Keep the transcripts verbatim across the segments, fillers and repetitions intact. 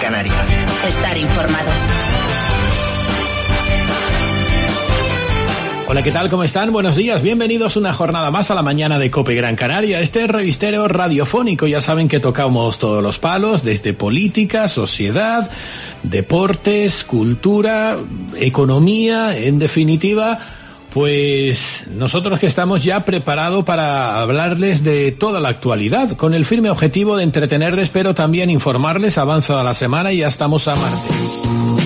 Canaria. Estar informado. Hola, ¿qué tal? ¿Cómo están? Buenos días. Bienvenidos una jornada más a la mañana de COPE Gran Canaria. Este revistero radiofónico, ya saben que tocamos todos los palos, desde política, sociedad, deportes, cultura, economía, en definitiva, pues nosotros que estamos ya preparados para hablarles de toda la actualidad, con el firme objetivo de entretenerles, pero también informarles. Avanza la semana y ya estamos a martes.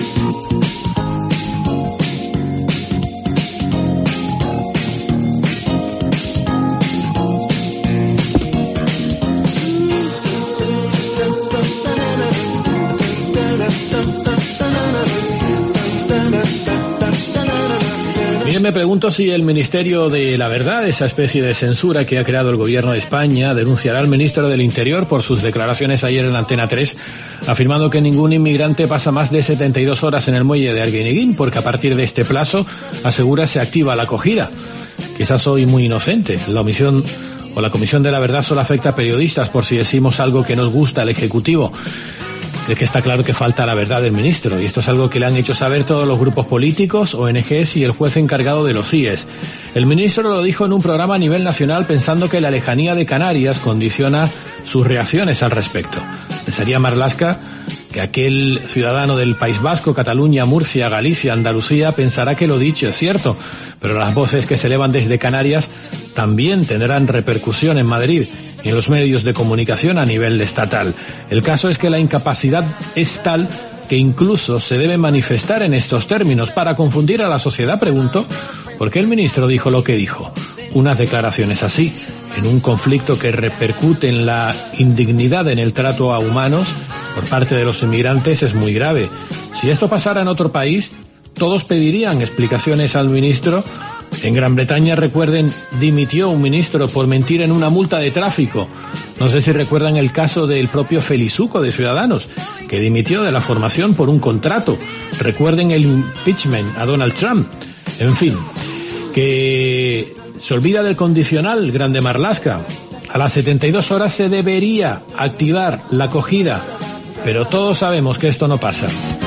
Me pregunto si el Ministerio de la Verdad, esa especie de censura que ha creado el Gobierno de España, denunciará al Ministro del Interior por sus declaraciones ayer en Antena tres, afirmando que ningún inmigrante pasa más de setenta y dos horas en el muelle de Arguineguín, porque a partir de este plazo, asegura, se activa la acogida. Quizás soy muy inocente. La omisión o la Comisión de la Verdad solo afecta a periodistas por si decimos algo que nos gusta al Ejecutivo. Es que está claro que falta la verdad del ministro, y esto es algo que le han hecho saber todos los grupos políticos, O N Ges y el juez encargado de los C I E S. El ministro lo dijo en un programa a nivel nacional, pensando que la lejanía de Canarias condiciona sus reacciones al respecto. Pensaría Marlaska que aquel ciudadano del País Vasco, Cataluña, Murcia, Galicia, Andalucía, pensará que lo dicho es cierto, pero las voces que se elevan desde Canarias también tendrán repercusión en Madrid y en los medios de comunicación a nivel estatal. El caso es que la incapacidad es tal que incluso se debe manifestar en estos términos para confundir a la sociedad. Pregunto, ¿por qué el ministro dijo lo que dijo? Unas declaraciones así, en un conflicto que repercute en la indignidad en el trato a humanos por parte de los inmigrantes, es muy grave. Si esto pasara en otro país, todos pedirían explicaciones al ministro. En Gran Bretaña, recuerden, dimitió un ministro por mentir en una multa de tráfico. No sé si recuerdan el caso del propio Felizuco de Ciudadanos, que dimitió de la formación por un contrato. Recuerden el impeachment a Donald Trump. En fin, que se olvida del condicional, Grande Marlaska. A las setenta y dos horas se debería activar la acogida, pero todos sabemos que esto no pasa.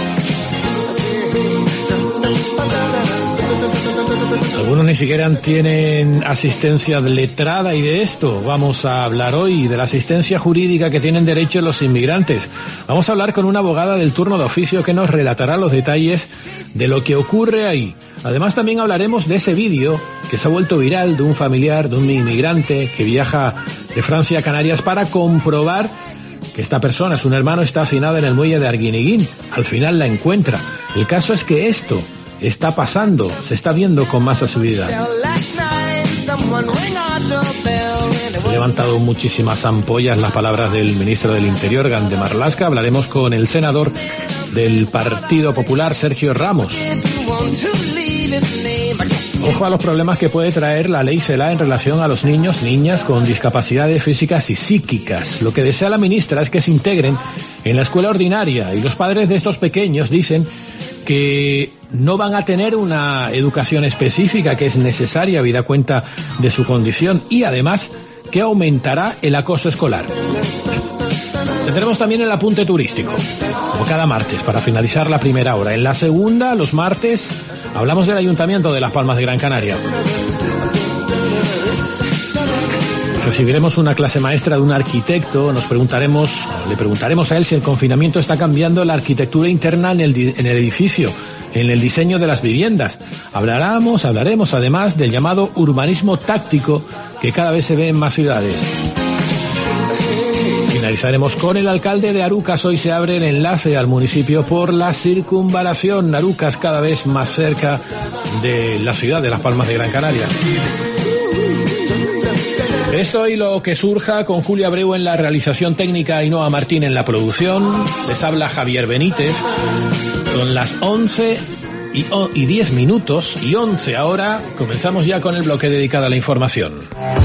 Algunos ni siquiera tienen asistencia letrada, y de esto vamos a hablar hoy, de la asistencia jurídica que tienen derecho los inmigrantes. Vamos a hablar con una abogada del turno de oficio que nos relatará los detalles de lo que ocurre ahí. Además, también hablaremos de ese vídeo que se ha vuelto viral de un familiar de un inmigrante que viaja de Francia a Canarias para comprobar que esta persona, su hermano, está hacinado en el muelle de Arguineguín. Al final la encuentra. El caso es que esto está pasando, se está viendo con más asiduidad. He levantado muchísimas ampollas las palabras del ministro del Interior, Grande Marlaska. Hablaremos con el senador del Partido Popular, Sergio Ramos. Ojo a los problemas que puede traer la ley CELA en relación a los niños, niñas con discapacidades físicas y psíquicas. Lo que desea la ministra es que se integren en la escuela ordinaria, y los padres de estos pequeños dicen que no van a tener una educación específica que es necesaria, habida cuenta de su condición, y además que aumentará el acoso escolar. Tendremos también el apunte turístico, como cada martes, para finalizar la primera hora. En la segunda, los martes, hablamos del Ayuntamiento de Las Palmas de Gran Canaria. Recibiremos una clase maestra de un arquitecto. Nos preguntaremos, le preguntaremos a él si el confinamiento está cambiando la arquitectura interna en el, en el edificio, en el diseño de las viviendas. Hablaremos, hablaremos además del llamado urbanismo táctico que cada vez se ve en más ciudades. Finalizaremos con el alcalde de Arucas. Hoy se abre el enlace al municipio por la circunvalación. Arucas cada vez más cerca de la ciudad de Las Palmas de Gran Canaria. Esto y lo que surja, con Julia Abreu en la realización técnica, Ainhoa Martín en la producción. Les habla Javier Benítez. Son las once y diez minutos y once ahora. Comenzamos ya con el bloque dedicado a la información.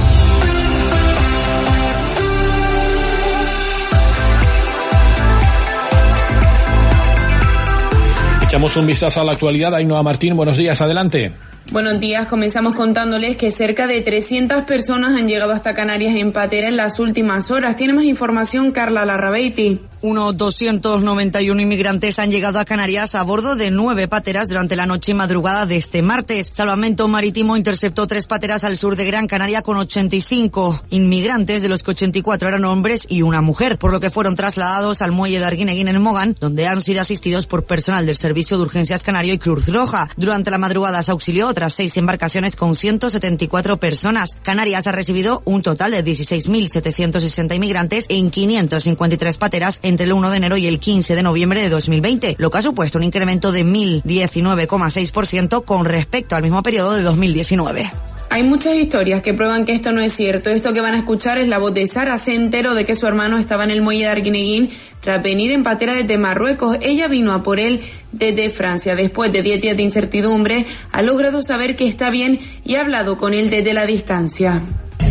Echamos un vistazo a la actualidad. Ainhoa Martín, buenos días, adelante. Buenos días, comenzamos contándoles que cerca de trescientas personas han llegado hasta Canarias en patera en las últimas horas. Tiene más información Carla Larrabeiti. Unos doscientos noventa y uno inmigrantes han llegado a Canarias a bordo de nueve pateras durante la noche y madrugada de este martes. Salvamento Marítimo interceptó tres pateras al sur de Gran Canaria con ochenta y cinco inmigrantes, de los que ochenta y cuatro eran hombres y una mujer, por lo que fueron trasladados al muelle de Arguineguín en Mogán, donde han sido asistidos por personal del Servicio de Urgencias Canario y Cruz Roja. Durante la madrugada se auxilió otras seis embarcaciones con ciento setenta y cuatro personas. Canarias ha recibido un total de dieciséis mil setecientos sesenta inmigrantes en quinientas cincuenta y tres pateras entre el uno de enero y el quince de noviembre de dos mil veinte, lo que ha supuesto un incremento de mil diecinueve coma seis por ciento con respecto al mismo periodo de dos mil diecinueve. Hay muchas historias que prueban que esto no es cierto. Esto que van a escuchar es la voz de Sara. Se enteró de que su hermano estaba en el muelle de Arguineguín tras venir en patera desde Marruecos. Ella vino a por él desde Francia. Después de diez días de incertidumbre, ha logrado saber que está bien y ha hablado con él desde la distancia.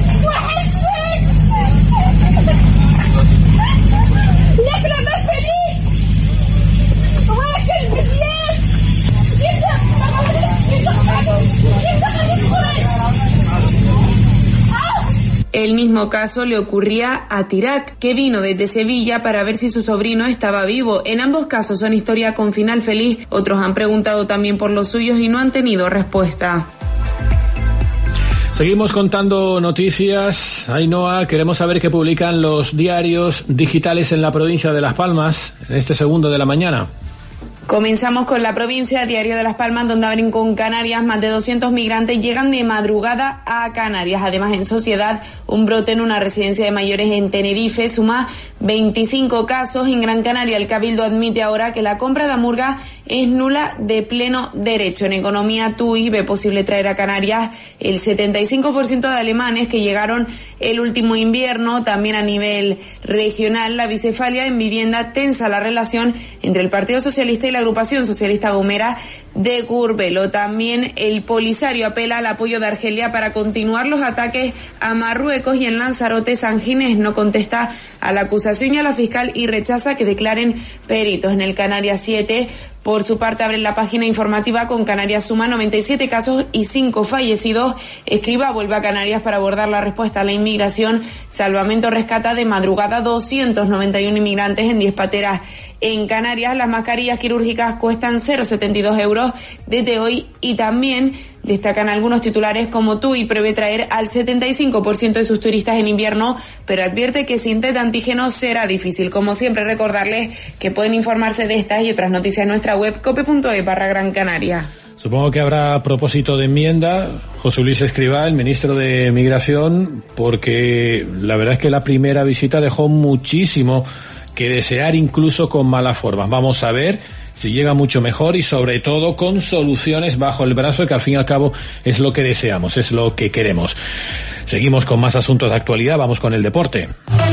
El mismo caso le ocurría a Tirak, que vino desde Sevilla para ver si su sobrino estaba vivo. En ambos casos son historias con final feliz. Otros han preguntado también por los suyos y no han tenido respuesta. Seguimos contando noticias. Ainhoa, queremos saber qué publican los diarios digitales en la provincia de Las Palmas en este segundo de la mañana. Comenzamos con la provincia, Diario de Las Palmas, donde abren con Canarias. Más de doscientos migrantes llegan de madrugada a Canarias. Además, en Sociedad, un brote en una residencia de mayores en Tenerife suma veinticinco casos. En Gran Canaria, el Cabildo admite ahora que la compra de Amurga es nula de pleno derecho. En Economía, T U I ve posible traer a Canarias el setenta y cinco por ciento de alemanes que llegaron el último invierno. También a nivel regional, la bicefalia en vivienda tensa la relación entre el Partido Socialista y la agrupación socialista Gomera de Curbelo. También el Polisario apela al apoyo de Argelia para continuar los ataques a Marruecos, y en Lanzarote San Ginés no contesta a la acusación y a la fiscal y rechaza que declaren peritos. En el Canarias siete, por su parte, abren la página informativa con Canarias suma noventa y siete casos y cinco fallecidos. Escriba vuelve a Canarias para abordar la respuesta a la inmigración. Salvamento rescata de madrugada doscientos noventa y uno inmigrantes en diez pateras. En Canarias, las mascarillas quirúrgicas cuestan cero coma setenta y dos euros desde hoy, y también destacan algunos titulares como T U I prevé traer al setenta y cinco por ciento de sus turistas en invierno, pero advierte que sin test de antígeno será difícil. Como siempre, recordarles que pueden informarse de estas y otras noticias en nuestra web cope punto e barra Gran Canaria. Supongo que habrá propósito de enmienda, José Luis Escrivá, el ministro de Migración, porque la verdad es que la primera visita dejó muchísimo que desear, incluso con malas formas. Vamos a ver si llega mucho mejor y sobre todo con soluciones bajo el brazo, que al fin y al cabo es lo que deseamos, es lo que queremos. Seguimos con más asuntos de actualidad, vamos con el deporte.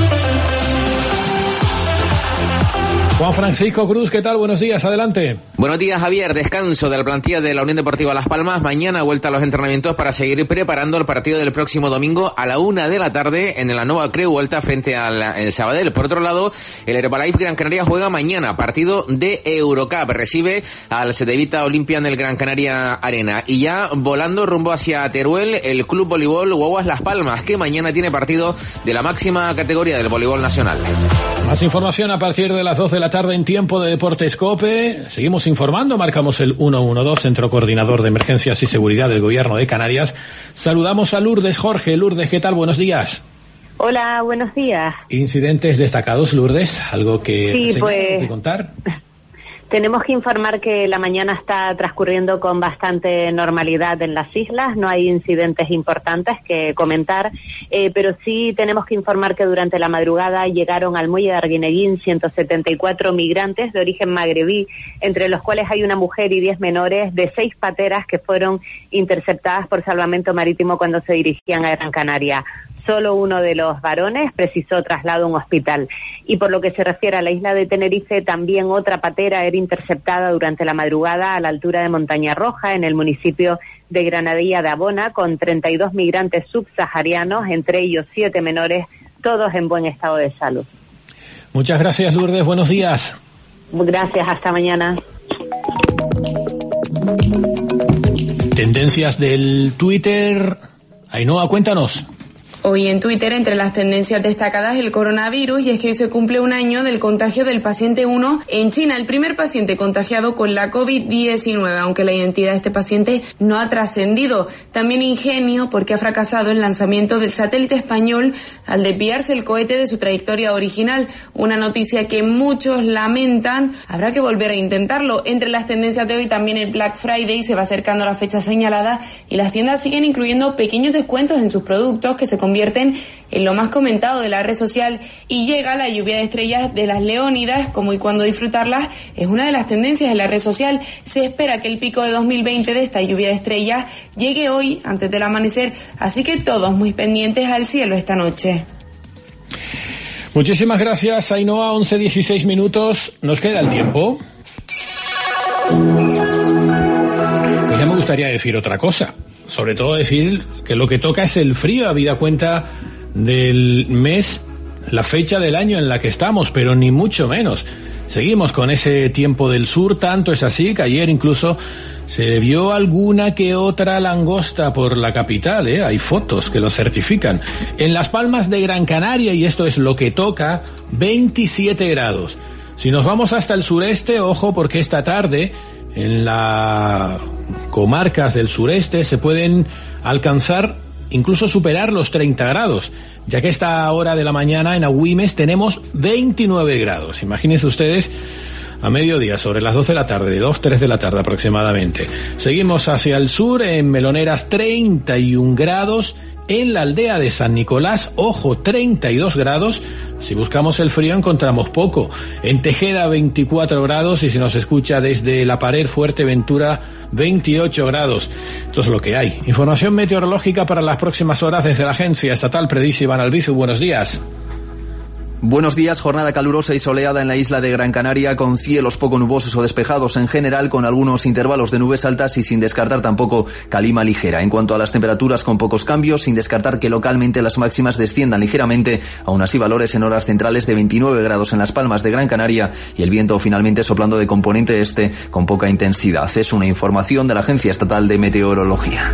Juan Francisco Cruz, ¿qué tal? Buenos días, adelante. Buenos días, Javier. Descanso de la plantilla de la Unión Deportiva Las Palmas. Mañana vuelta a los entrenamientos para seguir preparando el partido del próximo domingo a la una de la tarde en la Nova Creu, vuelta frente al Sabadell. Por otro lado, el Herbalife Gran Canaria juega mañana partido de Eurocup. Recibe al Cedevita Olimpia en el Gran Canaria Arena. Y ya volando rumbo hacia Teruel, el Club Voleibol Guaguas Las Palmas, que mañana tiene partido de la máxima categoría del voleibol nacional. Más información a partir de las dos de la tarde en Tiempo de Deportes COPE. Seguimos informando, marcamos el uno uno dos, Centro Coordinador de Emergencias y Seguridad del Gobierno de Canarias. Saludamos a Lourdes Jorge. Lourdes, ¿qué tal? Buenos días. Hola, buenos días. ¿Incidentes destacados, Lourdes? ¿Algo que, sí, pues, que contar? Tenemos que informar que la mañana está transcurriendo con bastante normalidad en las islas, no hay incidentes importantes que comentar, eh, pero sí tenemos que informar que durante la madrugada llegaron al muelle de Arguineguín ciento setenta y cuatro migrantes de origen magrebí, entre los cuales hay una mujer y diez menores de seis pateras que fueron interceptadas por Salvamento Marítimo cuando se dirigían a Gran Canaria. Solo uno de los varones precisó traslado a un hospital. Y por lo que se refiere a la isla de Tenerife, también otra patera era interceptada durante la madrugada a la altura de Montaña Roja, en el municipio de Granadilla de Abona, con treinta y dos migrantes subsaharianos, entre ellos siete menores, todos en buen estado de salud. Muchas gracias, Lourdes. Buenos días. Gracias, hasta mañana. Tendencias del Twitter. Ainhoa, cuéntanos. Hoy en Twitter, entre las tendencias destacadas, el coronavirus, y es que hoy se cumple un año del contagio del paciente uno en China, el primer paciente contagiado con la COVID diecinueve, aunque la identidad de este paciente no ha trascendido. También ingenio, porque ha fracasado el lanzamiento del satélite español al desviarse el cohete de su trayectoria original, una noticia que muchos lamentan. Habrá que volver a intentarlo. Entre las tendencias de hoy también el Black Friday, se va acercando a la fecha señalada y las tiendas siguen incluyendo pequeños descuentos en sus productos que se convierten en lo más comentado de la red social, y llega la lluvia de estrellas de las Leónidas. Cómo y cuándo disfrutarlas es una de las tendencias de la red social. Se espera que el pico de dos mil veinte de esta lluvia de estrellas llegue hoy antes del amanecer, así que todos muy pendientes al cielo esta noche. Muchísimas gracias, Ainhoa. once dieciséis minutos, nos queda el tiempo. Pues ya me gustaría decir otra cosa, sobre todo decir que lo que toca es el frío, habida cuenta del mes, la fecha del año en la que estamos, pero ni mucho menos. Seguimos con ese tiempo del sur, tanto es así que ayer incluso se vio alguna que otra langosta por la capital, ¿eh? Hay fotos que lo certifican. En Las Palmas de Gran Canaria, y esto es lo que toca, veintisiete grados. Si nos vamos hasta el sureste, ojo, porque esta tarde en las comarcas del sureste se pueden alcanzar, incluso superar los treinta grados, ya que a esta hora de la mañana en Agüimes tenemos veintinueve grados. Imagínense ustedes, a mediodía, sobre las doce de la tarde, de dos, tres de la tarde aproximadamente. Seguimos hacia el sur, en Meloneras treinta y un grados, en la aldea de San Nicolás, ojo, treinta y dos grados. Si buscamos el frío encontramos poco. En Tejeda veinticuatro grados, y si nos escucha desde La Pared, Fuerteventura, veintiocho grados. Esto es lo que hay. Información meteorológica para las próximas horas desde la Agencia Estatal Predisi. Iván Albizu, buenos días. Buenos días, jornada calurosa y soleada en la isla de Gran Canaria, con cielos poco nubosos o despejados en general, con algunos intervalos de nubes altas y sin descartar tampoco calima ligera. En cuanto a las temperaturas, con pocos cambios, sin descartar que localmente las máximas desciendan ligeramente, aún así valores en horas centrales de veintinueve grados en Las Palmas de Gran Canaria, y el viento finalmente soplando de componente este con poca intensidad. Es una información de la Agencia Estatal de Meteorología.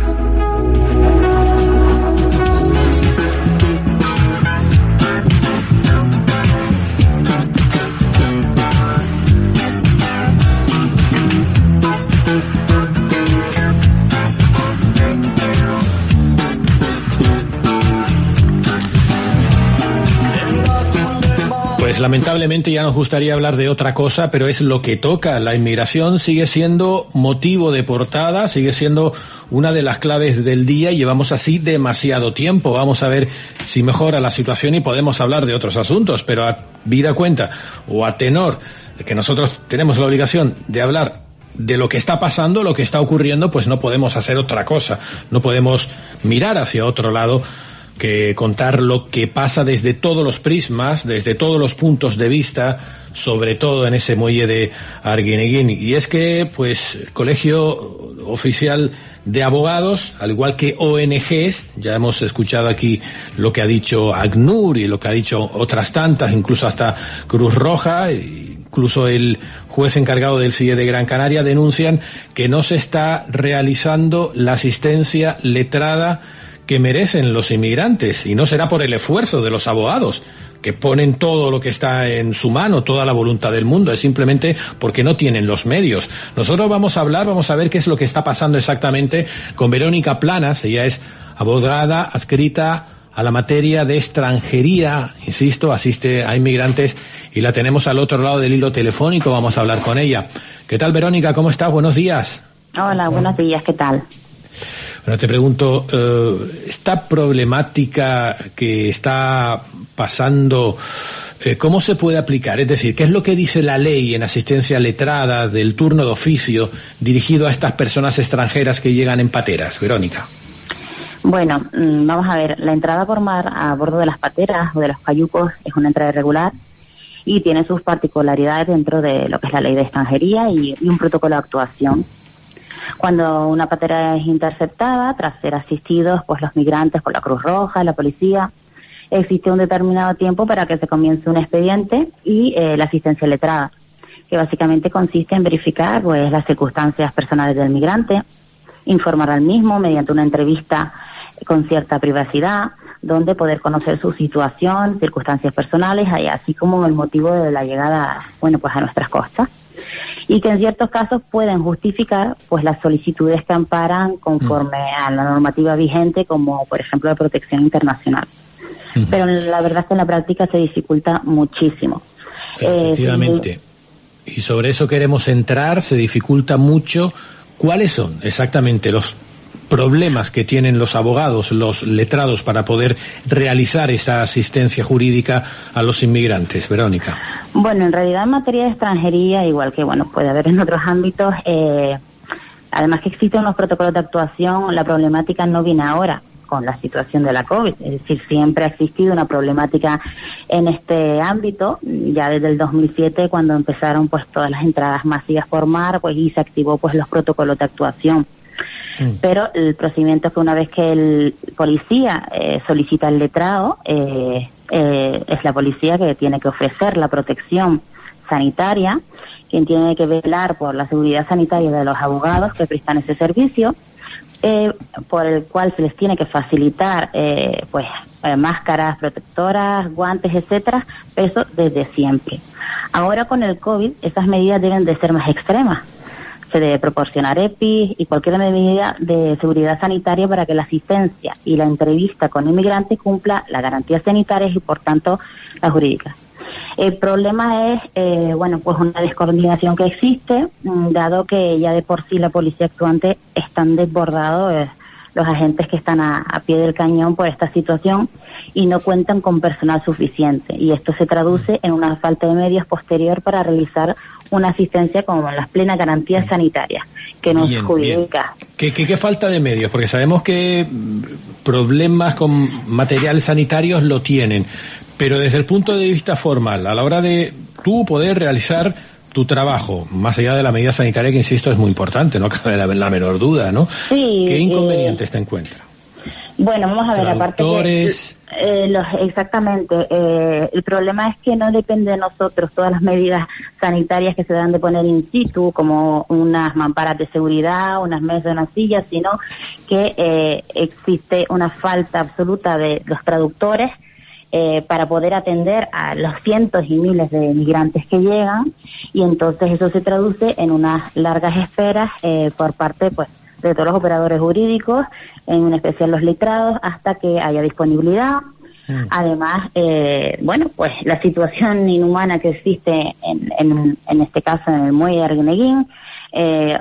Pues lamentablemente ya nos gustaría hablar de otra cosa, pero es lo que toca. La inmigración sigue siendo motivo de portada, sigue siendo una de las claves del día, y llevamos así demasiado tiempo. Vamos a ver si mejora la situación y podemos hablar de otros asuntos, pero a vida cuenta o a tenor de que nosotros tenemos la obligación de hablar de lo que está pasando, lo que está ocurriendo, pues no podemos hacer otra cosa, no podemos mirar hacia otro lado que contar lo que pasa desde todos los prismas, desde todos los puntos de vista, sobre todo en ese muelle de Arguineguín. Y es que, pues, el Colegio Oficial de Abogados, al igual que O N Ges, ya hemos escuchado aquí lo que ha dicho ACNUR y lo que ha dicho otras tantas, incluso hasta Cruz Roja, incluso el juez encargado del C I E de Gran Canaria, denuncian que no se está realizando la asistencia letrada que merecen los inmigrantes, y no será por el esfuerzo de los abogados, que ponen todo lo que está en su mano, toda la voluntad del mundo, es simplemente porque no tienen los medios. Nosotros vamos a hablar, vamos a ver qué es lo que está pasando exactamente con Verónica Planas. Ella es abogada adscrita a la materia de extranjería, insisto, asiste a inmigrantes, y la tenemos al otro lado del hilo telefónico. Vamos a hablar con ella. ¿Qué tal, Verónica? ¿Cómo estás? Buenos días. Hola, buenos días, ¿qué tal? Bueno, te pregunto, eh, esta problemática que está pasando, eh, ¿cómo se puede aplicar? Es decir, ¿qué es lo que dice la ley en asistencia letrada del turno de oficio dirigido a estas personas extranjeras que llegan en pateras, Verónica? Bueno, vamos a ver, la entrada por mar a bordo de las pateras o de los cayucos es una entrada irregular y tiene sus particularidades dentro de lo que es la ley de extranjería y, y un protocolo de actuación. Cuando una patera es interceptada, tras ser asistidos pues los migrantes por la Cruz Roja, la policía, existe un determinado tiempo para que se comience un expediente y eh, la asistencia letrada, que básicamente consiste en verificar pues las circunstancias personales del migrante, informar al mismo mediante una entrevista con cierta privacidad, donde poder conocer su situación, circunstancias personales, así como el motivo de la llegada, bueno, pues a nuestras costas. Y que en ciertos casos pueden justificar pues las solicitudes que amparan conforme a la normativa vigente, como por ejemplo la protección internacional. Uh-huh. Pero la verdad es que en la práctica se dificulta muchísimo. Efectivamente. Eh, y sobre eso queremos entrar, se dificulta mucho. ¿Cuáles son exactamente los problemas que tienen los abogados, los letrados, para poder realizar esa asistencia jurídica a los inmigrantes, Verónica? Bueno, en realidad en materia de extranjería, igual que bueno puede haber en otros ámbitos, eh, además que existen unos protocolos de actuación, la problemática no viene ahora con la situación de la COVID, es decir, siempre ha existido una problemática en este ámbito, ya desde el dos mil siete, cuando empezaron pues todas las entradas masivas por mar, pues y se activó pues los protocolos de actuación. Pero el procedimiento es que una vez que el policía eh, solicita el letrado, eh, eh, es la policía que tiene que ofrecer la protección sanitaria, quien tiene que velar por la seguridad sanitaria de los abogados que prestan ese servicio, eh, por el cual se les tiene que facilitar eh, pues eh, máscaras protectoras, guantes, etcétera, eso desde siempre. Ahora con el COVID esas medidas deben de ser más extremas. Se debe proporcionar E P I y cualquier medida de seguridad sanitaria para que la asistencia y la entrevista con inmigrantes cumpla las garantías sanitarias y, por tanto, las jurídicas. El problema es, eh, bueno, pues una descoordinación que existe, dado que ya de por sí la policía actuante están desbordados eh, los agentes que están a, a pie del cañón por esta situación y no cuentan con personal suficiente. Y esto se traduce en una falta de medios posterior para realizar una asistencia con las plenas garantías sanitarias que nos bien, jurídica. Bien. ¿Qué, qué, ¿Qué falta de medios? Porque sabemos que problemas con material sanitarios lo tienen, pero desde el punto de vista formal, a la hora de tú poder realizar tu trabajo, más allá de la medida sanitaria, que insisto es muy importante, no cabe la, la menor duda, ¿no? Sí, ¿Qué inconvenientes eh, te encuentras? Bueno, vamos a ver, aparte que, eh, los, exactamente, eh, el problema es que no depende de nosotros todas las medidas sanitarias que se deben de poner in situ, como unas mamparas de seguridad, unas mesas, unas sillas, sino que eh, existe una falta absoluta de los traductores eh, para poder atender a los cientos y miles de migrantes que llegan, y entonces eso se traduce en unas largas esperas eh, por parte, pues, de todos los operadores jurídicos, en especial los letrados, hasta que haya disponibilidad. Mm. Además, eh, bueno, pues la situación inhumana que existe en, en, en este caso en el muelle de Arguineguín, eh,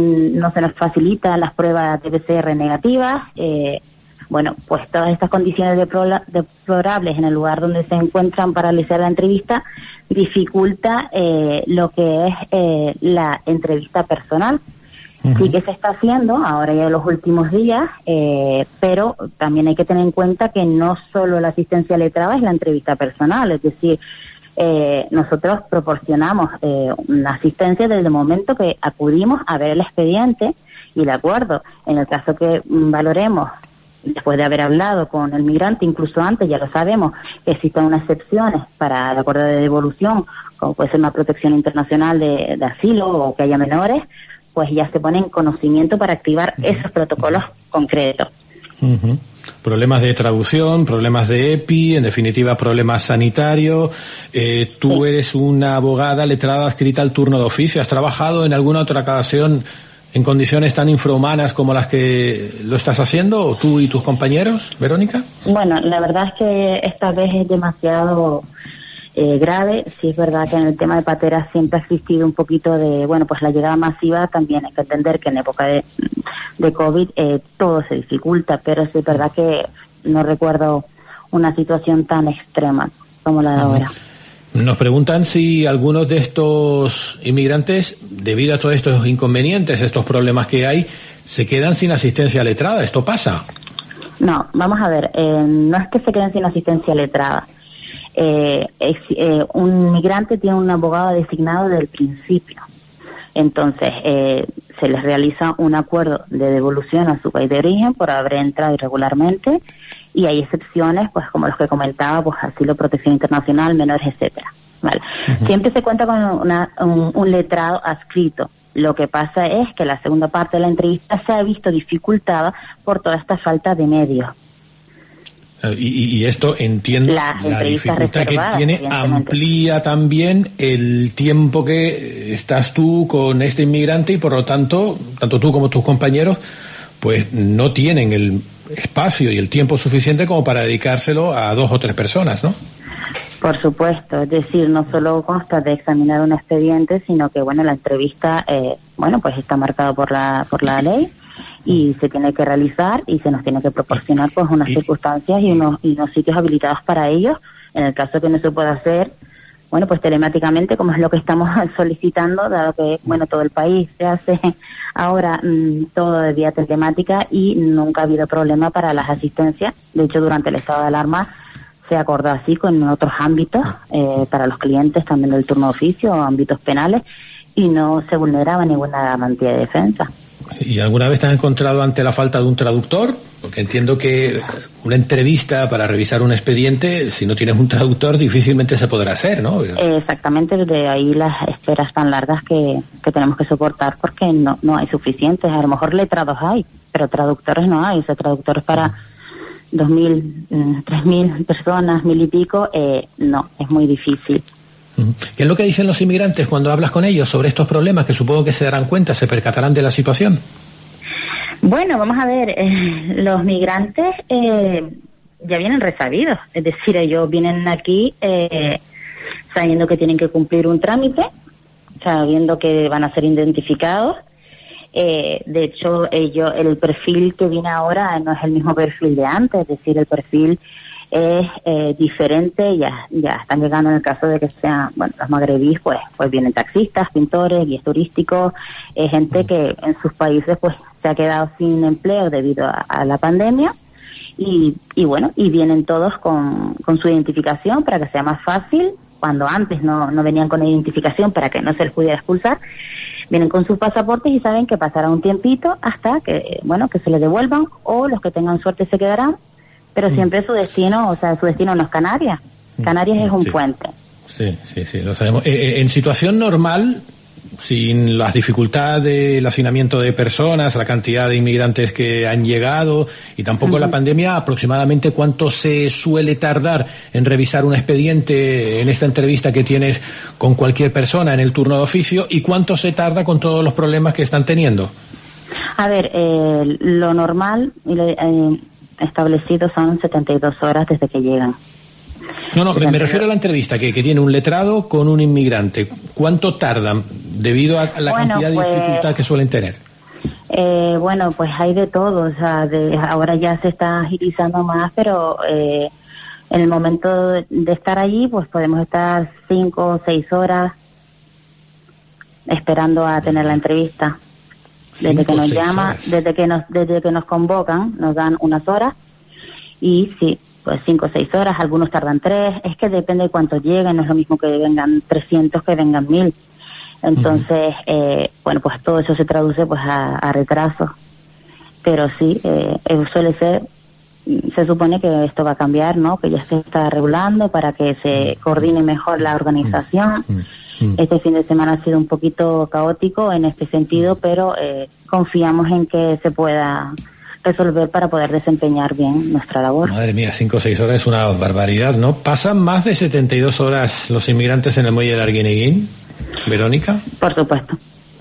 no se nos facilitan las pruebas de P C R negativas, eh, bueno, pues todas estas condiciones deplorables en el lugar donde se encuentran para realizar la entrevista dificulta eh, lo que es eh, la entrevista personal. Sí que se está haciendo ahora ya en los últimos días, eh, pero también hay que tener en cuenta que no solo la asistencia letrada es la entrevista personal, es decir, eh, nosotros proporcionamos eh, una asistencia desde el momento que acudimos a ver el expediente y de acuerdo, en el caso que mm, valoremos, después de haber hablado con el migrante, incluso antes, ya lo sabemos, que existen unas excepciones para el acuerdo de devolución, como puede ser una protección internacional de, de asilo o que haya menores, pues ya se pone en conocimiento para activar uh-huh. esos protocolos concretos. Uh-huh. Problemas de traducción, problemas de E P I, en definitiva problemas sanitarios. Eh, tú sí. eres una abogada letrada adscrita al turno de oficio. ¿Has trabajado en alguna otra ocasión en condiciones tan infrahumanas como las que lo estás haciendo, o tú y tus compañeros, Verónica? Bueno, la verdad es que esta vez es demasiado Eh, grave. Sí es verdad que en el tema de pateras siempre ha existido un poquito de, bueno, pues la llegada masiva, también hay que entender que en época de, de COVID eh, todo se dificulta, pero sí es verdad que no recuerdo una situación tan extrema como la de uh-huh. ahora. Nos preguntan si algunos de estos inmigrantes, debido a todos estos inconvenientes, estos problemas que hay, se quedan sin asistencia letrada. ¿Esto pasa? No, vamos a ver, eh, no es que se queden sin asistencia letrada. Eh, es, eh, un migrante tiene un abogado designado desde el principio. Entonces, eh, se les realiza un acuerdo de devolución a su país de origen por haber entrado irregularmente, y hay excepciones, pues como los que comentaba, pues asilo, protección internacional, menores, etcétera. Vale. Uh-huh. Siempre se cuenta con una, un, un letrado adscrito. Lo que pasa es que la segunda parte de la entrevista se ha visto dificultada por toda esta falta de medios. Y, y esto, entiendo, Las la dificultad que tiene amplía también el tiempo que estás tú con este inmigrante y por lo tanto, tanto tú como tus compañeros, pues no tienen el espacio y el tiempo suficiente como para dedicárselo a dos o tres personas, ¿no? Por supuesto, es decir, no solo consta de examinar un expediente, sino que, bueno, la entrevista, eh, bueno, pues está marcada por la por la ley y se tiene que realizar y se nos tiene que proporcionar pues unas circunstancias y unos y unos sitios habilitados para ellos. En el caso que no se pueda hacer, bueno, pues telemáticamente, como es lo que estamos solicitando, dado que, bueno, todo el país se hace ahora mmm, todo de vía telemática y nunca ha habido problema para las asistencias. De hecho, durante el estado de alarma se acordó así con otros ámbitos, eh, para los clientes también del turno de oficio o ámbitos penales, y no se vulneraba ninguna garantía de defensa. ¿Y alguna vez te has encontrado ante la falta de un traductor? Porque entiendo que una entrevista para revisar un expediente, si no tienes un traductor, difícilmente se podrá hacer, ¿no? Exactamente, de ahí las esperas tan largas que, que tenemos que soportar porque no, no hay suficientes. A lo mejor letrados hay, pero traductores no hay. O sea, traductores para dos mil, tres mil personas, mil y pico, eh, no, es muy difícil. ¿Qué es lo que dicen los inmigrantes cuando hablas con ellos sobre estos problemas, que supongo que se darán cuenta, se percatarán de la situación? Bueno, vamos a ver, eh, los migrantes eh, ya vienen resabidos, es decir, ellos vienen aquí eh, sabiendo que tienen que cumplir un trámite, sabiendo que van a ser identificados. Eh, de hecho, ellos, el perfil que viene ahora no es el mismo perfil de antes, es decir, el perfil es eh, diferente. Ya ya están llegando, en el caso de que sean, bueno, los magrebíes, pues pues vienen taxistas, pintores, guías turísticos, eh, gente que en sus países pues se ha quedado sin empleo debido a, a la pandemia y y bueno, y vienen todos con, con su identificación para que sea más fácil, cuando antes no, no venían con identificación para que no se les pudiera expulsar. Vienen con sus pasaportes y saben que pasará un tiempito hasta que, bueno, que se les devuelvan, o los que tengan suerte se quedarán, pero siempre su destino, o sea, su destino no es Canarias. Canarias es un sí. puente. Sí, sí, sí, lo sabemos. Eh, en situación normal, sin las dificultades del hacinamiento de personas, la cantidad de inmigrantes que han llegado y tampoco uh-huh. la pandemia, aproximadamente cuánto se suele tardar en revisar un expediente en esta entrevista que tienes con cualquier persona en el turno de oficio, y cuánto se tarda con todos los problemas que están teniendo. A ver, eh, lo normal eh, establecido son setenta y dos horas desde que llegan. No, no, me, me refiero a la entrevista que, que tiene un letrado con un inmigrante. ¿Cuánto tardan debido a la bueno, cantidad pues, de dificultad que suelen tener? Eh, bueno, pues hay de todo. O sea, de, ahora ya se está agilizando más, pero eh, en el momento de estar allí, pues podemos estar cinco o seis horas esperando a tener la entrevista. Desde que nos llama, horas. desde que nos, desde que nos convocan, nos dan unas horas y sí. Pues cinco o seis horas, algunos tardan tres, es que depende de cuántos lleguen, no es lo mismo que vengan trescientos que vengan mil. Entonces, uh-huh. eh, bueno, pues todo eso se traduce pues a, a retrasos. Pero sí, eh, suele ser, se supone que esto va a cambiar, ¿no? Que ya se está regulando para que se coordine mejor la organización. Uh-huh. Este fin de semana ha sido un poquito caótico en este sentido, pero eh, confiamos en que se pueda resolver para poder desempeñar bien nuestra labor. Madre mía, cinco o seis horas es una barbaridad, ¿no? ¿Pasan más de setenta y dos horas los inmigrantes en el muelle de Arguineguín, Verónica? Por supuesto.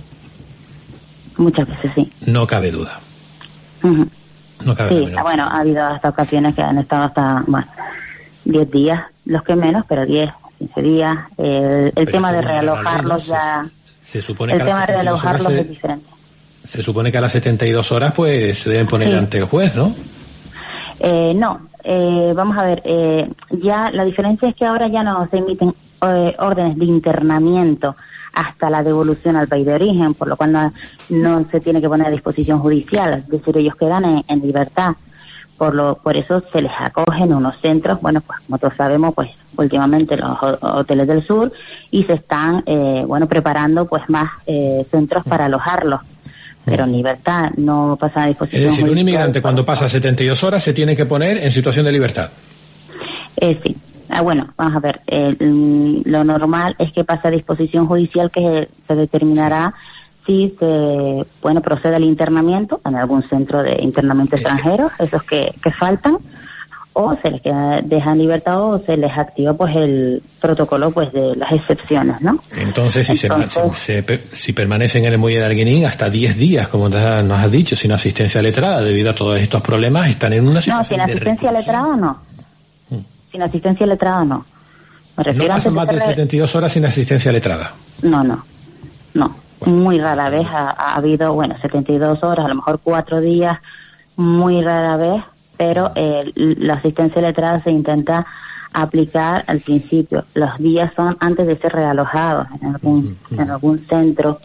Muchas veces sí. No cabe duda. Uh-huh. No cabe sí, duda. Bueno, ha habido hasta ocasiones que han estado hasta, bueno, diez días, los que menos, pero diez, quince días. El, el tema de realojarlos ya... Se, se supone el que tema de realojarlos se... es diferente. Se supone que a las setenta y dos horas pues se deben poner sí. ante el juez, ¿no? Eh, no, eh, vamos a ver, eh, ya la diferencia es que ahora ya no se emiten eh, órdenes de internamiento hasta la devolución al país de origen, por lo cual no, no se tiene que poner a disposición judicial, es decir, ellos quedan en, en libertad. Por lo por eso se les acoge en unos centros, bueno, pues como todos sabemos, pues últimamente los hoteles del sur, y se están, eh, bueno, preparando pues más eh, centros para alojarlos. Pero en libertad, no pasa a disposición. Es decir, un inmigrante cuando pasa setenta y dos horas se tiene que poner en situación de libertad. Eh, sí. Ah, bueno, vamos a ver. Eh, lo normal es que pase a disposición judicial, que se determinará si se, bueno, procede al internamiento en algún centro de internamiento extranjero, esos que, que faltan, o se les queda, deja en libertad o se les activa pues el protocolo pues de las excepciones, ¿no? Entonces, si, Entonces, se, se, si permanecen en el muelle de Arguinín hasta diez días, como nos has dicho, sin asistencia letrada, debido a todos estos problemas, están en una situación no, sin asistencia letrada no. Hmm. Sin asistencia letrada no. Me refiero no pasan más de setenta y dos horas sin asistencia letrada. No, no, no. Bueno. Muy rara vez ha, ha habido, bueno, setenta y dos horas, a lo mejor cuatro días, muy rara vez, pero eh, la asistencia letrada se intenta aplicar al principio. Los días son antes de ser realojados en algún, uh-huh. en algún centro.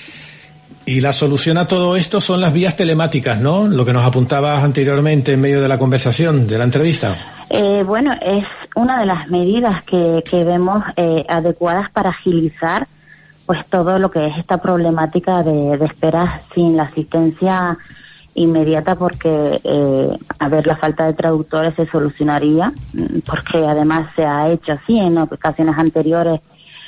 Y la solución a todo esto son las vías telemáticas, ¿no? Lo que nos apuntabas anteriormente en medio de la conversación, de la entrevista. Eh, bueno, es una de las medidas que, que vemos eh, adecuadas para agilizar pues todo lo que es esta problemática de, de esperas sin la asistencia inmediata, porque eh, a ver, la falta de traductores se solucionaría, porque además se ha hecho así en ocasiones anteriores.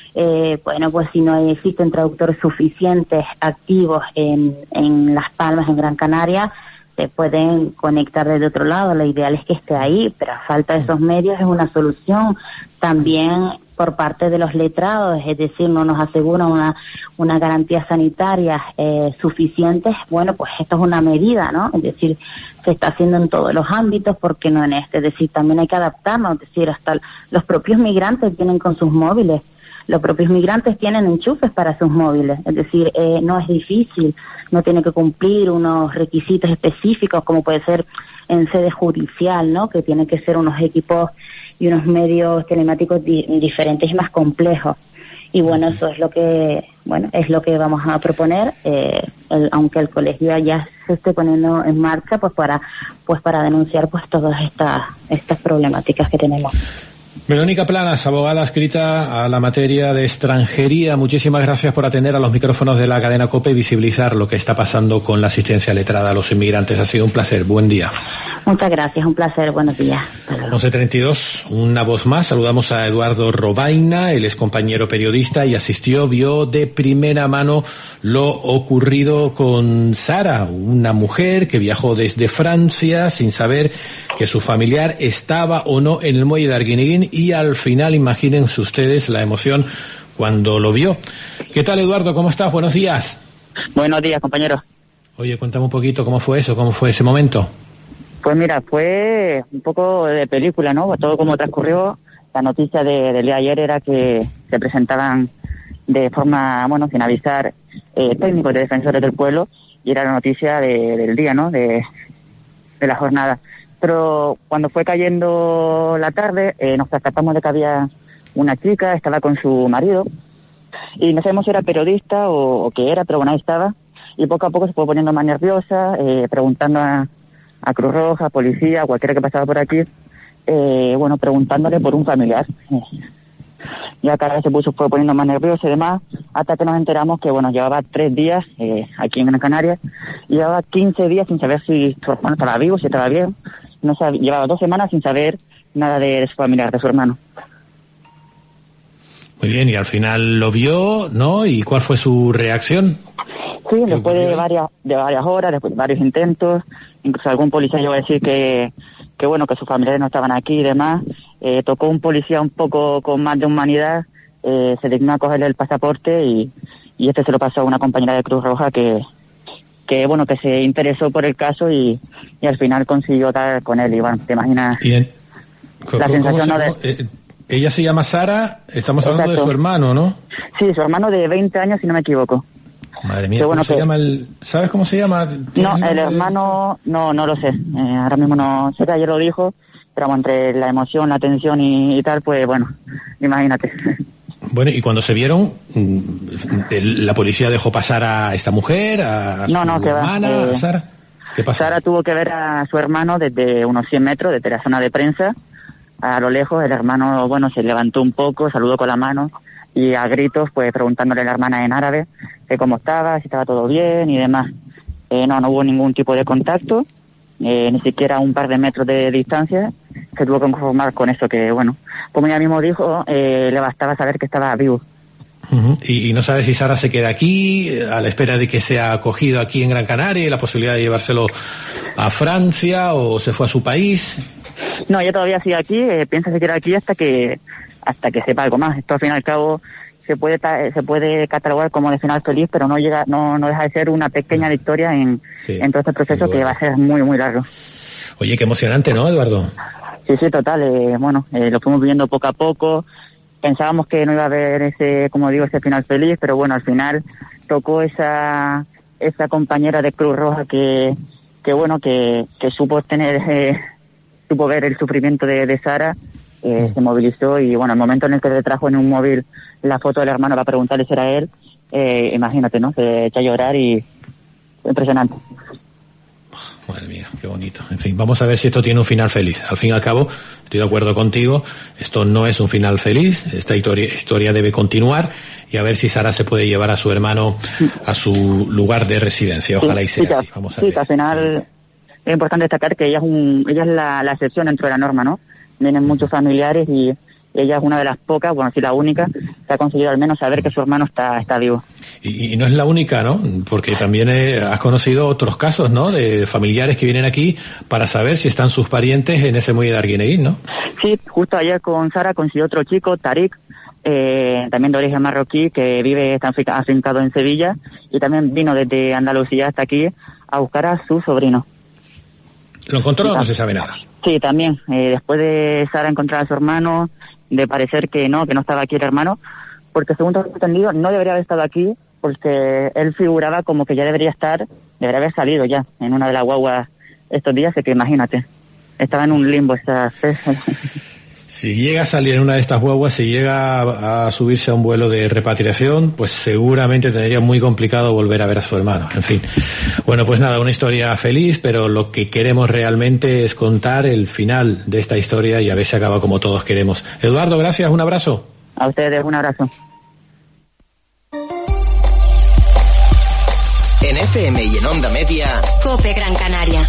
Eh, bueno, pues si no existen traductores suficientes activos en, en Las Palmas, en Gran Canaria, se pueden conectar desde otro lado. Lo ideal es que esté ahí, pero a falta de esos medios es una solución. También por parte de los letrados, es decir, no nos aseguran una, una garantía sanitaria eh, suficientes. Bueno, pues esto es una medida, ¿no? Es decir, se está haciendo en todos los ámbitos, porque no en este. Es decir, también hay que adaptarnos, es decir, hasta los propios migrantes vienen con sus móviles. Los propios migrantes tienen enchufes para sus móviles, es decir, eh, no es difícil, no tiene que cumplir unos requisitos específicos como puede ser en sede judicial, ¿no? Que tiene que ser unos equipos y unos medios telemáticos di- diferentes y más complejos. Y bueno, eso es lo que, bueno, es lo que vamos a proponer, eh, el, aunque el colegio ya se esté poniendo en marcha, pues para, pues para denunciar pues todas estas, estas problemáticas que tenemos. Verónica Planas, abogada adscrita a la materia de extranjería, muchísimas gracias por atender a los micrófonos de la cadena COPE y visibilizar lo que está pasando con la asistencia letrada a los inmigrantes. Ha sido un placer, buen día. Muchas gracias, un placer, buenos días. once treinta y dos, una voz más, saludamos a Eduardo Robaina, él es compañero periodista y asistió, vio de primera mano lo ocurrido con Sara, una mujer que viajó desde Francia sin saber que su familiar estaba o no en el muelle de Arguinín, y al final, imagínense ustedes la emoción cuando lo vio. ¿Qué tal, Eduardo? ¿Cómo estás? Buenos días. Buenos días, compañero. Oye, cuéntame un poquito cómo fue eso, cómo fue ese momento. Pues mira, fue un poco de película, ¿no? Todo como transcurrió. La noticia de, del día de ayer era que se presentaban de forma, bueno, sin avisar, eh, técnicos de defensores del pueblo, y era la noticia de, del día, ¿no? De, de la jornada. Pero cuando fue cayendo la tarde, eh, nos percatamos de que había una chica, estaba con su marido, y no sabemos si era periodista o, o qué era, pero bueno, ahí estaba, y poco a poco se fue poniendo más nerviosa, eh, preguntando a, a Cruz Roja, policía, cualquiera que pasaba por aquí, eh, bueno, preguntándole por un familiar. Eh, ya cada vez se puso, fue poniendo más nerviosa y demás, hasta que nos enteramos que, bueno, llevaba tres días eh, aquí en Gran Canaria, y llevaba quince días sin saber si su hermano estaba vivo, si estaba bien. No sabía, llevaba dos semanas sin saber nada de, de su familiar, de su hermano. Muy bien, y al final lo vio, ¿no? ¿Y cuál fue su reacción? Sí, después de varias, de varias horas, después de varios intentos, incluso algún policía llegó a decir que, que bueno, que sus familiares no estaban aquí y demás. Eh, tocó un policía un poco con más de humanidad, eh, se dignó a cogerle el pasaporte y, y este se lo pasó a una compañera de Cruz Roja que, que bueno, que se interesó por el caso y, y al final consiguió dar con él. Y bueno, te imaginas Bien. la sensación, ¿no? De... Eh, ella se llama Sara, estamos hablando Exacto. de su hermano, ¿no? Sí, su hermano de veinte años, si no me equivoco. Madre mía, bueno, ¿cómo que... se llama el... ¿Sabes cómo se llama? No, el hermano, no, no lo sé. Eh, ahora mismo no sé, que ayer lo dijo, pero bueno, entre la emoción, la tensión y, y tal, pues bueno, imagínate. Bueno, y cuando se vieron, la policía dejó pasar a esta mujer, a no, su no, que hermana, va, eh, a Sara. ¿Qué pasó? Sara tuvo que ver a su hermano desde unos cien metros, desde la zona de prensa, a lo lejos. El hermano, bueno, se levantó un poco, saludó con la mano y a gritos, pues preguntándole a la hermana en árabe que cómo estaba, si estaba todo bien y demás. Eh, no, no hubo ningún tipo de contacto, eh, ni siquiera un par de metros de distancia. Se tuvo que conformar con eso que, bueno, como ella mismo dijo, eh, le bastaba saber que estaba vivo. Uh-huh. Y, y no sabe si Sara se queda aquí a la espera de que sea acogido aquí en Gran Canaria y la posibilidad de llevárselo a Francia o se fue a su país. No, ella todavía sigue aquí, eh, piensa seguir aquí hasta que hasta que sepa algo más. Esto al fin y al cabo se puede se puede catalogar como de final feliz, pero no llega no no deja de ser una pequeña victoria en, sí, en todo este proceso que va a ser muy, muy largo. Oye, qué emocionante, ¿no, Eduardo? Sí, sí, total. Eh, bueno, eh, lo fuimos viviendo poco a poco. Pensábamos que no iba a haber ese, como digo, ese final feliz, pero bueno, al final tocó esa esa compañera de Cruz Roja que que bueno, que, que supo tener, eh, supo ver el sufrimiento de, de Sara, eh, se movilizó y bueno, el momento en el que le trajo en un móvil la foto del hermano para preguntarle si era él, eh, imagínate, ¿no? Se echó a llorar y impresionante. Madre mía, qué bonito. En fin, vamos a ver si esto tiene un final feliz. Al fin y al cabo, estoy de acuerdo contigo, esto no es un final feliz, esta historia, historia debe continuar y a ver si Sara se puede llevar a su hermano a su lugar de residencia. Ojalá y sea sí, así. Vamos a sí, ver. Que al final es importante destacar que ella es, un, ella es la, la excepción dentro de la norma, ¿no? Vienen muchos familiares y ella es una de las pocas, bueno, sí la única, que ha conseguido al menos saber que su hermano está está vivo. Y, y no es la única, ¿no? Porque también eh, has conocido otros casos, ¿no? De familiares que vienen aquí para saber si están sus parientes en ese muelle de Arguineguín, ¿no? Sí, justo ayer con Sara consiguió otro chico, Tarik, eh, también de origen marroquí, que vive, está afincado en Sevilla, y también vino desde Andalucía hasta aquí a buscar a su sobrino. ¿Lo encontró o no se sabe nada? Sí, también. Eh, después de Sara encontrar a su hermano, de parecer que no, que no estaba aquí el hermano, porque según tengo entendido, no debería haber estado aquí, porque él figuraba como que ya debería estar, debería haber salido ya en una de las guaguas estos días, así que imagínate, estaba en un limbo esta Si llega a salir en una de estas guaguas, si llega a, a subirse a un vuelo de repatriación, pues seguramente tendría muy complicado volver a ver a su hermano. En fin. Bueno, pues nada, una historia feliz, pero lo que queremos realmente es contar el final de esta historia y a ver si acaba como todos queremos. Eduardo, gracias, un abrazo. A ustedes, un abrazo. En F M y en Onda Media, COPE Gran Canaria.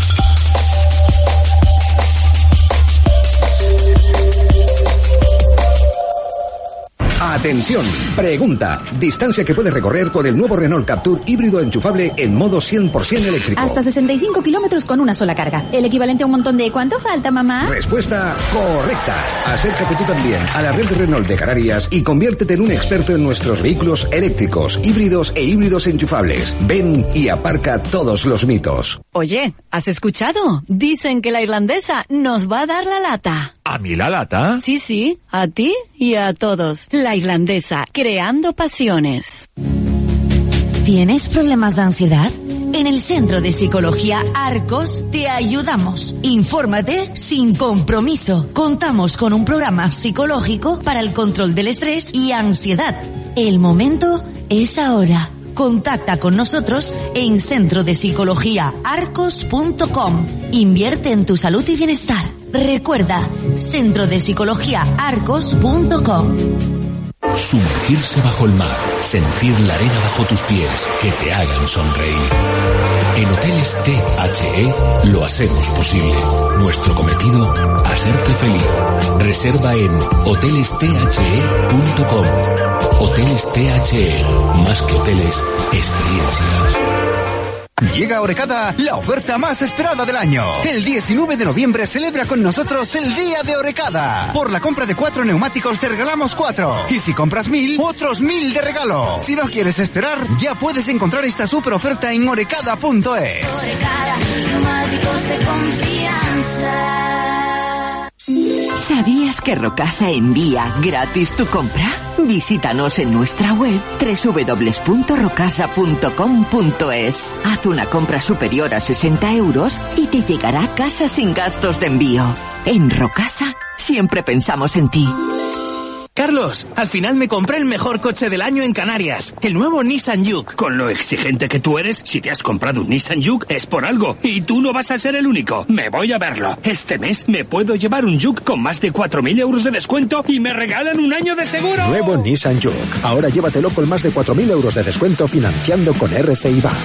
Atención, pregunta. Distancia que puedes recorrer con el nuevo Renault Captur híbrido enchufable en modo cien por ciento eléctrico. Hasta sesenta y cinco kilómetros con una sola carga. El equivalente a un montón de ¿cuánto falta, mamá? Respuesta correcta. Acércate tú también a la red Renault de Canarias y conviértete en un experto en nuestros vehículos eléctricos, híbridos e híbridos enchufables. Ven y aparca todos los mitos. Oye, ¿has escuchado? Dicen que la irlandesa nos va a dar la lata. ¿A mí la lata? Sí, sí, a ti y a todos. La irlandesa, creando pasiones. ¿Tienes problemas de ansiedad? En el Centro de Psicología Arcos te ayudamos. Infórmate sin compromiso. Contamos con un programa psicológico para el control del estrés y ansiedad. El momento es ahora. Contacta con nosotros en centro de psicología arcos punto com. Invierte en tu salud y bienestar. Recuerda, centro de psicología arcos punto com. Sumergirse bajo el mar, sentir la arena bajo tus pies, que te hagan sonreír. En Hoteles T H E lo hacemos posible. Nuestro cometido, hacerte feliz. Reserva en hoteles t h e punto com. Hoteles T H E, más que hoteles, experiencias. Llega a Orecada la oferta más esperada del año. El diecinueve de noviembre celebra con nosotros el Día de Orecada. Por la compra de cuatro neumáticos te regalamos cuatro. Y si compras mil, otros mil de regalo. Si no quieres esperar, ya puedes encontrar esta super oferta en orecada punto es. Orecada, neumáticos de confianza. ¿Sabías que Rocasa envía gratis tu compra? Visítanos en nuestra web doble u doble u doble u punto rocasa punto com punto es. Haz una compra superior a sesenta euros y te llegará a casa sin gastos de envío. En Rocasa siempre pensamos en ti. Carlos, al final me compré el mejor coche del año en Canarias, el nuevo Nissan Juke. Con lo exigente que tú eres, si te has comprado un Nissan Juke es por algo, y tú no vas a ser el único. Me voy a verlo. Este mes me puedo llevar un Juke con más de cuatro mil euros de descuento y me regalan un año de seguro. Nuevo Nissan Juke. Ahora llévatelo con más de cuatro mil euros de descuento financiando con R C I Bank.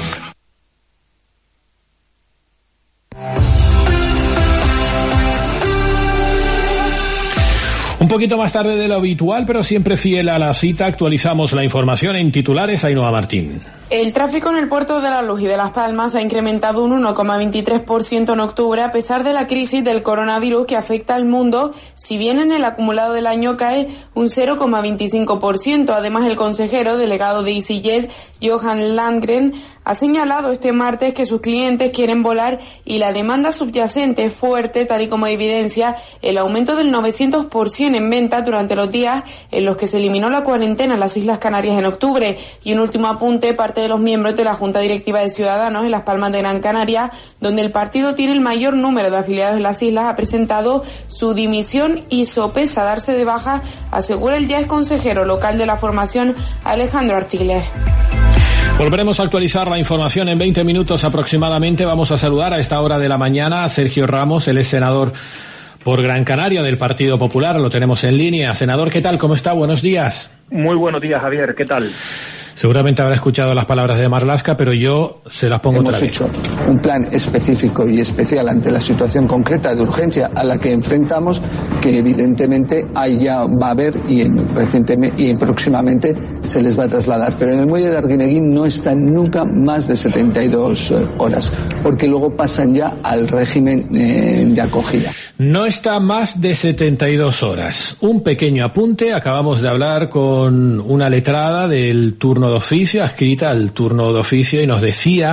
Un poquito más tarde de lo habitual, pero siempre fiel a la cita, actualizamos la información en titulares. Ainhoa Martín. El tráfico en el puerto de La Luz y de Las Palmas ha incrementado un uno coma veintitrés por ciento en octubre a pesar de la crisis del coronavirus que afecta al mundo, si bien en el acumulado del año cae un cero coma veinticinco por ciento. Además, el consejero delegado de EasyJet, Johan Landgren, ha señalado este martes que sus clientes quieren volar y la demanda subyacente es fuerte, tal y como evidencia el aumento del novecientos por ciento en ventas durante los días en los que se eliminó la cuarentena en las Islas Canarias en octubre. Y un último apunte, parte de los miembros de la Junta Directiva de Ciudadanos en Las Palmas de Gran Canaria, donde el partido tiene el mayor número de afiliados en las islas, ha presentado su dimisión y sopesa darse de baja, asegura el ya ex consejero local de la formación, Alejandro Artiles. Volveremos a actualizar la información en veinte minutos aproximadamente. Vamos a saludar a esta hora de la mañana a Sergio Ramos, él es senador por Gran Canaria del Partido Popular, lo tenemos en línea. Senador, ¿qué tal? ¿Cómo está? Buenos días. Muy buenos días, Javier, ¿qué tal? Seguramente habrá escuchado las palabras de Marlaska, pero yo se las pongo Hemos otra vez. Hemos hecho un plan específico y especial ante la situación concreta de urgencia a la que enfrentamos, que evidentemente ahí ya va a haber y, en, recientemente, y próximamente se les va a trasladar. Pero en el muelle de Arguineguín no están nunca más de setenta y dos horas, porque luego pasan ya al régimen eh, de acogida. No está más de setenta y dos horas. Un pequeño apunte, acabamos de hablar con una letrada del turno de oficio, adscrita al turno de oficio, y nos decía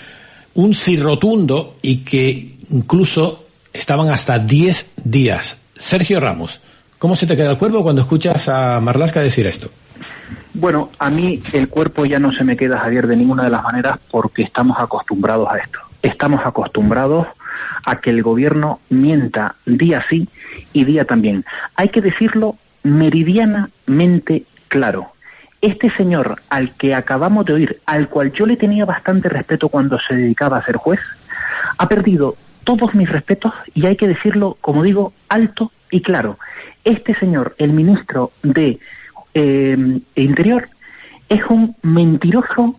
un sí rotundo y que incluso estaban hasta diez días. Sergio Ramos, ¿cómo se te queda el cuerpo cuando escuchas a Marlaska decir esto? Bueno, a mí el cuerpo ya no se me queda, Javier, de ninguna de las maneras, porque estamos acostumbrados a esto. Estamos acostumbrados a que el gobierno mienta día sí y día también. Hay que decirlo meridianamente claro. Este señor al que acabamos de oír, al cual yo le tenía bastante respeto cuando se dedicaba a ser juez, ha perdido todos mis respetos y hay que decirlo, como digo, alto y claro. Este señor, el ministro de eh, Interior, es un mentiroso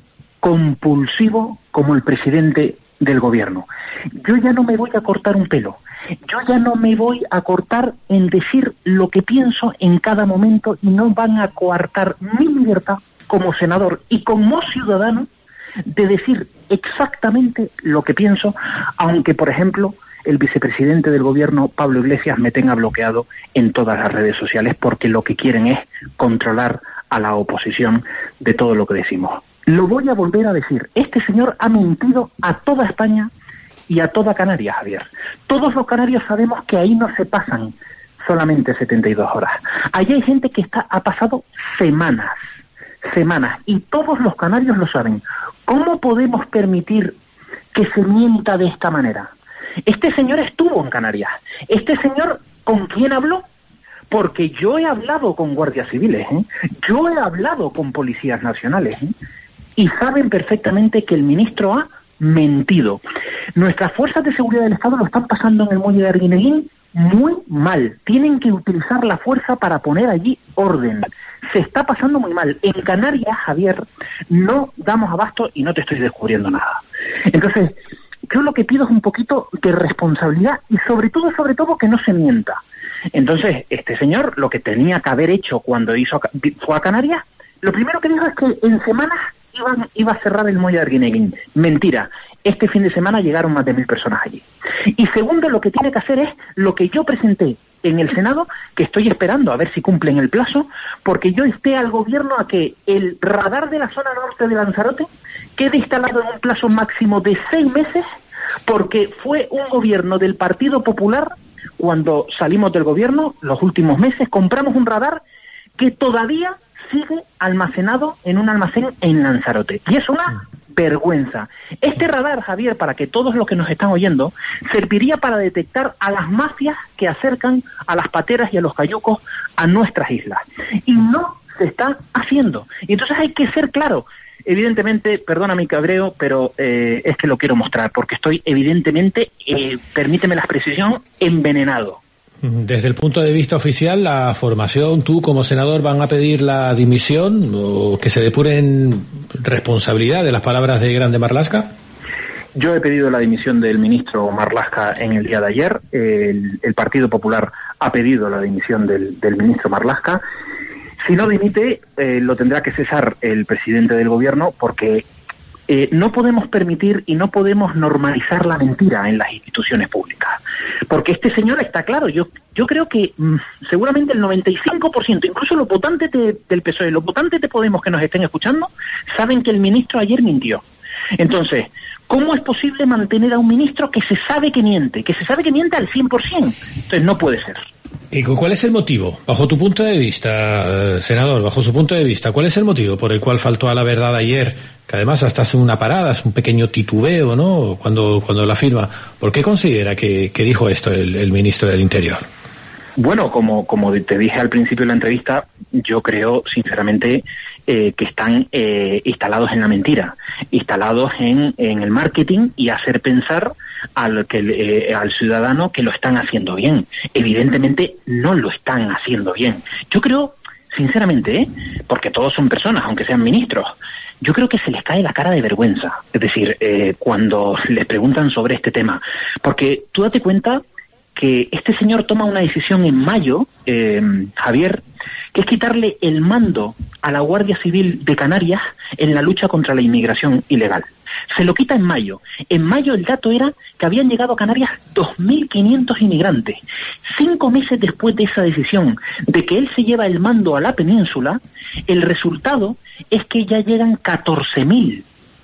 compulsivo como el presidente del gobierno. Yo ya no me voy a cortar un pelo. Yo ya no me voy a cortar en decir lo que pienso en cada momento y no van a coartar mi libertad como senador y como ciudadano de decir exactamente lo que pienso, aunque, por ejemplo, el vicepresidente del gobierno, Pablo Iglesias, me tenga bloqueado en todas las redes sociales porque lo que quieren es controlar a la oposición de todo lo que decimos. Lo voy a volver a decir. Este señor ha mentido a toda España y a toda Canarias, Javier. Todos los canarios sabemos que ahí no se pasan solamente setenta y dos horas. Allí hay gente que está ha pasado semanas, semanas, y todos los canarios lo saben. ¿Cómo podemos permitir que se mienta de esta manera? Este señor estuvo en Canarias. Este señor, ¿con quién habló? Porque yo he hablado con guardias civiles, ¿eh? Yo he hablado con policías nacionales, ¿eh? Y saben perfectamente que el ministro ha mentido. Nuestras fuerzas de seguridad del Estado lo están pasando en el muelle de Arguineguín muy mal. Tienen que utilizar la fuerza para poner allí orden. Se está pasando muy mal. En Canarias, Javier, no damos abasto y no te estoy descubriendo nada. Entonces, yo lo que pido es un poquito de responsabilidad y sobre todo, sobre todo, que no se mienta. Entonces, este señor, lo que tenía que haber hecho cuando hizo fue a Canarias, lo primero que dijo es que en semanas iban, iba a cerrar el muelle de Arguineguín. Mentira. Este fin de semana llegaron más de mil personas allí. Y segundo, lo que tiene que hacer es lo que yo presenté en el Senado, que estoy esperando a ver si cumplen el plazo, porque yo insté al gobierno a que el radar de la zona norte de Lanzarote quede instalado en un plazo máximo de seis meses, porque fue un gobierno del Partido Popular, cuando salimos del gobierno, los últimos meses, compramos un radar que todavía sigue almacenado en un almacén en Lanzarote. Y es una vergüenza. Este radar, Javier, para que todos los que nos están oyendo, serviría para detectar a las mafias que acercan a las pateras y a los cayucos a nuestras islas. Y no se está haciendo. Y entonces hay que ser claro. Evidentemente, perdona mi cabreo, pero eh, es que lo quiero mostrar, porque estoy evidentemente, eh, permíteme la expresión, envenenado. Desde el punto de vista oficial, la formación, tú como senador, ¿van a pedir la dimisión o que se depuren responsabilidad de las palabras de Grande Marlaska? Yo he pedido la dimisión del ministro Marlaska en el día de ayer. El, el Partido Popular ha pedido la dimisión del, del ministro Marlaska. Si no dimite, eh, lo tendrá que cesar el presidente del gobierno, porque eh, no podemos permitir y no podemos normalizar la mentira en las instituciones públicas. Porque este señor está claro, yo yo creo que mmm, seguramente el noventa y cinco por ciento, incluso los votantes de, del P S O E, los votantes de Podemos que nos estén escuchando, saben que el ministro ayer mintió. Entonces, ¿cómo es posible mantener a un ministro que se sabe que miente, que se sabe que miente al cien por ciento? Entonces no puede ser. ¿Y cuál es el motivo, bajo tu punto de vista, senador, bajo su punto de vista, cuál es el motivo por el cual faltó a la verdad ayer, que además hasta hace una parada, es un pequeño titubeo, ¿no?, cuando cuando la afirma? ¿Por qué considera que, que dijo esto el, el ministro del Interior? Bueno, como, como te dije al principio de la entrevista, yo creo, sinceramente, eh, que están eh, instalados en la mentira, instalados en, en el marketing y hacer pensar al, que, eh, al ciudadano que lo están haciendo bien. Evidentemente no lo están haciendo bien. Yo creo, sinceramente, ¿eh? porque todos son personas, aunque sean ministros, yo creo que se les cae la cara de vergüenza. Es decir, eh, cuando les preguntan sobre este tema. Porque tú date cuenta que este señor toma una decisión en mayo, eh, Javier, que es quitarle el mando a la Guardia Civil de Canarias en la lucha contra la inmigración ilegal. Se lo quita en mayo. En mayo el dato era que habían llegado a Canarias dos mil quinientos inmigrantes. Cinco meses después de esa decisión, de que él se lleva el mando a la península, el resultado es que ya llegan catorce mil.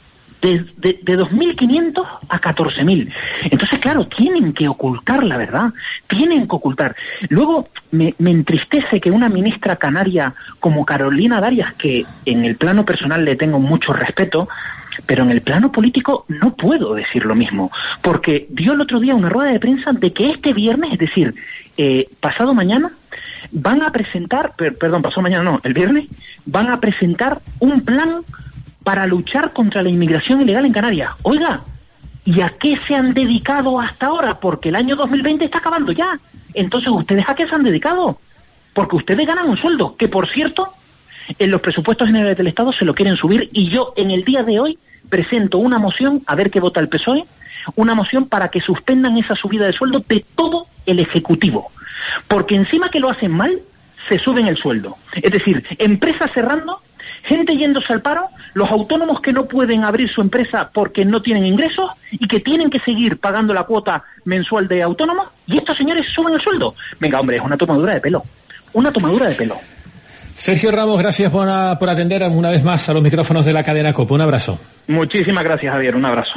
De, de, de dos mil quinientos a catorce mil. Entonces, claro, tienen que ocultar la verdad, tienen que ocultar. Luego, me, me entristece que una ministra canaria como Carolina Darias, que en el plano personal le tengo mucho respeto, pero en el plano político no puedo decir lo mismo, porque dio el otro día una rueda de prensa de que este viernes, es decir, eh, pasado mañana, van a presentar, per, perdón, pasado mañana no, el viernes, van a presentar un plan para luchar contra la inmigración ilegal en Canarias. Oiga, ¿y a qué se han dedicado hasta ahora? Porque el año dos mil veinte está acabando ya. Entonces, ¿ustedes a qué se han dedicado? Porque ustedes ganan un sueldo, que por cierto, en los presupuestos generales del Estado se lo quieren subir, y yo en el día de hoy presento una moción, a ver qué vota el P S O E, una moción para que suspendan esa subida de sueldo de todo el Ejecutivo. Porque encima que lo hacen mal, se suben el sueldo. Es decir, empresas cerrando, gente yéndose al paro, los autónomos que no pueden abrir su empresa porque no tienen ingresos y que tienen que seguir pagando la cuota mensual de autónomos, y estos señores suben el sueldo. Venga, hombre, es una tomadura de pelo. Una tomadura de pelo. Sergio Ramos, gracias por, por atender una vez más a los micrófonos de la cadena COPE. Un abrazo. Muchísimas gracias, Javier. Un abrazo.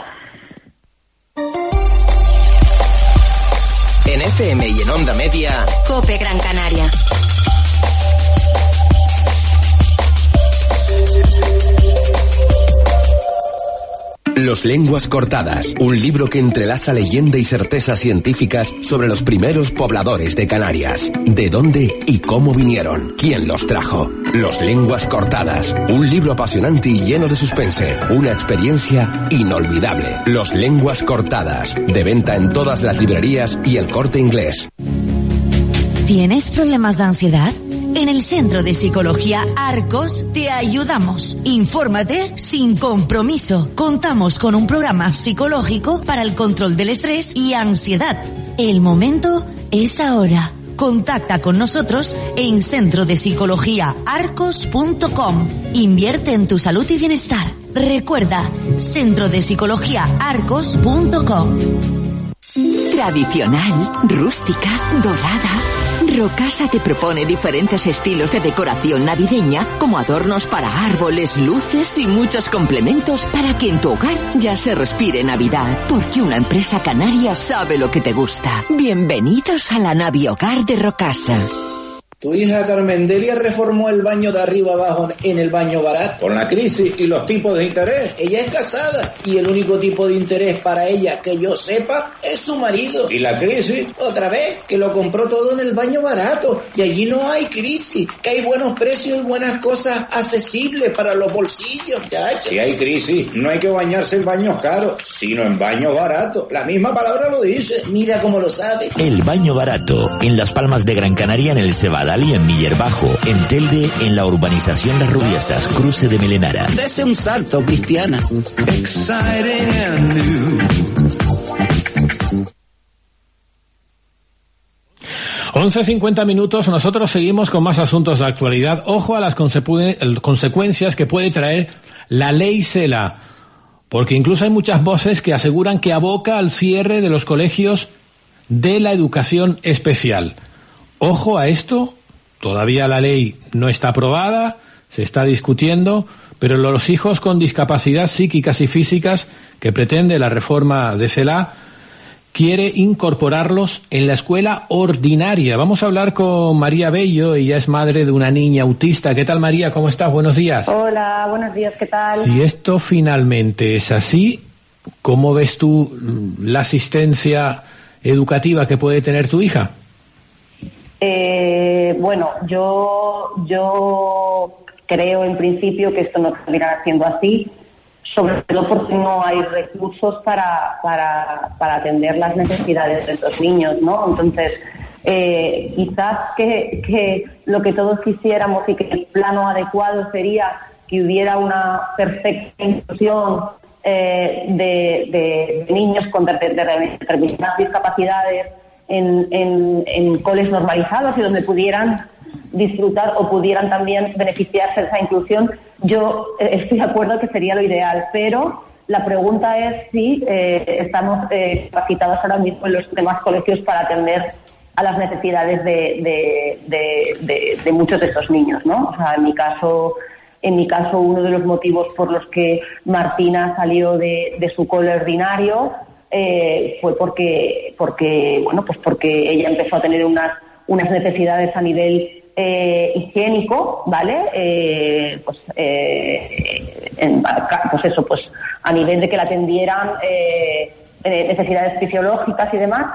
En F M y en Onda Media, COPE Gran Canaria. Los lenguas cortadas, un libro que entrelaza leyenda y certezas científicas sobre los primeros pobladores de Canarias. ¿De dónde y cómo vinieron? ¿Quién los trajo? Los lenguas cortadas, un libro apasionante y lleno de suspense, una experiencia inolvidable. Los lenguas cortadas, de venta en todas las librerías y El Corte Inglés. ¿Tienes problemas de ansiedad? En el Centro de Psicología Arcos te ayudamos. Infórmate sin compromiso. Contamos con un programa psicológico para el control del estrés y ansiedad. El momento es ahora. Contacta con nosotros en centro de psicología arcos punto com. Invierte en tu salud y bienestar. Recuerda, centro de psicología arcos punto com. Tradicional, rústica, dorada. Rocasa te propone diferentes estilos de decoración navideña, como adornos para árboles, luces y muchos complementos para que en tu hogar ya se respire Navidad, porque una empresa canaria sabe lo que te gusta. Bienvenidos a la Naviogar de Rocasa. Tu hija Carmendelia reformó el baño de arriba abajo en el baño barato. Con la crisis y los tipos de interés, ella es casada y el único tipo de interés para ella que yo sepa es su marido. ¿Y la crisis? Otra vez, que lo compró todo en el baño barato y allí no hay crisis, que hay buenos precios y buenas cosas accesibles para los bolsillos, chacho. Si hay crisis, no hay que bañarse en baños caros, sino en baños baratos. La misma palabra lo dice, mira cómo lo sabe. El baño barato, en Las Palmas de Gran Canaria, en el Cebadal y en Miller Bajo, en Telde, en la urbanización Las Rubiesas, cruce de Melenara. Dese un salto, Cristiana. once cincuenta minutos, nosotros seguimos con más asuntos de actualidad. Ojo a las consecu- consecuencias que puede traer la ley Cela. porque incluso hay muchas voces que aseguran que aboca al cierre de los colegios de la educación especial. Ojo a esto, todavía la ley no está aprobada, se está discutiendo, pero los hijos con discapacidad psíquicas y físicas que pretende la reforma de Celaá quiere incorporarlos en la escuela ordinaria. Vamos a hablar con María Bello, ella es madre de una niña autista. ¿Qué tal, María? ¿Cómo estás? Buenos días. Hola, buenos días, ¿qué tal? Si esto finalmente es así, ¿cómo ves tú la asistencia educativa que puede tener tu hija? Eh, bueno, yo, yo creo en principio que esto no terminará siendo así, sobre todo porque no hay recursos para, para, para atender las necesidades de estos niños, ¿no? Entonces, eh, quizás que, que lo que todos quisiéramos y que el plano adecuado sería que hubiera una perfecta inclusión eh, de, de niños con de, de, de determinadas discapacidades en, en, en coles normalizados y donde pudieran disfrutar o pudieran también beneficiarse de esa inclusión. Yo eh, estoy de acuerdo que sería lo ideal, pero la pregunta es si eh, estamos eh, capacitados ahora mismo en los demás colegios para atender a las necesidades de, de, de, de, de muchos de estos niños, ¿no? O sea, en mi caso, en mi caso, uno de los motivos por los que Martina salió de, de su cole ordinario eh, fue porque, porque, bueno, pues porque ella empezó a tener unas unas necesidades a nivel eh, higiénico, ¿vale? Eh, pues, eh, en, pues eso, pues a nivel de que la atendieran eh, necesidades fisiológicas y demás,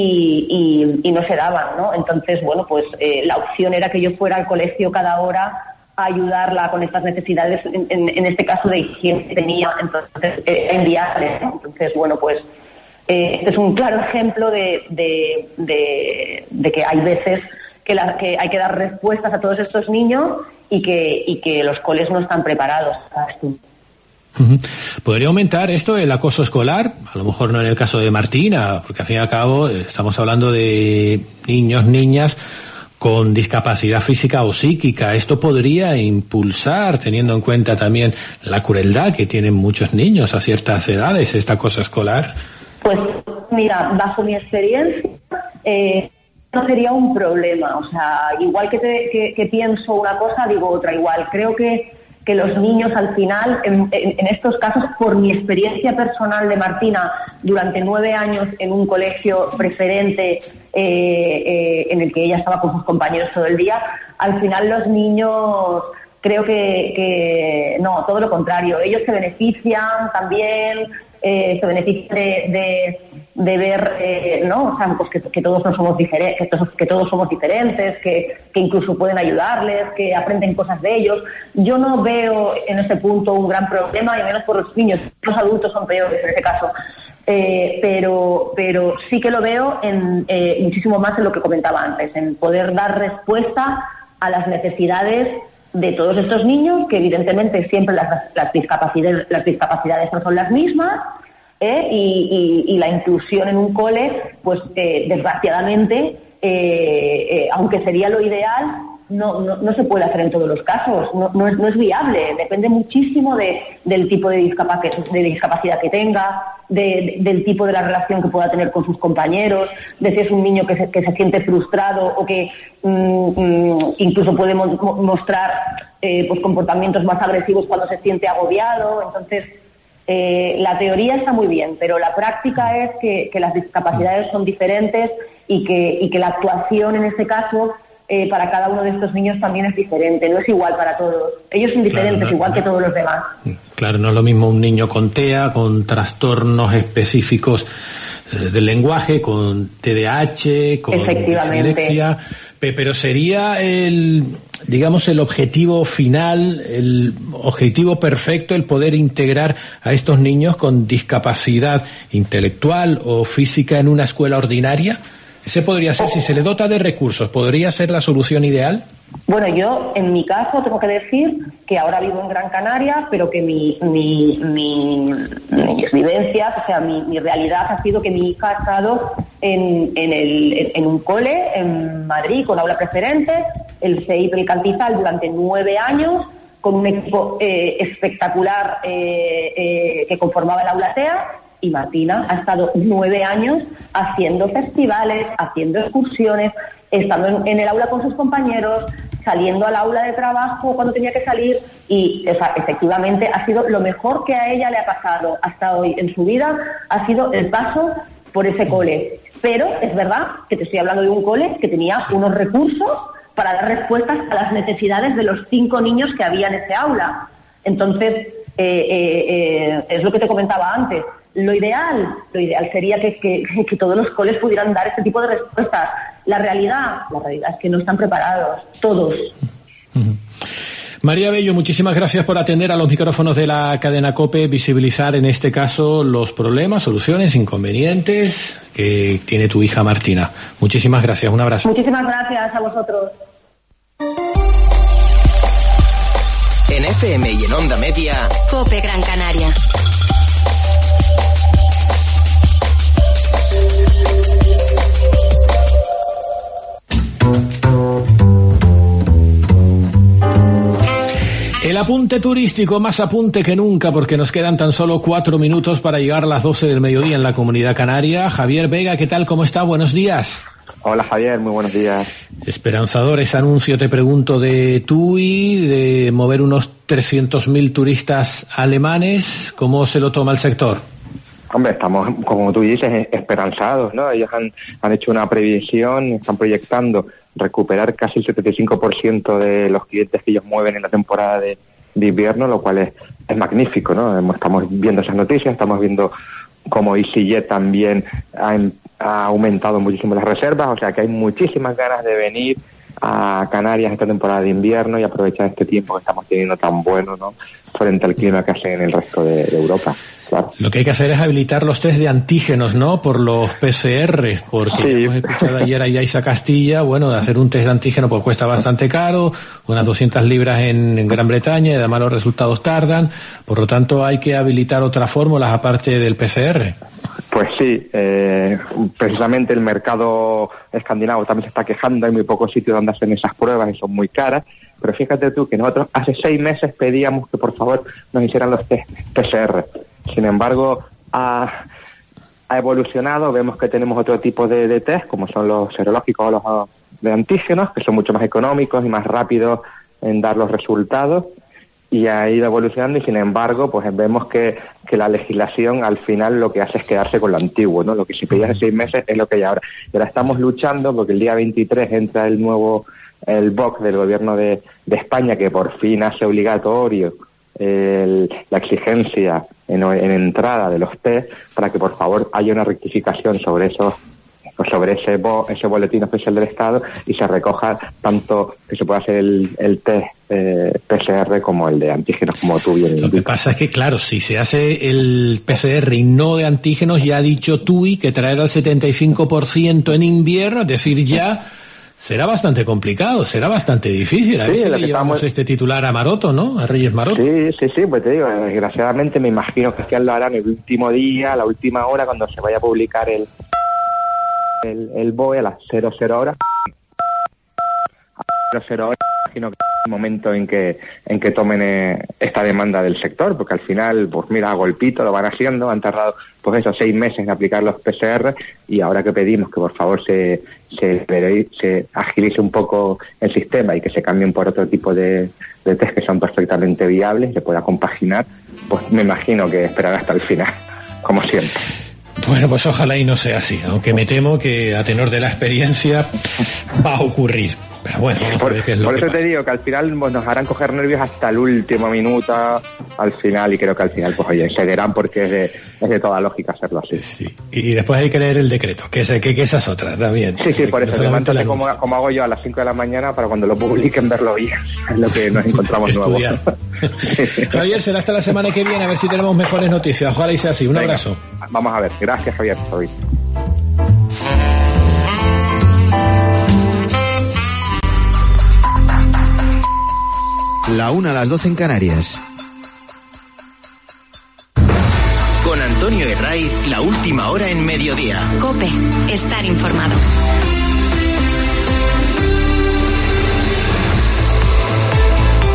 y, y, y no se daban, ¿no? Entonces, bueno, pues eh, la opción era que yo fuera al colegio cada hora a ayudarla con estas necesidades, en, en, en este caso de higiene que tenía, entonces eh, enviarle, ¿no? Entonces, bueno, pues Eh, este es un claro ejemplo de, de, de, de que hay veces que, la, que hay que dar respuestas a todos estos niños y que, y que los coles no están preparados, ¿sabes tú? Uh-huh. ¿Podría aumentar esto el acoso escolar? A lo mejor no en el caso de Martina, porque al fin y al cabo estamos hablando de niños, niñas con discapacidad física o psíquica. ¿Esto podría impulsar, teniendo en cuenta también la crueldad que tienen muchos niños a ciertas edades, este acoso escolar? Pues mira, bajo mi experiencia eh, no sería un problema. O sea, igual que, te, que, que pienso una cosa, digo otra. Igual creo que, que los niños al final, en, en, en estos casos, por mi experiencia personal de Martina, durante nueve años en un colegio preferente eh, eh, en el que ella estaba con sus compañeros todo el día, al final los niños... Creo que, que no, todo lo contrario. Ellos se benefician también, eh, se benefician de, de, de ver, eh, ¿no? O sea, pues que, que todos no somos diferentes, que todos, que todos somos diferentes, que, que incluso pueden ayudarles, que aprenden cosas de ellos. Yo no veo en ese punto un gran problema, y menos por los niños. Los adultos son peores en ese caso. Eh, pero, pero sí que lo veo en eh, muchísimo más en lo que comentaba antes, en poder dar respuesta a las necesidades de todos estos niños, que evidentemente siempre las, las discapacidades las discapacidades no son las mismas, ¿eh? y, y, y la inclusión en un cole, pues eh, desgraciadamente, eh, eh, aunque sería lo ideal, no, no, no se puede hacer en todos los casos, no, no, es, no es viable, depende muchísimo de, del tipo de discapacidad, de discapacidad que tenga, de, de, del tipo de la relación que pueda tener con sus compañeros, de si es un niño que se, que se siente frustrado o que mmm, incluso puede mo- mostrar eh, pues comportamientos más agresivos cuando se siente agobiado. Entonces, eh, la teoría está muy bien, pero la práctica es que, que las discapacidades son diferentes y que, y que la actuación en este caso Eh, para cada uno de estos niños también es diferente, no es igual para todos. Ellos son diferentes, claro, no, igual no, que todos los demás. Claro, no es lo mismo un niño con T E A, con trastornos específicos eh, del lenguaje, con T D A H, con dislexia, pero sería el, digamos, el objetivo final, el objetivo perfecto, el poder integrar a estos niños con discapacidad intelectual o física en una escuela ordinaria. ¿Ese podría ser, si se le dota de recursos, podría ser la solución ideal? Bueno, yo en mi caso tengo que decir que ahora vivo en Gran Canaria, pero que mi, mi, mi, mis vivencias, o sea, mi, mi realidad ha sido que mi hija ha estado en, en, el, en un cole en Madrid con aula preferente, el C E I P El Cantizal, durante nueve años, con un equipo eh, espectacular eh, eh, que conformaba el aula T E A, y Martina ha estado nueve años haciendo festivales, haciendo excursiones, estando en, en el aula con sus compañeros, saliendo al aula de trabajo cuando tenía que salir, y o sea, efectivamente ha sido lo mejor que a ella le ha pasado hasta hoy en su vida, ha sido el paso por ese cole. Pero es verdad que te estoy hablando de un cole que tenía unos recursos para dar respuestas a las necesidades de los cinco niños que había en ese aula. Entonces, eh, eh, eh, es lo que te comentaba antes. Lo ideal, lo ideal sería que, que, que todos los coles pudieran dar este tipo de respuestas. La realidad, la realidad es que no están preparados, todos. Uh-huh. María Bello, muchísimas gracias por atender a los micrófonos de la cadena COPE, visibilizar en este caso los problemas, soluciones, inconvenientes que tiene tu hija Martina. Muchísimas gracias, un abrazo. Muchísimas gracias a vosotros. En F M y en Onda Media, COPE Gran Canaria. El apunte turístico, más apunte que nunca, porque nos quedan tan solo cuatro minutos para llegar a las doce del mediodía en la Comunidad Canaria. Javier Vega, ¿qué tal? ¿Cómo está? Buenos días. Hola Javier, muy buenos días. Esperanzador ese anuncio, te pregunto, de T U I, de mover unos trescientos mil turistas alemanes. ¿Cómo se lo toma el sector? Hombre, estamos, como tú dices, esperanzados, ¿no? Ellos han, han hecho una previsión, están proyectando recuperar casi el setenta y cinco por ciento de los clientes que ellos mueven en la temporada de, de invierno, lo cual es, es magnífico, ¿no? Estamos viendo esas noticias, estamos viendo cómo EasyJet también ha, ha aumentado muchísimo las reservas, o sea que hay muchísimas ganas de venir a Canarias esta temporada de invierno y aprovechar este tiempo que estamos teniendo tan bueno, ¿no? Frente al clima que hace en el resto de, de Europa. Claro. Lo que hay que hacer es habilitar los test de antígenos, ¿no? Por los P C R, porque sí. Hemos escuchado ayer a Yaisa Castilla, bueno, de hacer un test de antígeno pues cuesta bastante caro, unas doscientas libras en, en Gran Bretaña, y además los resultados tardan, por lo tanto hay que habilitar otras fórmulas aparte del P C R. Pues sí, eh, precisamente el mercado escandinavo también se está quejando, hay muy pocos sitios donde hacen esas pruebas y son muy caras, pero fíjate tú que nosotros hace seis meses pedíamos que por favor nos hicieran los test P C R. Sin embargo, ha, ha evolucionado, vemos que tenemos otro tipo de, de test, como son los serológicos o los de antígenos, que son mucho más económicos y más rápidos en dar los resultados, y ha ido evolucionando, y sin embargo, pues vemos que, que la legislación al final lo que hace es quedarse con lo antiguo, ¿no? Lo que se pedía hace seis meses es lo que hay ahora. Y ahora estamos luchando porque el día veintitrés entra el nuevo, el B O C del gobierno de, de España, que por fin hace obligatorio el, la exigencia en, en entrada de los test, para que por favor haya una rectificación sobre esos sobre ese bo, ese boletín oficial del Estado, y se recoja tanto que se pueda hacer el, el test eh, P C R como el de antígenos, como tú bien indicas. Lo que pasa es que, claro, si se hace el P C R y no de antígenos, ya ha dicho T U I que traer al setenta y cinco por ciento en invierno, es decir, ya será bastante complicado, será bastante difícil. A ver sí, si le llevamos estamos... este titular a Maroto, ¿no? A Reyes Maroto. Sí, sí, sí, pues te digo, desgraciadamente me imagino que ya lo harán el último día, la última hora, cuando se vaya a publicar el el, el B O E a las cero cero horas. A cero cero horas, imagino que es el momento en que en que tomen eh, esta demanda del sector, porque al final, pues mira, a golpito lo van haciendo, han tardado pues esos seis meses en aplicar los P C R, y ahora que pedimos que por favor se se, se agilice un poco el sistema y que se cambien por otro tipo de, de test que son perfectamente viables y se pueda compaginar, pues me imagino que esperará hasta el final, como siempre. Bueno, pues ojalá y no sea así, aunque me temo que a tenor de la experiencia va a ocurrir. Pero bueno, vamos por, a ver qué es lo por que eso pasa. te digo que al final pues, nos harán coger nervios hasta el último minuto, al final, y creo que al final, pues oye, cederán, porque es de, es de toda lógica hacerlo así. Sí. Y después hay que leer el decreto, que, sé, que, que esa es otra también. Sí, sí, por no eso levántate como, como hago yo a las cinco de la mañana, para cuando lo publiquen verlo bien. Es lo que nos encontramos nuevo. Javier, será hasta la semana que viene, a ver si tenemos mejores noticias. Ojalá y sea así. Un Venga, abrazo. Vamos a ver. Gracias, Javier. Hoy. La una a las doce en Canarias. Con Antonio Herray, la última hora en mediodía. COPE, estar informado.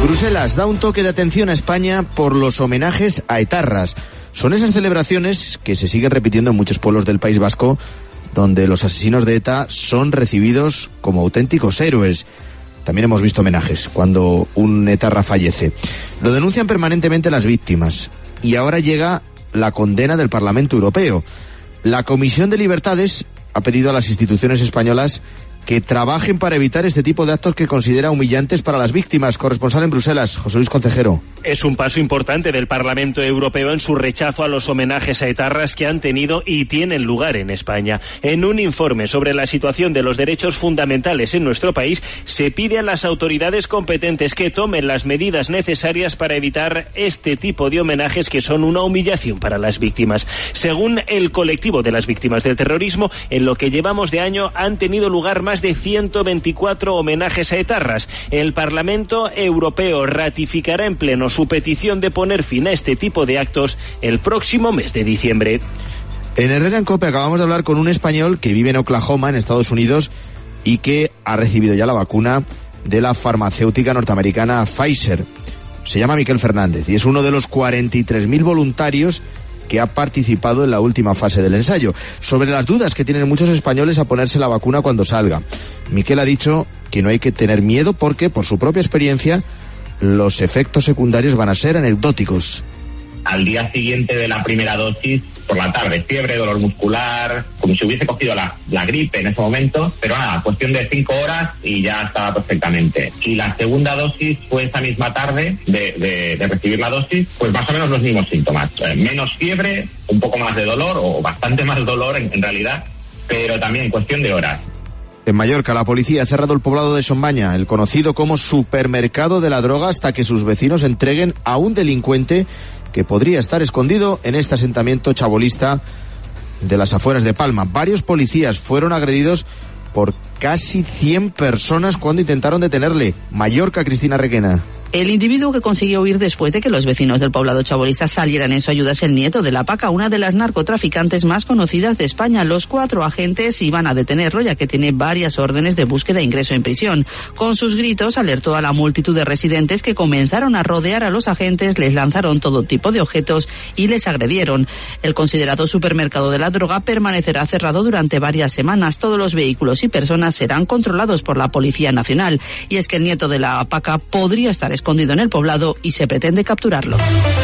Bruselas da un toque de atención a España por los homenajes a etarras. Son esas celebraciones que se siguen repitiendo en muchos pueblos del País Vasco, donde los asesinos de ETA son recibidos como auténticos héroes. También hemos visto homenajes cuando un etarra fallece. Lo denuncian permanentemente las víctimas. Y ahora llega la condena del Parlamento Europeo. La Comisión de Libertades ha pedido a las instituciones españolas que trabajen para evitar este tipo de actos que considera humillantes para las víctimas. Corresponsal en Bruselas, José Luis Concejero. Es un paso importante del Parlamento Europeo en su rechazo a los homenajes a etarras que han tenido y tienen lugar en España. En un informe sobre la situación de los derechos fundamentales en nuestro país, se pide a las autoridades competentes que tomen las medidas necesarias para evitar este tipo de homenajes que son una humillación para las víctimas. Según el colectivo de las víctimas del terrorismo, en lo que llevamos de año han tenido lugar más de ciento veinticuatro homenajes a etarras. El Parlamento Europeo ratificará en pleno su petición de poner fin a este tipo de actos el próximo mes de diciembre. En Herrera en Cope acabamos de hablar con un español que vive en Oklahoma, en Estados Unidos, y que ha recibido ya la vacuna de la farmacéutica norteamericana Pfizer. Se llama Miquel Fernández y es uno de los cuarenta y tres mil voluntarios que ha participado en la última fase del ensayo. Sobre las dudas que tienen muchos españoles a ponerse la vacuna cuando salga, Miquel ha dicho que no hay que tener miedo porque, por su propia experiencia, los efectos secundarios van a ser anecdóticos. Al día siguiente de la primera dosis, por la tarde, fiebre, dolor muscular, como si hubiese cogido la, la gripe en ese momento, pero nada, cuestión de cinco horas y ya estaba perfectamente. Y la segunda dosis fue esa misma tarde de, de, de recibir la dosis, pues más o menos los mismos síntomas. Eh, menos fiebre, un poco más de dolor, o bastante más dolor en, en realidad, pero también cuestión de horas. En Mallorca, la policía ha cerrado el poblado de Sombaña, el conocido como supermercado de la droga, hasta que sus vecinos entreguen a un delincuente que podría estar escondido en este asentamiento chabolista de las afueras de Palma. Varios policías fueron agredidos por casi cien personas cuando intentaron detenerle. Mallorca, Cristina Requena. El individuo que consiguió huir después de que los vecinos del poblado chabolista salieran en su ayuda es el nieto de la Paca, una de las narcotraficantes más conocidas de España. Los cuatro agentes iban a detenerlo ya que tiene varias órdenes de búsqueda e ingreso en prisión. Con sus gritos alertó a la multitud de residentes que comenzaron a rodear a los agentes, les lanzaron todo tipo de objetos y les agredieron. El considerado supermercado de la droga permanecerá cerrado durante varias semanas. Todos los vehículos y personas serán controlados por la Policía Nacional. Y es que el nieto de la Paca podría estar escondido en el poblado y se pretende capturarlo.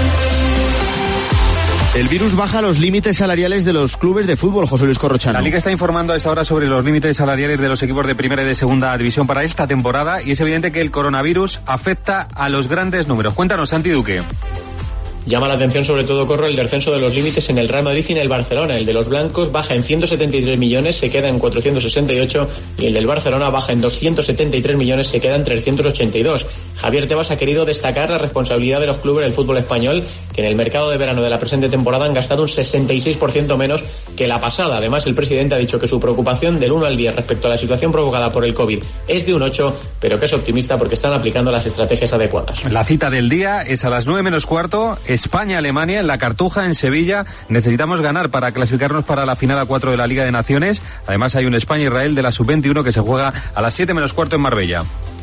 El virus baja los límites salariales de los clubes de fútbol, José Luis Corrochano. La Liga está informando a esta hora sobre los límites salariales de los equipos de primera y de segunda división para esta temporada y es evidente que el coronavirus afecta a los grandes números. Cuéntanos, Santi Duque. Llama la atención sobre todo, Corro, el descenso de los límites en el Real Madrid y en el Barcelona. El de los blancos baja en ciento setenta y tres millones, se queda en cuatrocientos sesenta y ocho, y el del Barcelona baja en doscientos setenta y tres millones, se queda en trescientos ochenta y dos. Javier Tebas ha querido destacar la responsabilidad de los clubes del fútbol español, que en el mercado de verano de la presente temporada han gastado un sesenta y seis por ciento menos que la pasada. Además, el presidente ha dicho que su preocupación del uno al diez respecto a la situación provocada por el COVID es de un ocho, pero que es optimista porque están aplicando las estrategias adecuadas. La cita del día es a las nueve menos cuarto, España-Alemania en la Cartuja, en Sevilla. Necesitamos ganar para clasificarnos para la final a cuatro de la Liga de Naciones. Además hay un España-Israel de la sub veintiuno que se juega a las siete menos cuarto en Marbella.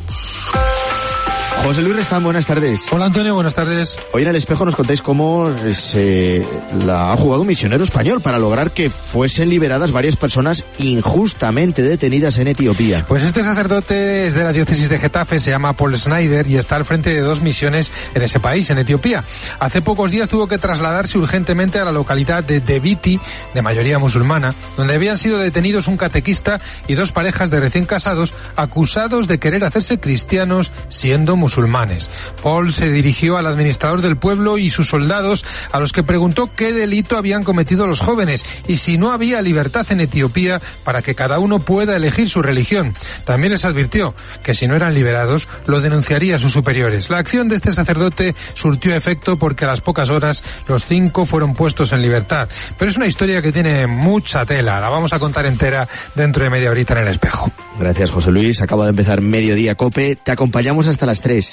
José Luis Restán, buenas tardes. Hola Antonio, buenas tardes. Hoy en El Espejo nos contáis cómo se la ha jugado un misionero español para lograr que fuesen liberadas varias personas injustamente detenidas en Etiopía. Pues este sacerdote es de la diócesis de Getafe, se llama Paul Snyder y está al frente de dos misiones en ese país, en Etiopía. Hace pocos días tuvo que trasladarse urgentemente a la localidad de Debiti, de mayoría musulmana, donde habían sido detenidos un catequista y dos parejas de recién casados acusados de querer hacerse cristianos siendo musulmanes. musulmanes. Paul se dirigió al administrador del pueblo y sus soldados, a los que preguntó qué delito habían cometido los jóvenes y si no había libertad en Etiopía para que cada uno pueda elegir su religión. También les advirtió que si no eran liberados, lo denunciaría a sus superiores. La acción de este sacerdote surtió efecto porque a las pocas horas los cinco fueron puestos en libertad. Pero es una historia que tiene mucha tela. La vamos a contar entera dentro de media horita en El Espejo. Gracias, José Luis. Acaba de empezar Mediodía Cope. Te acompañamos hasta las tres.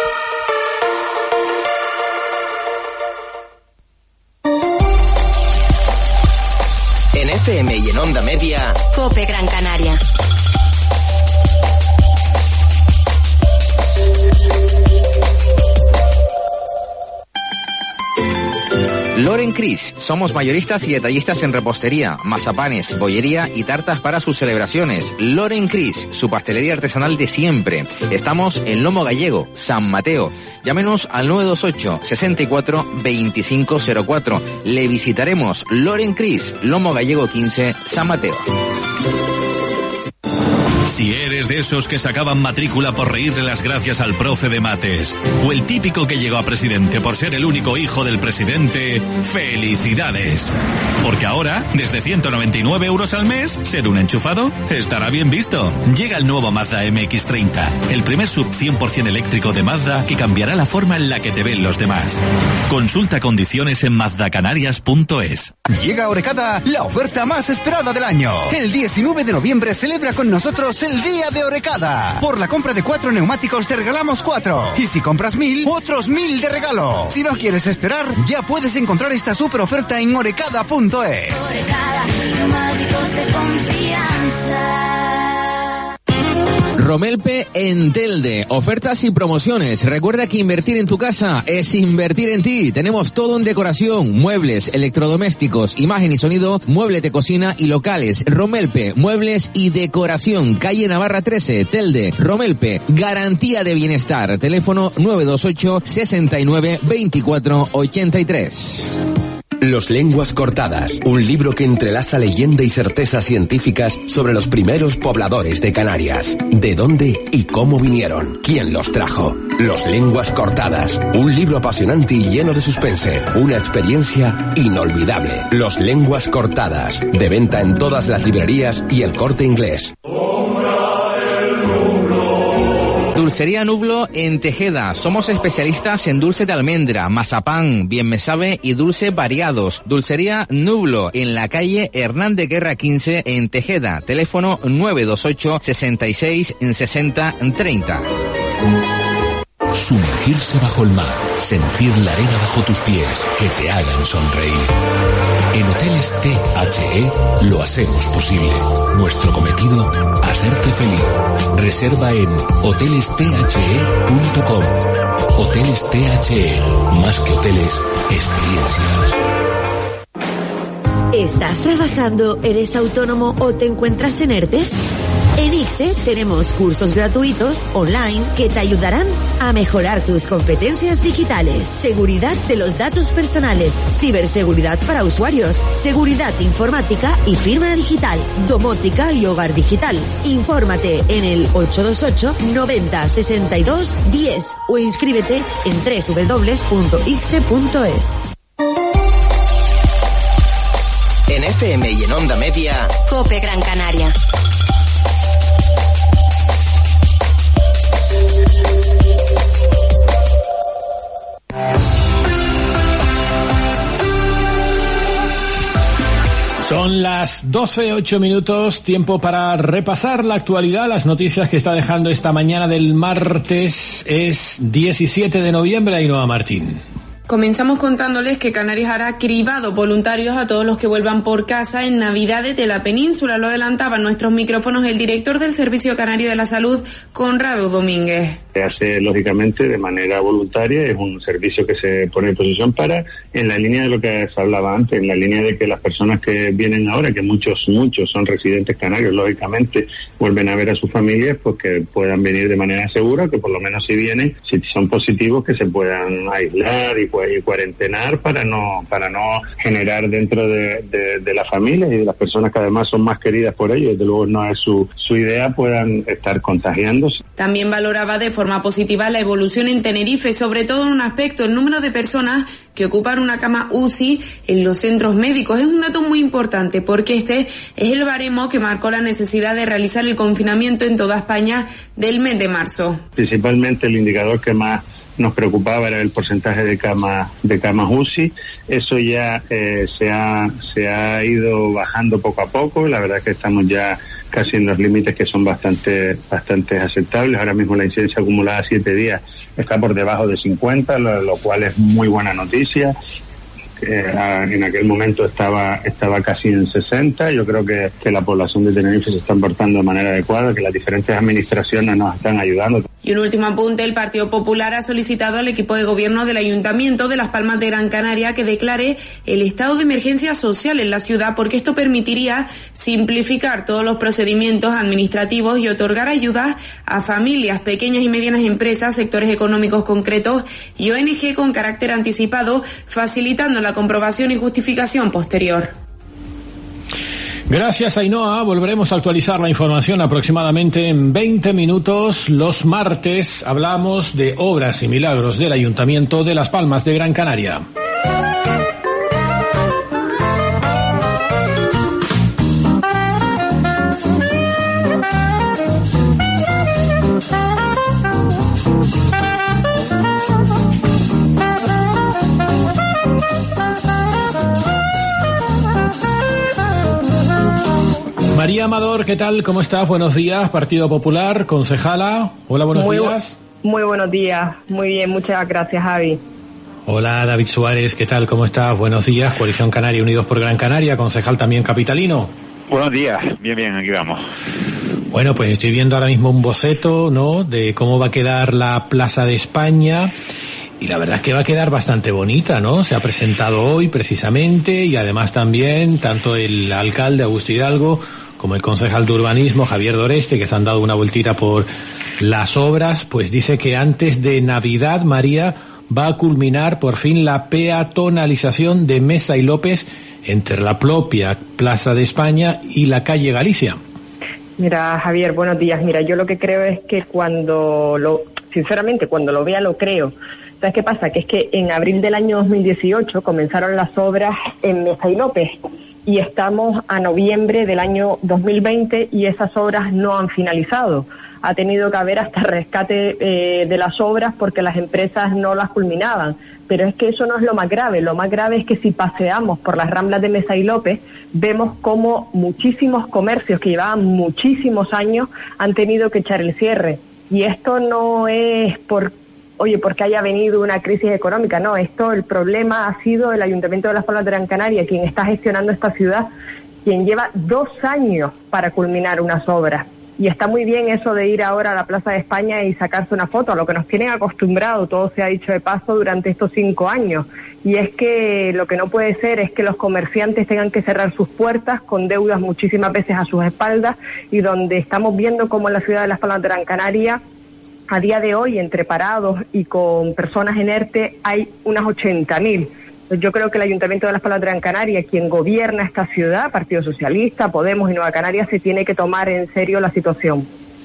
En F M y en Onda Media, Cope Gran Canaria. Loren Cris, somos mayoristas y detallistas en repostería, mazapanes, bollería y tartas para sus celebraciones. Loren Cris, su pastelería artesanal de siempre. Estamos en Lomo Gallego, San Mateo. Llámenos al nueve dos ocho, sesenta y cuatro, veinticinco cero cuatro. Le visitaremos. Loren Cris, Lomo Gallego quince, San Mateo. Si eres de esos que sacaban matrícula por reírle las gracias al profe de mates, o el típico que llegó a presidente por ser el único hijo del presidente, ¡felicidades! Porque ahora, desde ciento noventa y nueve euros al mes, ser un enchufado estará bien visto. Llega el nuevo Mazda M X treinta, el primer sub cien por ciento eléctrico de Mazda que cambiará la forma en la que te ven los demás. Consulta condiciones en mazda canarias punto es. Llega a Orecada la oferta más esperada del año. El diecinueve de noviembre celebra con nosotros el Día de Orecada. Por la compra de cuatro neumáticos te regalamos cuatro. Y si compras mil, otros mil de regalo. Si no quieres esperar, ya puedes encontrar esta super oferta en orecada punto es. Orecada, neumáticos de confianza. Romelpe en Telde, ofertas y promociones. Recuerda que invertir en tu casa es invertir en ti. Tenemos todo en decoración, muebles, electrodomésticos, imagen y sonido, muebles de cocina y locales. Romelpe, muebles y decoración, calle Navarra trece, Telde. Romelpe, garantía de bienestar. Teléfono nueve dos ocho, sesenta y nueve, veinticuatro ochenta y tres. Los Lenguas Cortadas, un libro que entrelaza leyenda y certezas científicas sobre los primeros pobladores de Canarias. ¿De dónde y cómo vinieron? ¿Quién los trajo? Los Lenguas Cortadas, un libro apasionante y lleno de suspense, una experiencia inolvidable. Los Lenguas Cortadas, de venta en todas las librerías y El Corte Inglés. Dulcería Nublo en Tejeda. Somos especialistas en dulce de almendra, mazapán, bien me sabe y dulce variados. Dulcería Nublo en la calle Hernández Guerra quince en Tejeda. Teléfono nueve dos ocho, sesenta y seis, sesenta, treinta. Sumergirse bajo el mar, sentir la arena bajo tus pies, que te hagan sonreír. En Hoteles T H E lo hacemos posible. Nuestro cometido, hacerte feliz. Reserva en hoteles t h e punto com. Hoteles T H E, más que hoteles, experiencias. ¿Estás trabajando, eres autónomo o te encuentras en ERTE? En I C S E tenemos cursos gratuitos online que te ayudarán a mejorar tus competencias digitales, seguridad de los datos personales, ciberseguridad para usuarios, seguridad informática y firma digital, domótica y hogar digital. Infórmate en el ocho dos ocho, noventa, sesenta y dos, diez o inscríbete en doble u doble u doble u punto i c s e punto es. En F M y en Onda Media, COPE Gran Canaria. Son las doce, ocho minutos, tiempo para repasar la actualidad, las noticias que está dejando esta mañana del martes. Es diecisiete de noviembre, Ainhoa Martín. Comenzamos contándoles que Canarias hará cribado voluntarios a todos los que vuelvan por casa en Navidades de la península. Lo adelantaba en nuestros micrófonos el director del Servicio Canario de la Salud, Conrado Domínguez. Se hace, lógicamente, de manera voluntaria, es un servicio que se pone en posición para, en la línea de lo que se hablaba antes, en la línea de que las personas que vienen ahora, que muchos, muchos son residentes canarios, lógicamente, vuelven a ver a sus familias, pues que puedan venir de manera segura, que por lo menos si vienen, si son positivos, que se puedan aislar y y cuarentenar para no para no generar dentro de, de, de la familia y de las personas que además son más queridas por ellos, desde luego no es su, su idea, puedan estar contagiándose. También valoraba de forma positiva la evolución en Tenerife, sobre todo en un aspecto, el número de personas que ocupan una cama U C I en los centros médicos. Es un dato muy importante porque este es el baremo que marcó la necesidad de realizar el confinamiento en toda España del mes de marzo. Principalmente el indicador que más nos preocupaba era el porcentaje de camas de camas U C I. Eso ya eh, se ha se ha ido bajando poco a poco. La verdad es que estamos ya casi en los límites que son bastante bastante aceptables. Ahora mismo la incidencia acumulada a siete días está por debajo de cincuenta, lo, lo cual es muy buena noticia. Eh, en aquel momento estaba estaba casi en sesenta. Yo creo que, que la población de Tenerife se está portando de manera adecuada, que las diferentes administraciones nos están ayudando. Y un último apunte, el Partido Popular ha solicitado al equipo de gobierno del Ayuntamiento de Las Palmas de Gran Canaria que declare el estado de emergencia social en la ciudad, porque esto permitiría simplificar todos los procedimientos administrativos y otorgar ayudas a familias, pequeñas y medianas empresas, sectores económicos concretos y O N G con carácter anticipado, facilitando la comprobación y justificación posterior. Gracias, Ainhoa. Volveremos a actualizar la información aproximadamente en veinte minutos. Los martes hablamos de obras y milagros del Ayuntamiento de Las Palmas de Gran Canaria. María Amador, ¿qué tal? ¿Cómo estás? Buenos días, Partido Popular, concejala. Hola, buenos muy días. Bu- muy buenos días. Muy bien, muchas gracias, Javi. Hola, David Suárez, ¿qué tal? ¿Cómo estás? Buenos días, Coalición Canaria Unidos por Gran Canaria, concejal también capitalino. Buenos días, bien, bien, aquí vamos. Bueno, pues estoy viendo ahora mismo un boceto, ¿no?, de cómo va a quedar la Plaza de España. Y la verdad es que va a quedar bastante bonita, ¿no? Se ha presentado hoy precisamente y además también tanto el alcalde Augusto Hidalgo como el concejal de urbanismo Javier Doreste, que se han dado una vueltita por las obras, pues dice que antes de Navidad, María, va a culminar por fin la peatonalización de Mesa y López entre la propia Plaza de España y la calle Galicia. Mira, Javier, buenos días. Mira, yo lo que creo es que cuando lo, sinceramente, cuando lo vea lo creo. ¿Sabes qué pasa? Que es que en abril del año dos mil dieciocho comenzaron las obras en Mesa y López y estamos a noviembre del año dos mil veinte y esas obras no han finalizado. Ha tenido que haber hasta rescate eh, de las obras porque las empresas no las culminaban. Pero es que eso no es lo más grave. Lo más grave es que si paseamos por las ramblas de Mesa y López, vemos como muchísimos comercios que llevaban muchísimos años han tenido que echar el cierre. Y esto no es por oye, porque haya venido una crisis económica, no, esto, el problema ha sido el Ayuntamiento de Las Palmas de Gran Canaria, quien está gestionando esta ciudad, quien lleva dos años para culminar unas obras. Y está muy bien eso de ir ahora a la Plaza de España y sacarse una foto, a lo que nos tienen acostumbrado, todo se ha dicho de paso durante estos cinco años. Y es que lo que no puede ser es que los comerciantes tengan que cerrar sus puertas con deudas muchísimas veces a sus espaldas y donde estamos viendo cómo en la ciudad de Las Palmas de Gran Canaria a día de hoy, entre parados y con personas en ERTE, hay unas ochenta mil. Yo creo que el Ayuntamiento de Las Palmas de Gran Canaria, quien gobierna esta ciudad, Partido Socialista, Podemos y Nueva Canarias, se tiene que tomar en serio la situación.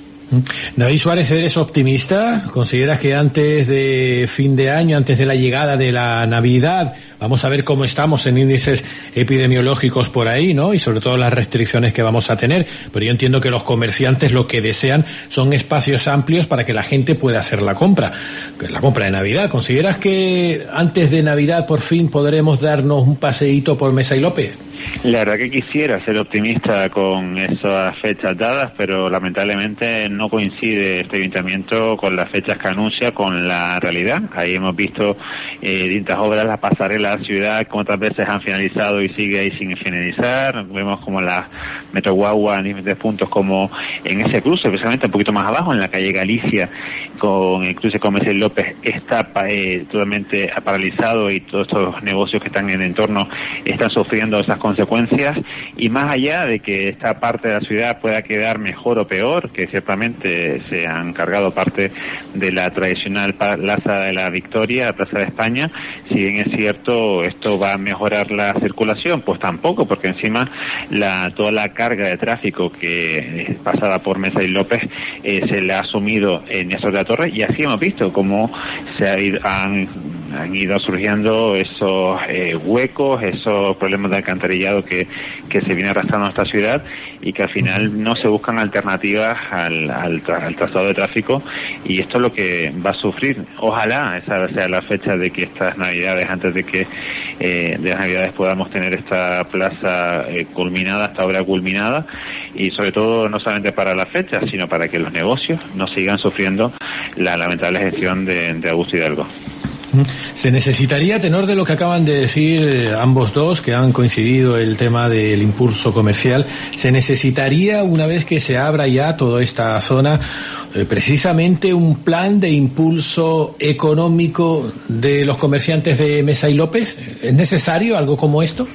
David Suárez, ¿eres optimista? ¿Consideras que antes de fin de año, antes de la llegada de la Navidad, vamos a ver cómo estamos en índices epidemiológicos por ahí, ¿no? Y sobre todo las restricciones que vamos a tener. Pero yo entiendo que los comerciantes lo que desean son espacios amplios para que la gente pueda hacer la compra, la compra de Navidad. ¿Consideras que antes de Navidad por fin podremos darnos un paseíto por Mesa y López? La verdad que quisiera ser optimista con esas fechas dadas, pero lamentablemente no coincide este ayuntamiento con las fechas que anuncia con la realidad. Ahí hemos visto eh, distintas obras, la pasarela de la ciudad, que otras veces han finalizado y sigue ahí sin finalizar. Vemos como la Metro Guagua en diferentes puntos, como en ese cruce, precisamente un poquito más abajo, en la calle Galicia, con el cruce con Mesa y López, está eh, totalmente paralizado y todos estos negocios que están en el entorno están sufriendo esas consecuencias. Y más allá de que esta parte de la ciudad pueda quedar mejor o peor, que ciertamente se han cargado parte de la tradicional Plaza de la Victoria, Plaza de España, si bien es cierto esto va a mejorar la circulación, pues tampoco, porque encima la toda la carga de tráfico que pasaba por Mesa y López eh, se le ha asumido en Néstor de la Torre, y así hemos visto cómo se ha ido, han, han ido surgiendo esos eh, huecos, esos problemas de alcantarillado que, que se viene arrastrando a esta ciudad, y que al final no se buscan alternativas al, al, al trazado de tráfico, y esto es lo que va a sufrir. Ojalá esa sea la fecha de que estas navidades, antes de que eh, de las navidades podamos tener esta plaza eh, culminada, esta obra culminada, y sobre todo no solamente para la fecha, sino para que los negocios no sigan sufriendo la lamentable gestión de, de Augusto Hidalgo. Se necesitaría, a tenor de lo que acaban de decir ambos dos, que han coincidido el tema del impulso comercial, se necesitaría, una vez que se abra ya toda esta zona, eh, precisamente un plan de impulso económico de los comerciantes de Mesa y López. ¿Es necesario algo como esto?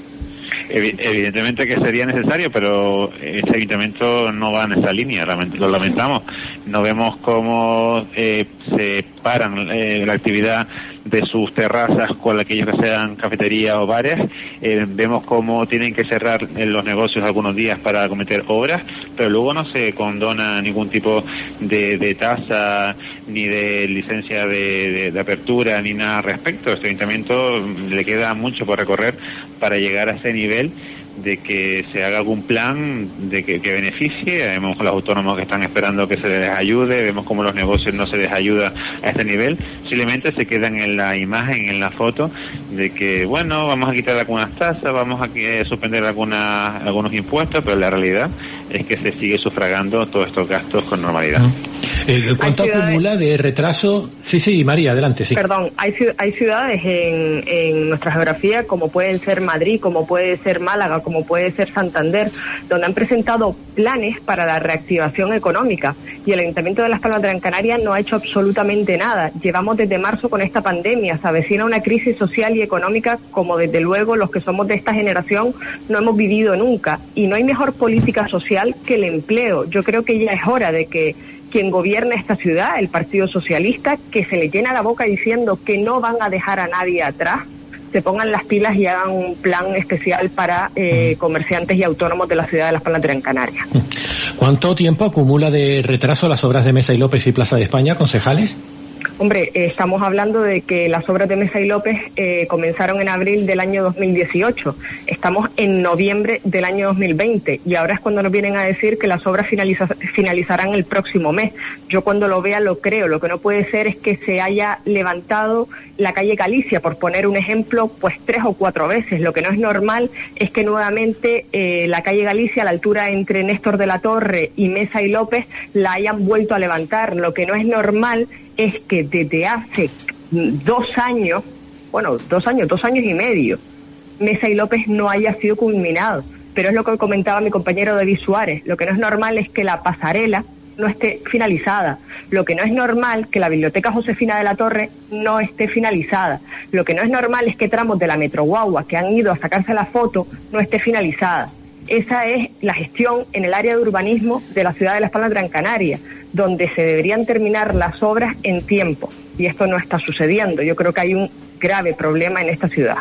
Evidentemente que sería necesario, pero este ayuntamiento no va en esa línea, lo lamentamos. No vemos cómo eh, se paran eh, la actividad de sus terrazas con aquellos que sean cafeterías o bares. Eh, vemos cómo tienen que cerrar los negocios algunos días para cometer obras, pero luego no se condona ningún tipo de, de tasa ni de licencia de, de, de apertura ni nada al respecto. Este ayuntamiento le queda mucho por recorrer para llegar a ese nivel de que se haga algún plan de que, que beneficie. Vemos los autónomos que están esperando que se les ayude, vemos como los negocios no se les ayuda a este nivel, simplemente se quedan en la imagen, en la foto de que, bueno, vamos a quitar algunas tasas, vamos a eh, suspender algunas, algunos impuestos, pero la realidad es que se sigue sufragando todos estos gastos con normalidad. Eh, ¿Cuánto acumula de retraso? Sí, sí, María, adelante. Sí. Perdón, hay, hay ciudades en, en nuestra geografía, como pueden ser Madrid, como puede ser Málaga, como puede ser Santander, donde han presentado planes para la reactivación económica, y el Ayuntamiento de Las Palmas de Gran Canaria no ha hecho absolutamente nada. Llevamos desde marzo con esta pandemia, se avecina una crisis social y económica como desde luego los que somos de esta generación no hemos vivido nunca, y no hay mejor política social que el empleo. Yo creo que ya es hora de que quien gobierna esta ciudad, el Partido Socialista, que se le llena la boca diciendo que no van a dejar a nadie atrás, se pongan las pilas y hagan un plan especial para eh, comerciantes y autónomos de la ciudad de Las Palmas de Gran Canaria. ¿Cuánto tiempo acumula de retraso las obras de Mesa y López y Plaza de España, concejales? Hombre, eh, estamos hablando de que las obras de Mesa y López eh, comenzaron en abril del año dos mil dieciocho. Estamos en noviembre del año dos mil veinte y ahora es cuando nos vienen a decir que las obras finaliza, finalizarán el próximo mes. Yo cuando lo vea lo creo. Lo que no puede ser es que se haya levantado la calle Galicia, por poner un ejemplo, pues tres o cuatro veces. Lo que no es normal es que nuevamente eh, la calle Galicia, a la altura entre Néstor de la Torre y Mesa y López, la hayan vuelto a levantar. Lo que no es normal es que desde hace dos años, bueno, dos años, dos años y medio, Mesa y López no haya sido culminado. Pero es lo que comentaba mi compañero David Suárez. Lo que no es normal es que la pasarela no esté finalizada. Lo que no es normal es que la Biblioteca Josefina de la Torre no esté finalizada. Lo que no es normal es que tramos de la Metro Guagua que han ido a sacarse la foto no esté finalizada. Esa es la gestión en el área de urbanismo de la ciudad de Las Palmas de Gran Canaria, donde se deberían terminar las obras en tiempo. Y esto no está sucediendo. Yo creo que hay un grave problema en esta ciudad.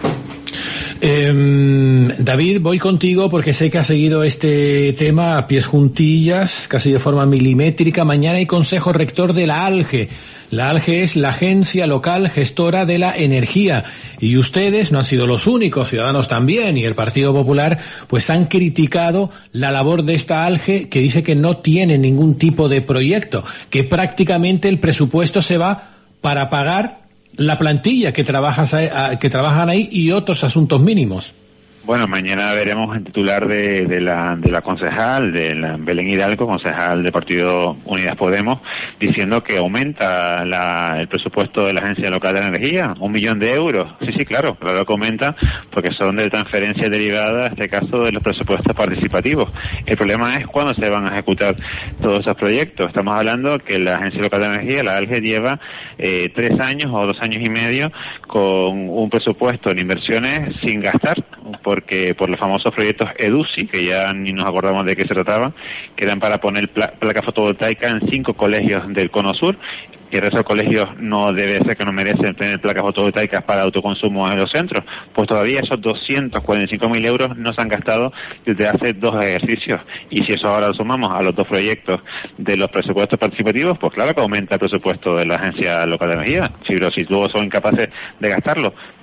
Eh, David, voy contigo porque sé que has seguido este tema a pies juntillas, casi de forma milimétrica. Mañana hay Consejo Rector de la ALGE. La ALGE es la Agencia Local Gestora de la Energía. Y ustedes no han sido los únicos, Ciudadanos también, y el Partido Popular, pues han criticado la labor de esta ALGE, que dice que no tiene ningún tipo de proyecto, que prácticamente el presupuesto se va para pagar la plantilla que trabaja, que trabajan ahí y otros asuntos mínimos. Bueno, mañana veremos el titular de, de la de la concejal, de la Belén Hidalgo, concejal del Partido Unidas Podemos, diciendo que aumenta la, el presupuesto de la Agencia Local de la Energía, un millón de euros. Sí, sí, claro, claro que aumenta, porque son de transferencias derivadas, en este caso, de los presupuestos participativos. El problema es cuándo se van a ejecutar todos esos proyectos. Estamos hablando que la Agencia Local de la Energía, la ALGE, lleva eh, tres años o dos años y medio con un presupuesto en inversiones sin gastar, por porque por los famosos proyectos EDUSI, que ya ni nos acordamos de qué se trataba, que eran para poner pla placa fotovoltaica en cinco colegios del Cono Sur, y el resto de colegios no debe ser que no merecen tener placas fotovoltaicas para autoconsumo en los centros. Pues todavía esos doscientos cuarenta y cinco mil euros no se han gastado desde hace dos ejercicios, y si eso ahora lo sumamos a los dos proyectos de los presupuestos participativos, pues claro que aumenta el presupuesto de la Agencia Local de Energía, si, si luego son incapaces de gastarlo.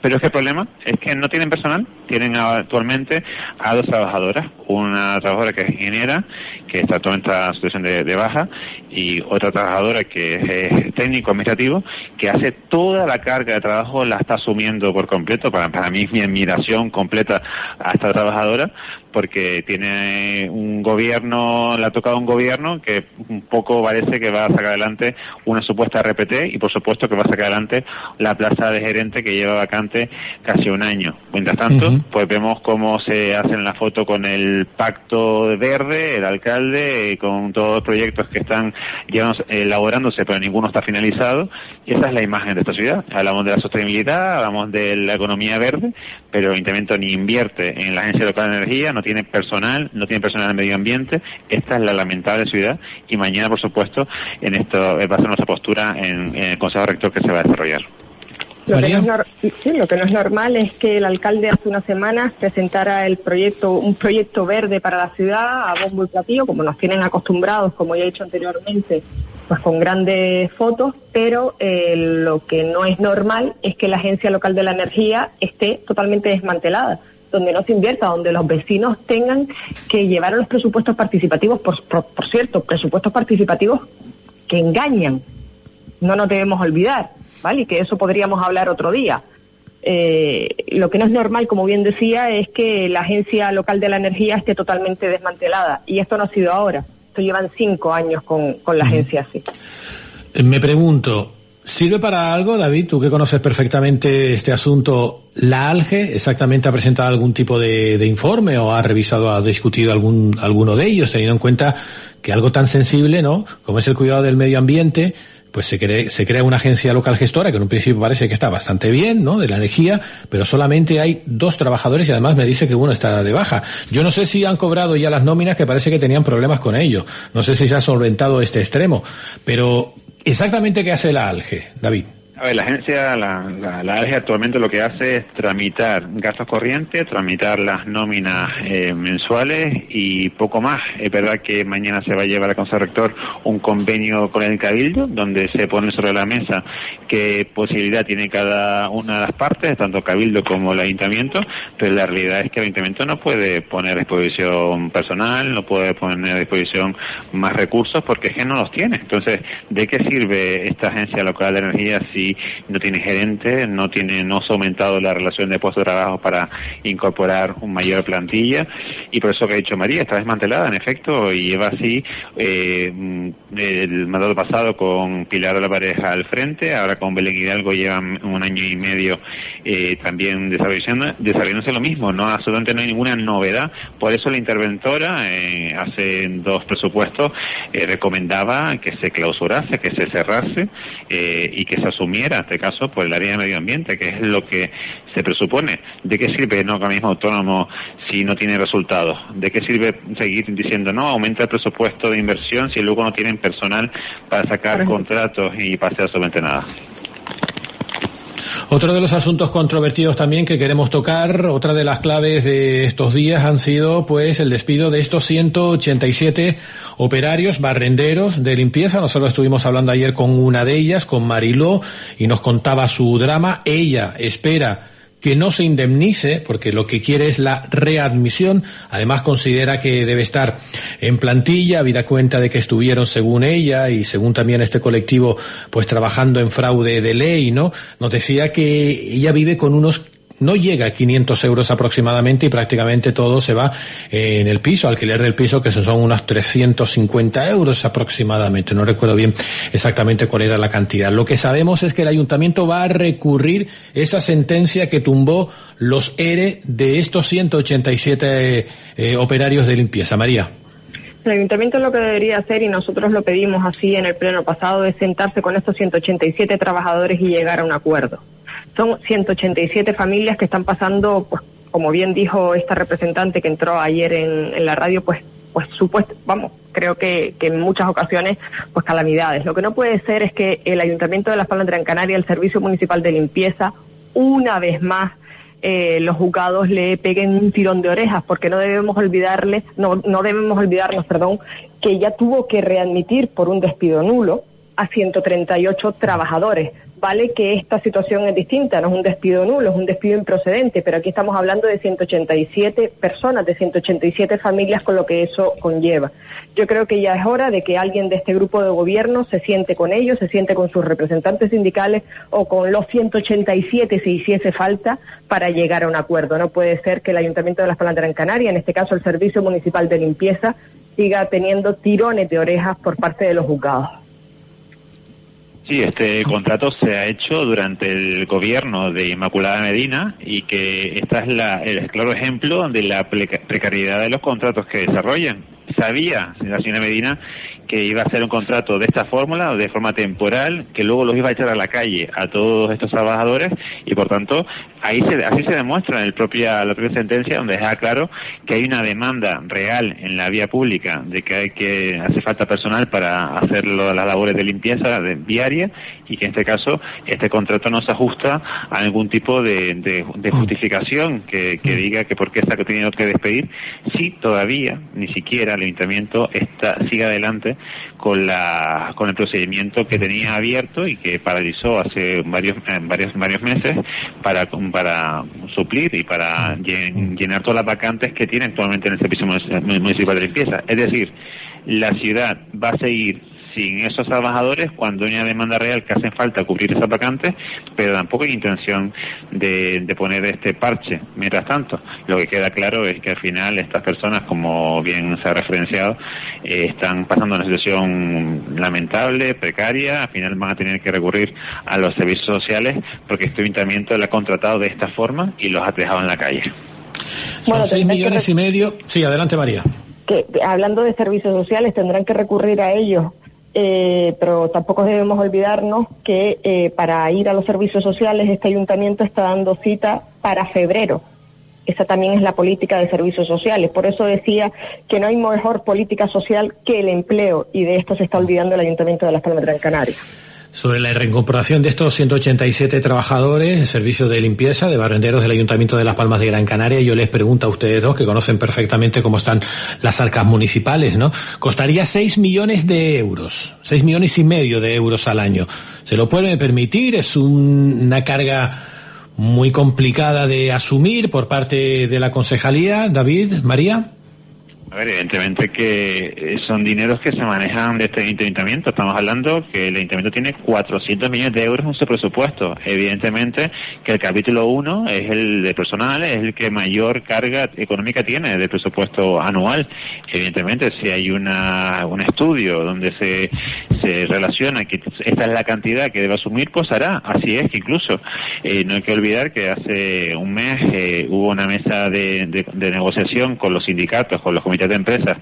Pero es que el problema es que no tienen personal. Tienen actualmente a dos trabajadoras, una trabajadora que es ingeniera, que está actualmente en situación de, de baja, y otra trabajadora que es técnico administrativo, que hace toda la carga de trabajo, la está asumiendo por completo. Para, para mí es mi admiración completa a esta trabajadora, porque tiene un gobierno, le ha tocado un gobierno que un poco parece que va a sacar adelante una supuesta R P T, y por supuesto que va a sacar adelante la plaza de gerente que lleva vacante casi un año. Mientras tanto, uh-huh. pues vemos cómo se hacen la foto con el Pacto Verde, el alcalde, con todos los proyectos que están digamos, elaborándose, pero ninguno está finalizado, y esa es la imagen de esta ciudad. Hablamos de la sostenibilidad, hablamos de la economía verde, pero el Ayuntamiento ni invierte en la Agencia Local de Energía, no tiene personal, no tiene personal en medio ambiente. Esta es la lamentable ciudad, y mañana, por supuesto, en esto va a ser nuestra postura en, en el Consejo Rector que se va a desarrollar. Lo que, no es nor- sí, lo que no es normal es que el alcalde hace unas semanas presentara el proyecto, un proyecto verde para la ciudad a bombo y platillo, como nos tienen acostumbrados, como ya he dicho anteriormente, pues con grandes fotos, pero eh, lo que no es normal es que la Agencia Local de la Energía esté totalmente desmantelada, donde no se invierta, donde los vecinos tengan que llevar a los presupuestos participativos, por, por, por cierto, presupuestos participativos que engañan, no nos debemos olvidar, ¿vale? Y que eso podríamos hablar otro día. Eh, lo que no es normal, como bien decía, es que la Agencia Local de la Energía esté totalmente desmantelada, y esto no ha sido ahora, esto llevan cinco años con, con la agencia así. Me pregunto, ¿sirve para algo, David? Tú que conoces perfectamente este asunto, ¿la ALGE exactamente ha presentado algún tipo de, de informe o ha revisado, ha discutido algún alguno de ellos, teniendo en cuenta que algo tan sensible, ¿no?, como es el cuidado del medio ambiente, pues se crea, se crea una agencia local gestora que en un principio parece que está bastante bien, ¿no?, de la energía, pero solamente hay dos trabajadores y además me dice que uno está de baja. Yo no sé si han cobrado ya las nóminas, que parece que tenían problemas con ello. No sé si se ha solventado este extremo, pero ¿exactamente qué hace la ALGE, David? A ver, la agencia, la, la, la ALGE actualmente lo que hace es tramitar gastos corrientes, tramitar las nóminas eh, mensuales y poco más. Es verdad que mañana se va a llevar al Consejo Rector un convenio con el Cabildo, donde se pone sobre la mesa qué posibilidad tiene cada una de las partes, tanto el Cabildo como el Ayuntamiento, pero la realidad es que el Ayuntamiento no puede poner a disposición personal, no puede poner a disposición más recursos, porque es que no los tiene. Entonces, ¿de qué sirve esta agencia local de energía si no tiene gerente, no tiene, no se ha aumentado la relación de puestos de trabajo para incorporar una mayor plantilla? Y por eso que ha dicho María, está desmantelada en efecto, y lleva así eh, el mandato pasado con Pilar de la Pareja al frente, ahora con Belén Hidalgo llevan un año y medio eh, también desarrollando, desarrollándose lo mismo, no absolutamente no hay ninguna novedad. Por eso la interventora eh, hace dos presupuestos eh, recomendaba que se clausurase, que se cerrase eh, y que se asumiera en este caso por el área de medio ambiente, que es lo que se presupone. ¿De qué sirve un organismo autónomo si no tiene resultados? ¿De qué sirve seguir diciendo no, aumenta el presupuesto de inversión si luego no tienen personal para sacar contratos y para hacer absolutamente nada? Otro de los asuntos controvertidos también que queremos tocar, otra de las claves de estos días han sido pues el despido de estos ciento ochenta y siete operarios barrenderos de limpieza. Nosotros estuvimos hablando ayer con una de ellas, con Mariló, y nos contaba su drama. Ella espera que no se indemnice, porque lo que quiere es la readmisión. Además considera que debe estar en plantilla, habida cuenta de que estuvieron, según ella y según también este colectivo, pues trabajando en fraude de ley, ¿no? Nos decía que ella vive con unos, no llega a quinientos euros aproximadamente, y prácticamente todo se va en el piso, alquiler del piso, que son unos trescientos cincuenta euros aproximadamente. No recuerdo bien exactamente cuál era la cantidad. Lo que sabemos es que el ayuntamiento va a recurrir esa sentencia que tumbó los E R E de estos ciento ochenta y siete eh, operarios de limpieza. María. El ayuntamiento lo que debería hacer, y nosotros lo pedimos así en el pleno pasado, es sentarse con estos ciento ochenta y siete trabajadores y llegar a un acuerdo. Son ciento ochenta y siete familias que están pasando, pues, como bien dijo esta representante que entró ayer en, en la radio, pues, pues supuesto, vamos, creo que, que en muchas ocasiones, pues calamidades. Lo que no puede ser es que el Ayuntamiento de Las Palmas de Gran Canaria, el Servicio Municipal de Limpieza, una vez más, eh, los juzgados le peguen un tirón de orejas, porque no debemos olvidarles, no, no debemos olvidarnos, perdón, que ya tuvo que readmitir por un despido nulo a ciento treinta y ocho trabajadores, vale que esta situación es distinta, no es un despido nulo, es un despido improcedente, pero aquí estamos hablando de ciento ochenta y siete personas, de ciento ochenta y siete familias, con lo que eso conlleva. Yo creo que ya es hora de que alguien de este grupo de gobierno se siente con ellos, se siente con sus representantes sindicales o con los ciento ochenta y siete si hiciese falta para llegar a un acuerdo. No puede ser que el Ayuntamiento de Las Palmas de Gran Canaria, en este caso el Servicio Municipal de Limpieza, siga teniendo tirones de orejas por parte de los juzgados. Sí, este contrato se ha hecho durante el gobierno de Inmaculada Medina y que esta es la, el claro ejemplo de la precariedad de los contratos que desarrollan. Sabía la señora Medina que iba a hacer un contrato de esta fórmula, de forma temporal, que luego los iba a echar a la calle a todos estos trabajadores y por tanto ahí se, así se demuestra en el propia, la propia sentencia, donde deja claro que hay una demanda real en la vía pública de que hay que hace falta personal para hacer lo, las labores de limpieza de, diaria y que en este caso este contrato no se ajusta a ningún tipo de, de, de justificación que, que diga que por qué se ha tenido que despedir si todavía ni siquiera el ayuntamiento está, sigue adelante con la con el procedimiento que tenía abierto y que paralizó hace varios varios varios meses para para suplir y para llenar todas las vacantes que tiene actualmente en el Servicio Municipal de Limpieza. Es decir, la ciudad va a seguir sin esos trabajadores cuando hay una demanda real que hacen falta cubrir esas vacantes, pero tampoco hay intención de, de poner este parche. Mientras tanto, lo que queda claro es que al final estas personas, como bien se ha referenciado, eh, están pasando una situación lamentable, precaria, al final van a tener que recurrir a los servicios sociales porque este ayuntamiento lo ha contratado de esta forma y los ha dejado en la calle. Son seis millones y medio. Sí, adelante, María. Que hablando de servicios sociales tendrán que recurrir a ellos. Eh, pero tampoco debemos olvidarnos que eh, para ir a los servicios sociales este ayuntamiento está dando cita para febrero. Esa también es la política de servicios sociales. Por eso decía que no hay mejor política social que el empleo, y de esto se está olvidando el Ayuntamiento de Las Palmas de Gran Canaria. Sobre la reincorporación de estos ciento ochenta y siete trabajadores en servicio de limpieza de barrenderos del Ayuntamiento de Las Palmas de Gran Canaria, yo les pregunto a ustedes dos, que conocen perfectamente cómo están las arcas municipales, ¿no? Costaría seis millones de euros, seis millones y medio de euros al año. ¿Se lo puede permitir? ¿Es un, una carga muy complicada de asumir por parte de la concejalía? David, María. A ver, evidentemente que son dineros que se manejan de este ayuntamiento. Estamos hablando que el ayuntamiento tiene cuatrocientos millones de euros en su presupuesto. Evidentemente que el capítulo uno es el de personal, es el que mayor carga económica tiene del presupuesto anual. Evidentemente, si hay una un estudio donde se se relaciona que esta es la cantidad que debe asumir, pues hará. Así es que incluso eh, no hay que olvidar que hace un mes eh, hubo una mesa de, de, de negociación con los sindicatos, con los comités de empresas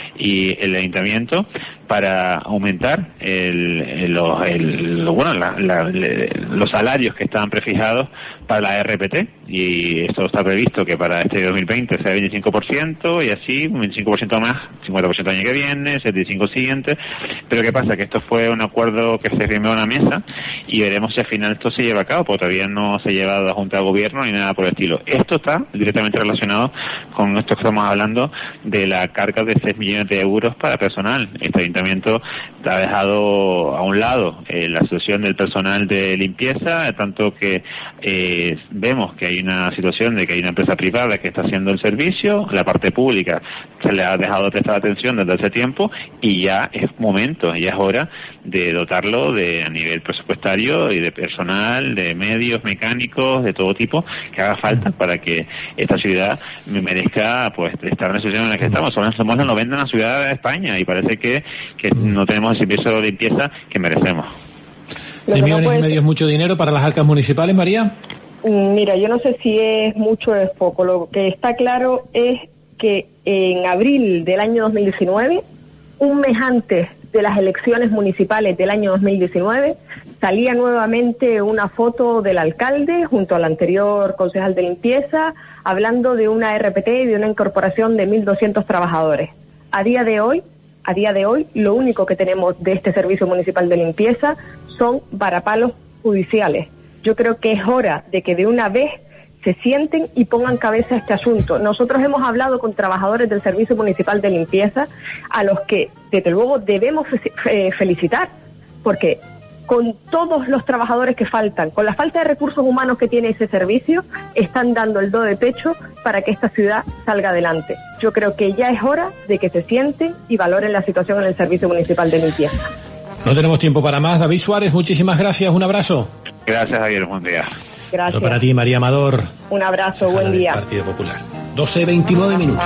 y el ayuntamiento para aumentar el, el, el, bueno la, la, los salarios que estaban prefijados para la R P T, y esto está previsto que para este dos mil veinte sea veinticinco por ciento y así un veinticinco por ciento más, cincuenta por ciento el año que viene, setenta y cinco por ciento siguiente. Pero ¿qué pasa? Que esto fue un acuerdo que se firmó en una mesa y veremos si al final esto se lleva a cabo, porque todavía no se ha llevado a la Junta de Gobierno ni nada por el estilo. Esto está directamente relacionado con esto que estamos hablando de la carga de seis millones de euros para personal. Este ayuntamiento ha dejado a un lado eh, la asociación del personal de limpieza, tanto que eh, vemos que hay una situación de que hay una empresa privada que está haciendo el servicio, la parte pública se le ha dejado de prestar atención desde hace tiempo y ya es momento, ya es hora de dotarlo de a nivel presupuestario y de personal, de medios mecánicos, de todo tipo que haga falta para que esta ciudad merezca pues estar en la situación en la que estamos. Somos la novena ciudad de España y parece que, que no tenemos el servicio de limpieza que merecemos. ¿Seis millones y medio es mucho dinero para las arcas municipales, María? Mira, yo no sé si es mucho o es poco. Lo que está claro es que en abril del año dos mil diecinueve, un mes antes de las elecciones municipales del año dos mil diecinueve, salía nuevamente una foto del alcalde junto al anterior concejal de limpieza hablando de una R P T y de una incorporación de mil doscientos trabajadores. A día de hoy, a día de hoy, lo único que tenemos de este servicio municipal de limpieza son varapalos judiciales. Yo creo que es hora de que de una vez se sienten y pongan cabeza a este asunto. Nosotros hemos hablado con trabajadores del Servicio Municipal de Limpieza, a los que, desde luego, debemos felicitar, porque con todos los trabajadores que faltan, con la falta de recursos humanos que tiene ese servicio, están dando el do de pecho para que esta ciudad salga adelante. Yo creo que ya es hora de que se sienten y valoren la situación en el Servicio Municipal de Limpieza. No tenemos tiempo para más. David Suárez, muchísimas gracias. Un abrazo. Gracias, Javier. Buen día. Gracias. Para ti, María Amador. Un abrazo, buen día. Partido Popular. doce veintinueve minutos.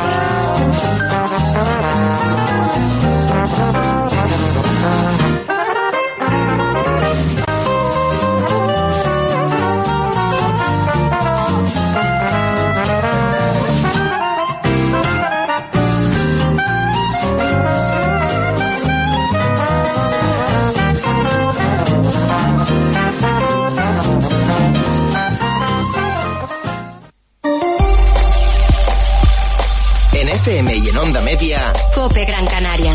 En F M y en Onda Media, COPE Gran Canaria.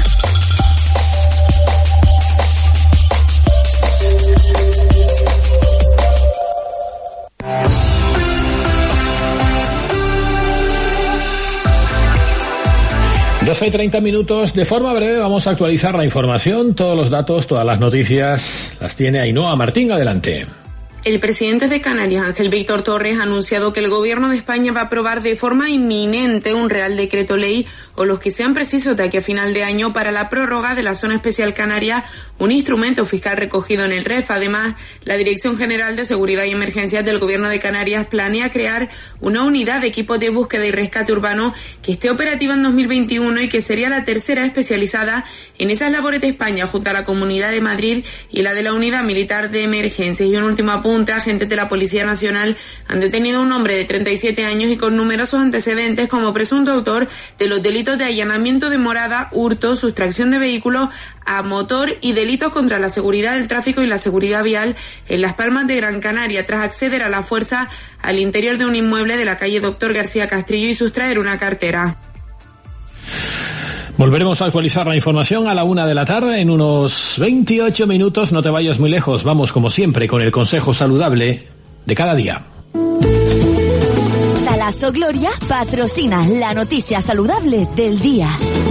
doce y treinta minutos. De forma breve vamos a actualizar la información. Todos los datos, todas las noticias las tiene Ainhoa Martín. Adelante. El presidente de Canarias, Ángel Víctor Torres, ha anunciado que el Gobierno de España va a aprobar de forma inminente un Real Decreto Ley o los que sean precisos de aquí a final de año para la prórroga de la Zona Especial Canaria, un instrumento fiscal recogido en el R E F. Además, la Dirección General de Seguridad y Emergencias del Gobierno de Canarias planea crear una unidad de equipo de búsqueda y rescate urbano que esté operativa en dos mil veintiuno y que sería la tercera especializada en esas labores de España, junto a la Comunidad de Madrid y la de la Unidad Militar de Emergencias. Y un último apunte. Agentes de la Policía Nacional han detenido a un hombre de treinta y siete años y con numerosos antecedentes como presunto autor de los delitos de allanamiento de morada, hurto, sustracción de vehículos a motor y delitos contra la seguridad del tráfico y la seguridad vial en Las Palmas de Gran Canaria, tras acceder a la fuerza al interior de un inmueble de la calle Doctor García Castrillo y sustraer una cartera. Volveremos a actualizar la información a la una de la tarde en unos veintiocho minutos. No te vayas muy lejos. Vamos, como siempre, con el consejo saludable de cada día. Salaso Gloria patrocina la noticia saludable del día.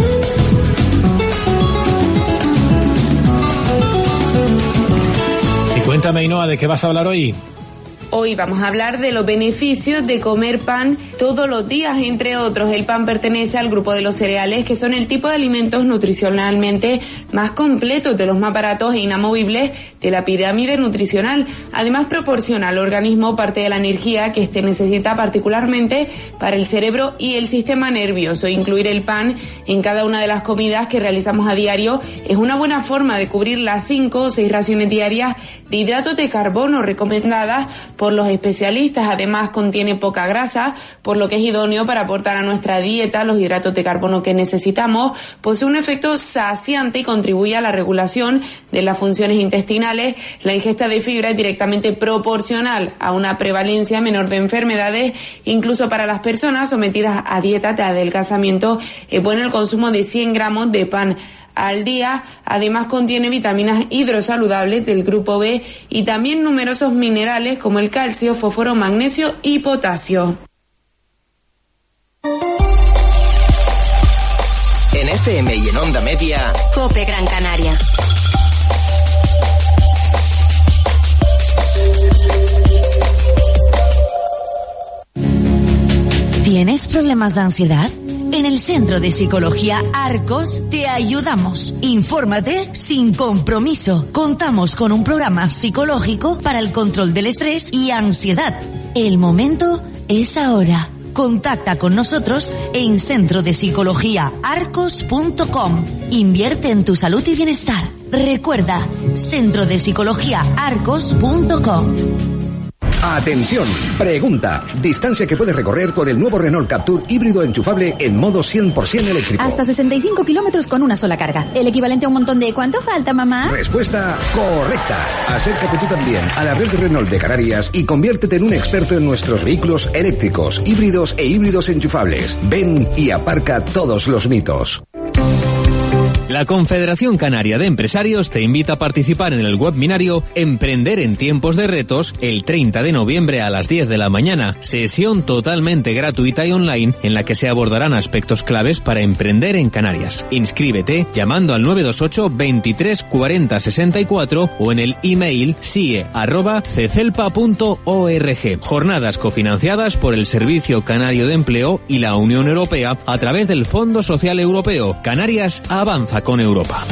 Y cuéntame, Ainhoa, ¿de qué vas a hablar hoy? Hoy vamos a hablar de los beneficios de comer pan todos los días, entre otros. El pan pertenece al grupo de los cereales, que son el tipo de alimentos nutricionalmente más completos, de los más baratos e inamovibles de la pirámide nutricional. Además, proporciona al organismo parte de la energía que éste necesita, particularmente para el cerebro y el sistema nervioso. Incluir el pan en cada una de las comidas que realizamos a diario es una buena forma de cubrir las cinco o seis raciones diarias de hidratos de carbono recomendadas por los especialistas. Además, contiene poca grasa, por lo que es idóneo para aportar a nuestra dieta los hidratos de carbono que necesitamos. Posee un efecto saciante y contribuye a la regulación de las funciones intestinales. La ingesta de fibra es directamente proporcional a una prevalencia menor de enfermedades. Incluso para las personas sometidas a dieta de adelgazamiento, es bueno el consumo de cien gramos de pan al día. Además, contiene vitaminas hidrosaludables del grupo B y también numerosos minerales como el calcio, fósforo, magnesio y potasio. En F M y en Onda Media, COPE Gran Canaria. ¿Tienes problemas de ansiedad? En el Centro de Psicología Arcos te ayudamos. Infórmate sin compromiso. Contamos con un programa psicológico para el control del estrés y ansiedad. El momento es ahora. Contacta con nosotros en centro de psicología arcos punto com. Invierte en tu salud y bienestar. Recuerda, centro de psicología arcos punto com. Atención, pregunta. Distancia que puedes recorrer con el nuevo Renault Captur híbrido enchufable en modo cien por ciento eléctrico. Hasta sesenta y cinco kilómetros con una sola carga. El equivalente a un montón de... ¿Cuánto falta, mamá? Respuesta correcta. Acércate tú también a la red Renault de Canarias y conviértete en un experto en nuestros vehículos eléctricos, híbridos e híbridos enchufables. Ven y aparca todos los mitos. La Confederación Canaria de Empresarios te invita a participar en el webinario Emprender en tiempos de retos el treinta de noviembre a las diez de la mañana. Sesión totalmente gratuita y online en la que se abordarán aspectos claves para emprender en Canarias. Inscríbete llamando al nueve dos ocho veintitrés cuarenta sesenta y cuatro o en el email sie arroba cecelpa punto org. Jornadas cofinanciadas por el Servicio Canario de Empleo y la Unión Europea a través del Fondo Social Europeo. Canarias avanza con Europa.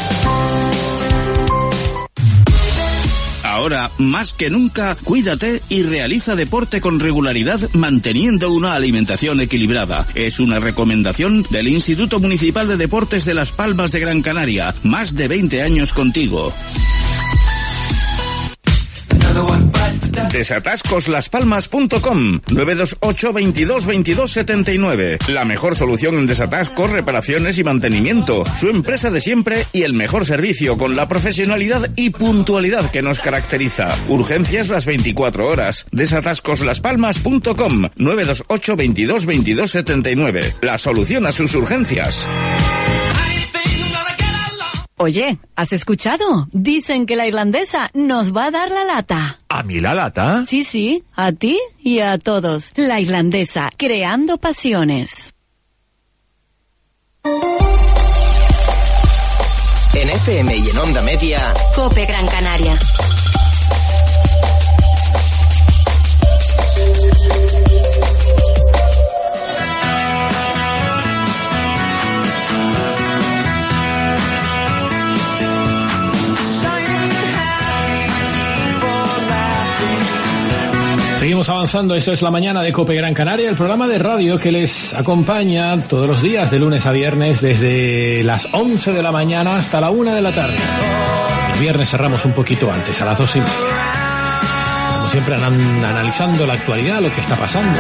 Ahora, más que nunca, cuídate y realiza deporte con regularidad manteniendo una alimentación equilibrada. Es una recomendación del Instituto Municipal de Deportes de Las Palmas de Gran Canaria. Más de veinte años contigo. Desatascos las palmas punto com nueve dos ocho veintidós veintidós setenta y nueve. La mejor solución en desatascos, reparaciones y mantenimiento. Su empresa de siempre y el mejor servicio con la profesionalidad y puntualidad que nos caracteriza. Urgencias las veinticuatro horas. Desatascos las palmas punto com nueve dos ocho veintidós veintidós setenta y nueve. La solución a sus urgencias. Oye, ¿has escuchado? Dicen que la irlandesa nos va a dar la lata. ¿A mí la lata? Sí, sí, a ti y a todos. La irlandesa, creando pasiones. En F M y en Onda Media, COPE Gran Canaria. Seguimos avanzando, esto es La Mañana de COPE Gran Canaria, el programa de radio que les acompaña todos los días de lunes a viernes desde las once de la mañana hasta la una de la tarde. El viernes cerramos un poquito antes, a las dos y media. Como siempre an- analizando la actualidad, lo que está pasando.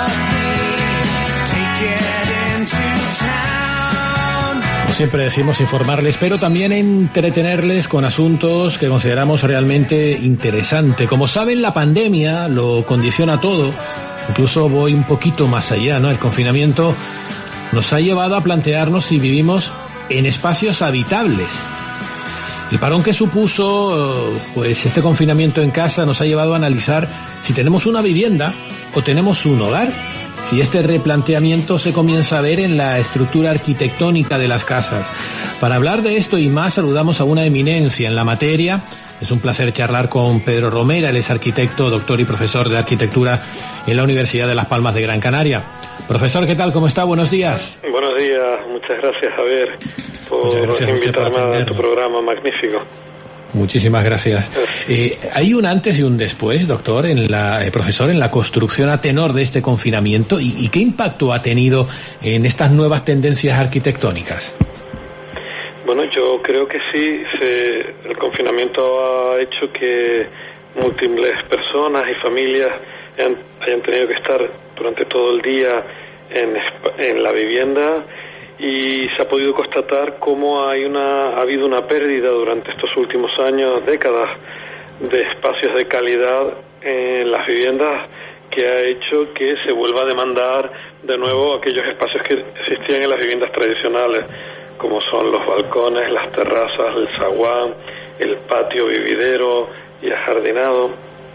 Como siempre decimos, informarles, pero también entretenerles con asuntos que consideramos realmente interesantes. Como saben, la pandemia lo condiciona todo. Incluso voy un poquito más allá, ¿no? El confinamiento nos ha llevado a plantearnos si vivimos en espacios habitables. El parón que supuso, pues, este confinamiento en casa nos ha llevado a analizar si tenemos una vivienda o tenemos un hogar. Si este replanteamiento se comienza a ver en la estructura arquitectónica de las casas. Para hablar de esto y más, saludamos a una eminencia en la materia. Es un placer charlar con Pedro Romera, él es arquitecto, doctor y profesor de arquitectura en la Universidad de Las Palmas de Gran Canaria. Profesor, ¿qué tal? ¿Cómo está? Buenos días. Buenos días, muchas gracias, Javier, por gracias invitarme a tu programa magnífico. Muchísimas gracias. Eh, ¿Hay un antes y un después, doctor, en la, eh, profesor, en la construcción a tenor de este confinamiento? ¿Y, y qué impacto ha tenido en estas nuevas tendencias arquitectónicas? Bueno, yo creo que sí. Se, el confinamiento ha hecho que múltiples personas y familias hayan, hayan tenido que estar durante todo el día en, en la vivienda. Y se ha podido constatar cómo hay una, ha habido una pérdida durante estos últimos años, décadas, de espacios de calidad en las viviendas, que ha hecho que se vuelva a demandar de nuevo aquellos espacios que existían en las viviendas tradicionales, como son los balcones, las terrazas, el zaguán, el patio vividero y ajardinado.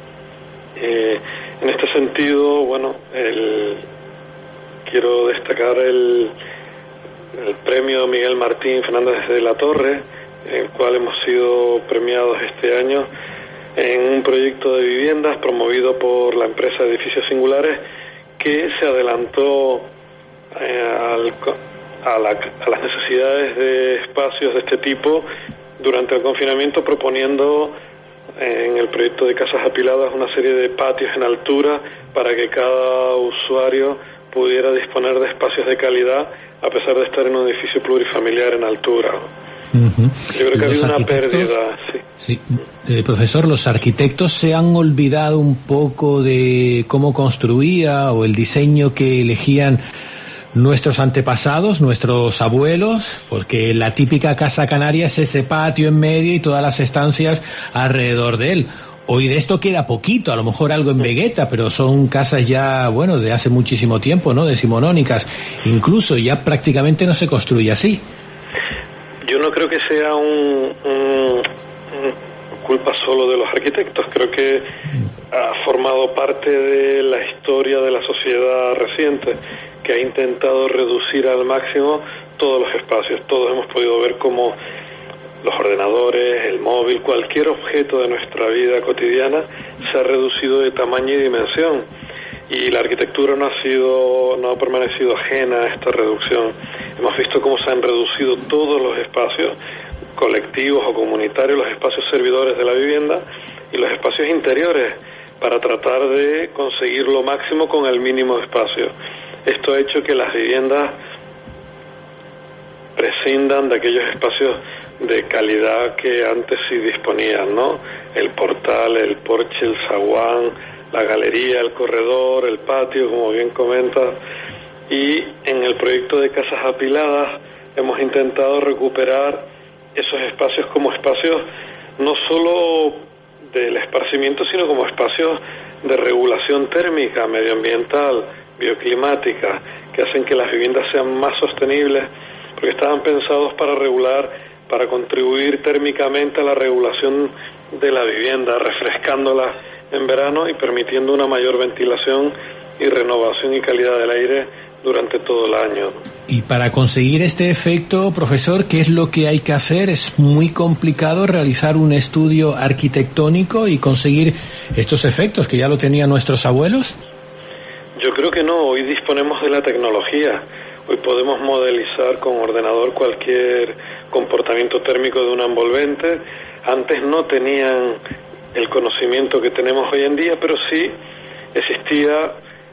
Eh, en este sentido, bueno, el, quiero destacar el el premio Miguel Martín Fernández de la Torre, el cual hemos sido premiados este año en un proyecto de viviendas promovido por la empresa Edificios Singulares, que se adelantó eh, al, a, la, a las necesidades de espacios de este tipo durante el confinamiento, proponiendo en el proyecto de casas apiladas una serie de patios en altura para que cada usuario pudiera disponer de espacios de calidad a pesar de estar en un edificio plurifamiliar en altura. Uh-huh. Yo creo que ha habido una pérdida, sí. sí. Eh, profesor, ¿los arquitectos se han olvidado un poco de cómo construía o el diseño que elegían nuestros antepasados, nuestros abuelos? Porque la típica casa canaria es ese patio en medio y todas las estancias alrededor de él. Hoy de esto queda poquito, a lo mejor algo en Vegueta, pero son casas ya, bueno, de hace muchísimo tiempo, ¿no?, decimonónicas. Incluso ya prácticamente no se construye así. Yo no creo que sea un, un, un culpa solo de los arquitectos. Creo que ha formado parte de la historia de la sociedad reciente, que ha intentado reducir al máximo todos los espacios. Todos hemos podido ver cómo los ordenadores, el móvil, cualquier objeto de nuestra vida cotidiana se ha reducido de tamaño y dimensión. Y la arquitectura no ha sido, no ha permanecido ajena a esta reducción. Hemos visto cómo se han reducido todos los espacios colectivos o comunitarios, los espacios servidores de la vivienda y los espacios interiores, para tratar de conseguir lo máximo con el mínimo espacio. Esto ha hecho que las viviendas prescindan de aquellos espacios de calidad que antes sí disponían, ¿no? El portal, el porche, el zaguán, la galería, el corredor, el patio, como bien comentas. Y en el proyecto de casas apiladas hemos intentado recuperar esos espacios como espacios no solo del esparcimiento, sino como espacios de regulación térmica, medioambiental, bioclimática, que hacen que las viviendas sean más sostenibles, porque estaban pensados para regular, para contribuir térmicamente a la regulación de la vivienda, refrescándola en verano y permitiendo una mayor ventilación y renovación y calidad del aire durante todo el año. Y para conseguir este efecto, profesor, ¿qué es lo que hay que hacer? ¿Es muy complicado realizar un estudio arquitectónico y conseguir estos efectos que ya lo tenían nuestros abuelos? Yo creo que no. Hoy disponemos de la tecnología. Hoy podemos modelizar con ordenador cualquier comportamiento térmico de un envolvente. Antes no tenían el conocimiento que tenemos hoy en día, pero sí existía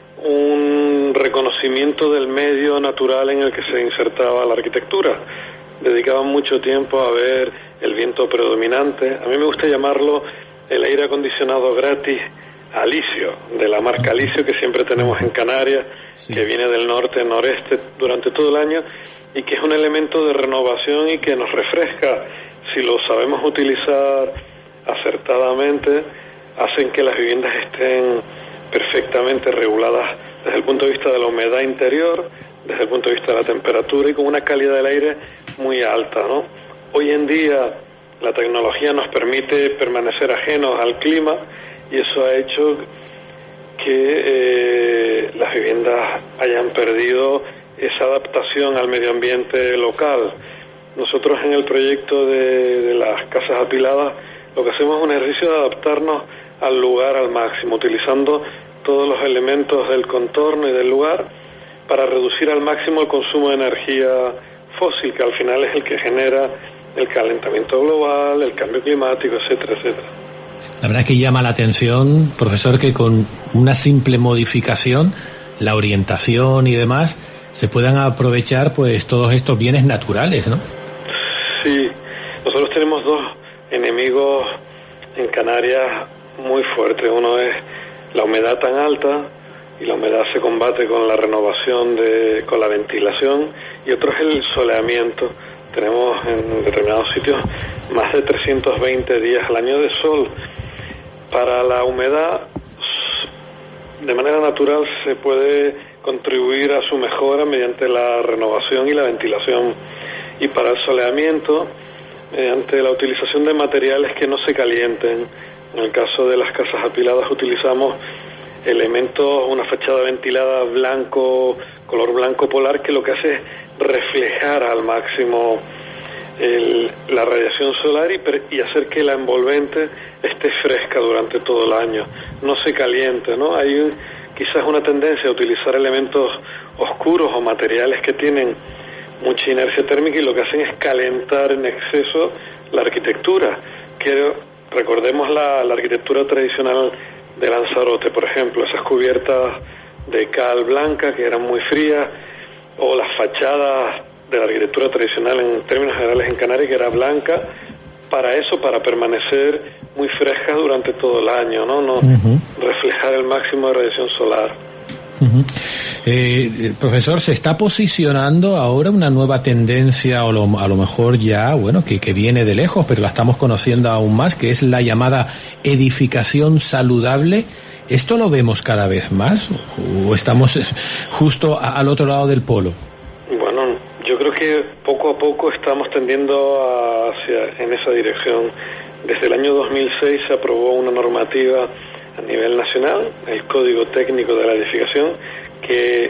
un reconocimiento del medio natural en el que se insertaba la arquitectura. Dedicaban mucho tiempo a ver el viento predominante. A mí me gusta llamarlo el aire acondicionado gratis Alisio, de la marca Alisio, que siempre tenemos en Canarias, sí, que viene del norte, noreste durante todo el año, y que es un elemento de renovación y que nos refresca. Si lo sabemos utilizar acertadamente, hacen que las viviendas estén perfectamente reguladas desde el punto de vista de la humedad interior, desde el punto de vista de la temperatura y con una calidad del aire muy alta, ¿no? Hoy en día la tecnología nos permite permanecer ajenos al clima y eso ha hecho que eh, las viviendas hayan perdido esa adaptación al medio ambiente local. Nosotros en el proyecto de, de las casas apiladas lo que hacemos es un ejercicio de adaptarnos al lugar al máximo, utilizando todos los elementos del contorno y del lugar para reducir al máximo el consumo de energía fósil, que al final es el que genera el calentamiento global, el cambio climático, etcétera, etcétera. La verdad es que llama la atención, profesor, que con una simple modificación, la orientación y demás, se puedan aprovechar pues todos estos bienes naturales, ¿no? Sí, nosotros tenemos dos enemigos en Canarias muy fuertes. Uno es la humedad tan alta, y la humedad se combate con la renovación, de, con la ventilación, y otro es el soleamiento. Tenemos en determinados sitios más de trescientos veinte días al año de sol. Para la humedad, de manera natural, se puede contribuir a su mejora mediante la renovación y la ventilación. Y para el soleamiento, mediante la utilización de materiales que no se calienten. En el caso de las casas apiladas utilizamos elementos, una fachada ventilada blanco, color blanco polar, que lo que hace es reflejar al máximo el, la radiación solar y, y hacer que la envolvente esté fresca durante todo el año, no se caliente, ¿no? Hay un, quizás una tendencia a utilizar elementos oscuros o materiales que tienen mucha inercia térmica y lo que hacen es calentar en exceso la arquitectura. Que recordemos la, la arquitectura tradicional de Lanzarote, por ejemplo, esas cubiertas de cal blanca que eran muy frías, o las fachadas de la arquitectura tradicional en términos generales en Canarias, que era blanca, para eso, para permanecer muy frescas durante todo el año, ¿no? No uh-huh. reflejar el máximo de radiación solar. Uh-huh. Eh, profesor, ¿se está posicionando ahora una nueva tendencia, o lo, a lo mejor ya, bueno, que, que viene de lejos, pero la estamos conociendo aún más, que es la llamada edificación saludable? ¿Esto lo vemos cada vez más o estamos justo al otro lado del polo? Bueno, yo creo que poco a poco estamos tendiendo hacia en esa dirección. Desde el año dos mil seis se aprobó una normativa a nivel nacional, el Código Técnico de la Edificación, que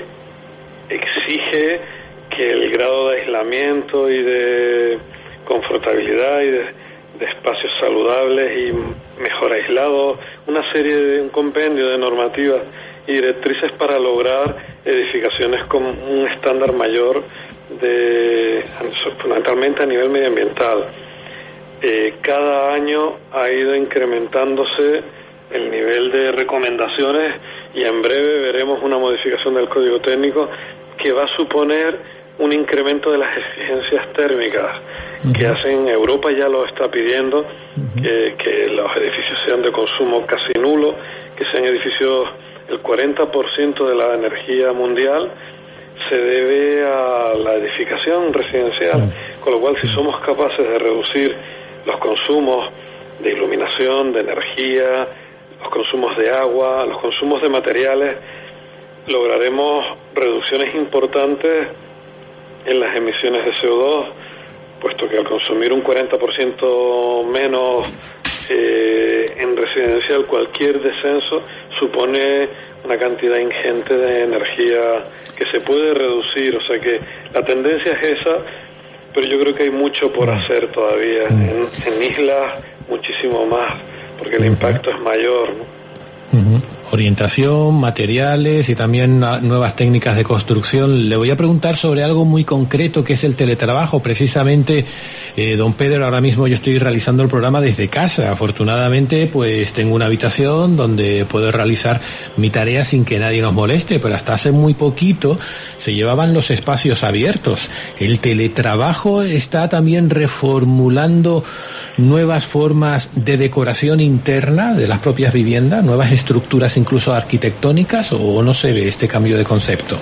exige que el grado de aislamiento y de confortabilidad y de, de espacios saludables y mejor aislados, una serie de un compendio de normativas y directrices para lograr edificaciones con un estándar mayor de fundamentalmente a nivel medioambiental. Eh, cada año ha ido incrementándose el nivel de recomendaciones y en breve veremos una modificación del Código Técnico que va a suponer un incremento de las exigencias térmicas uh-huh. que hacen. Europa ya lo está pidiendo, uh-huh. que, que los edificios sean de consumo casi nulo, que sean edificios, el cuarenta por ciento de la energía mundial se debe a la edificación residencial, uh-huh. con lo cual si somos capaces de reducir los consumos de iluminación, de energía, los consumos de agua, los consumos de materiales, lograremos reducciones importantes en las emisiones de C O dos, puesto que al consumir un cuarenta por ciento menos eh, en residencial, cualquier descenso supone una cantidad ingente de energía que se puede reducir. O sea que la tendencia es esa, pero yo creo que hay mucho por hacer todavía. En, en islas muchísimo más, porque el impacto es mayor, ¿no? Uh-huh. Orientación, materiales y también nuevas técnicas de construcción. Le voy a preguntar sobre algo muy concreto que es el teletrabajo. Precisamente, eh, don Pedro, ahora mismo yo estoy realizando el programa desde casa. Afortunadamente, pues tengo una habitación donde puedo realizar mi tarea sin que nadie nos moleste, pero hasta hace muy poquito se llevaban los espacios abiertos. El teletrabajo está también reformulando nuevas formas de decoración interna de las propias viviendas, nuevas estructuras incluso arquitectónicas, o no se ve este cambio de concepto.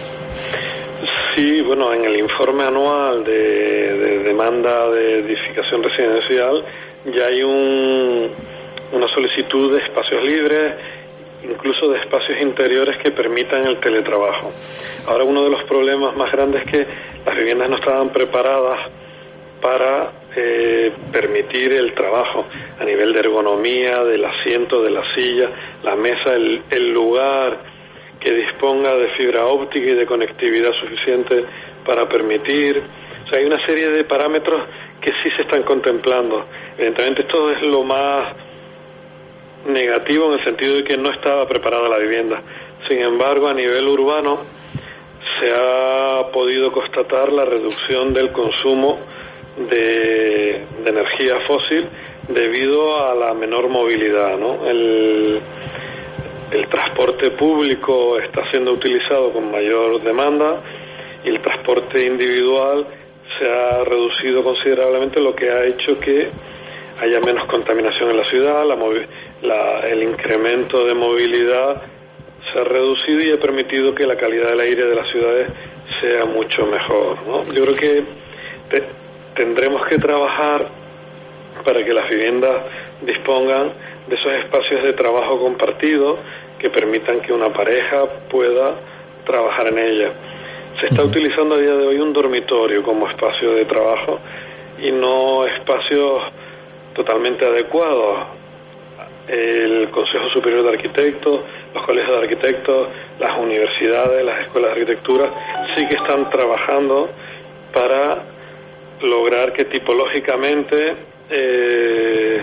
Sí, bueno, en el informe anual de, de demanda de edificación residencial ya hay un, una solicitud de espacios libres, incluso de espacios interiores que permitan el teletrabajo. Ahora, uno de los problemas más grandes es que las viviendas no estaban preparadas para eh, permitir el trabajo a nivel de ergonomía, del asiento, de la silla, la mesa, el, el lugar que disponga de fibra óptica y de conectividad suficiente para permitir. O sea, hay una serie de parámetros que sí se están contemplando. Evidentemente esto es lo más negativo en el sentido de que no estaba preparada la vivienda. Sin embargo, a nivel urbano se ha podido constatar la reducción del consumo de, de energía fósil debido a la menor movilidad, ¿no? El, el transporte público está siendo utilizado con mayor demanda y el transporte individual se ha reducido considerablemente, lo que ha hecho que haya menos contaminación en la ciudad, la, la, el incremento de movilidad se ha reducido y ha permitido que la calidad del aire de las ciudades sea mucho mejor, ¿no? Yo creo que te, tendremos que trabajar para que las viviendas dispongan de esos espacios de trabajo compartido que permitan que una pareja pueda trabajar en ella. Se está utilizando a día de hoy un dormitorio como espacio de trabajo y no espacios totalmente adecuados. El Consejo Superior de Arquitectos, los colegios de arquitectos, las universidades, las escuelas de arquitectura sí que están trabajando para lograr que tipológicamente eh,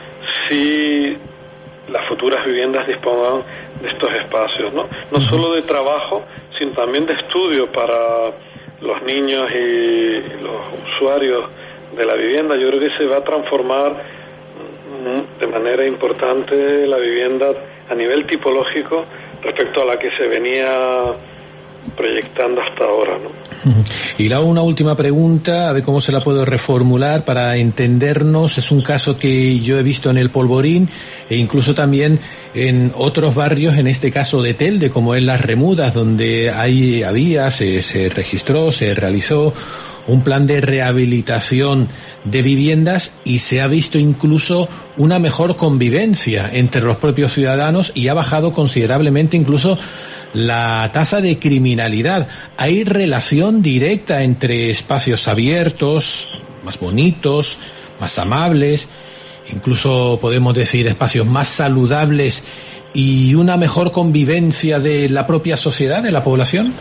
sí las futuras viviendas dispongan de estos espacios, ¿no? No solo de trabajo, sino también de estudio para los niños y los usuarios de la vivienda. Yo creo que se va a transformar de manera importante la vivienda a nivel tipológico respecto a la que se venía proyectando hasta ahora, ¿no? Y le hago una última pregunta, a ver cómo se la puedo reformular para entendernos. Es un caso que yo he visto en el Polvorín e incluso también en otros barrios, en este caso de Telde, como en Las Remudas, donde hay, había, se, se registró, se realizó un plan de rehabilitación de viviendas y se ha visto incluso una mejor convivencia entre los propios ciudadanos y ha bajado considerablemente incluso la tasa de criminalidad. Hay relación directa entre espacios abiertos, más bonitos, más amables, incluso podemos decir espacios más saludables y una mejor convivencia de la propia sociedad, de la población.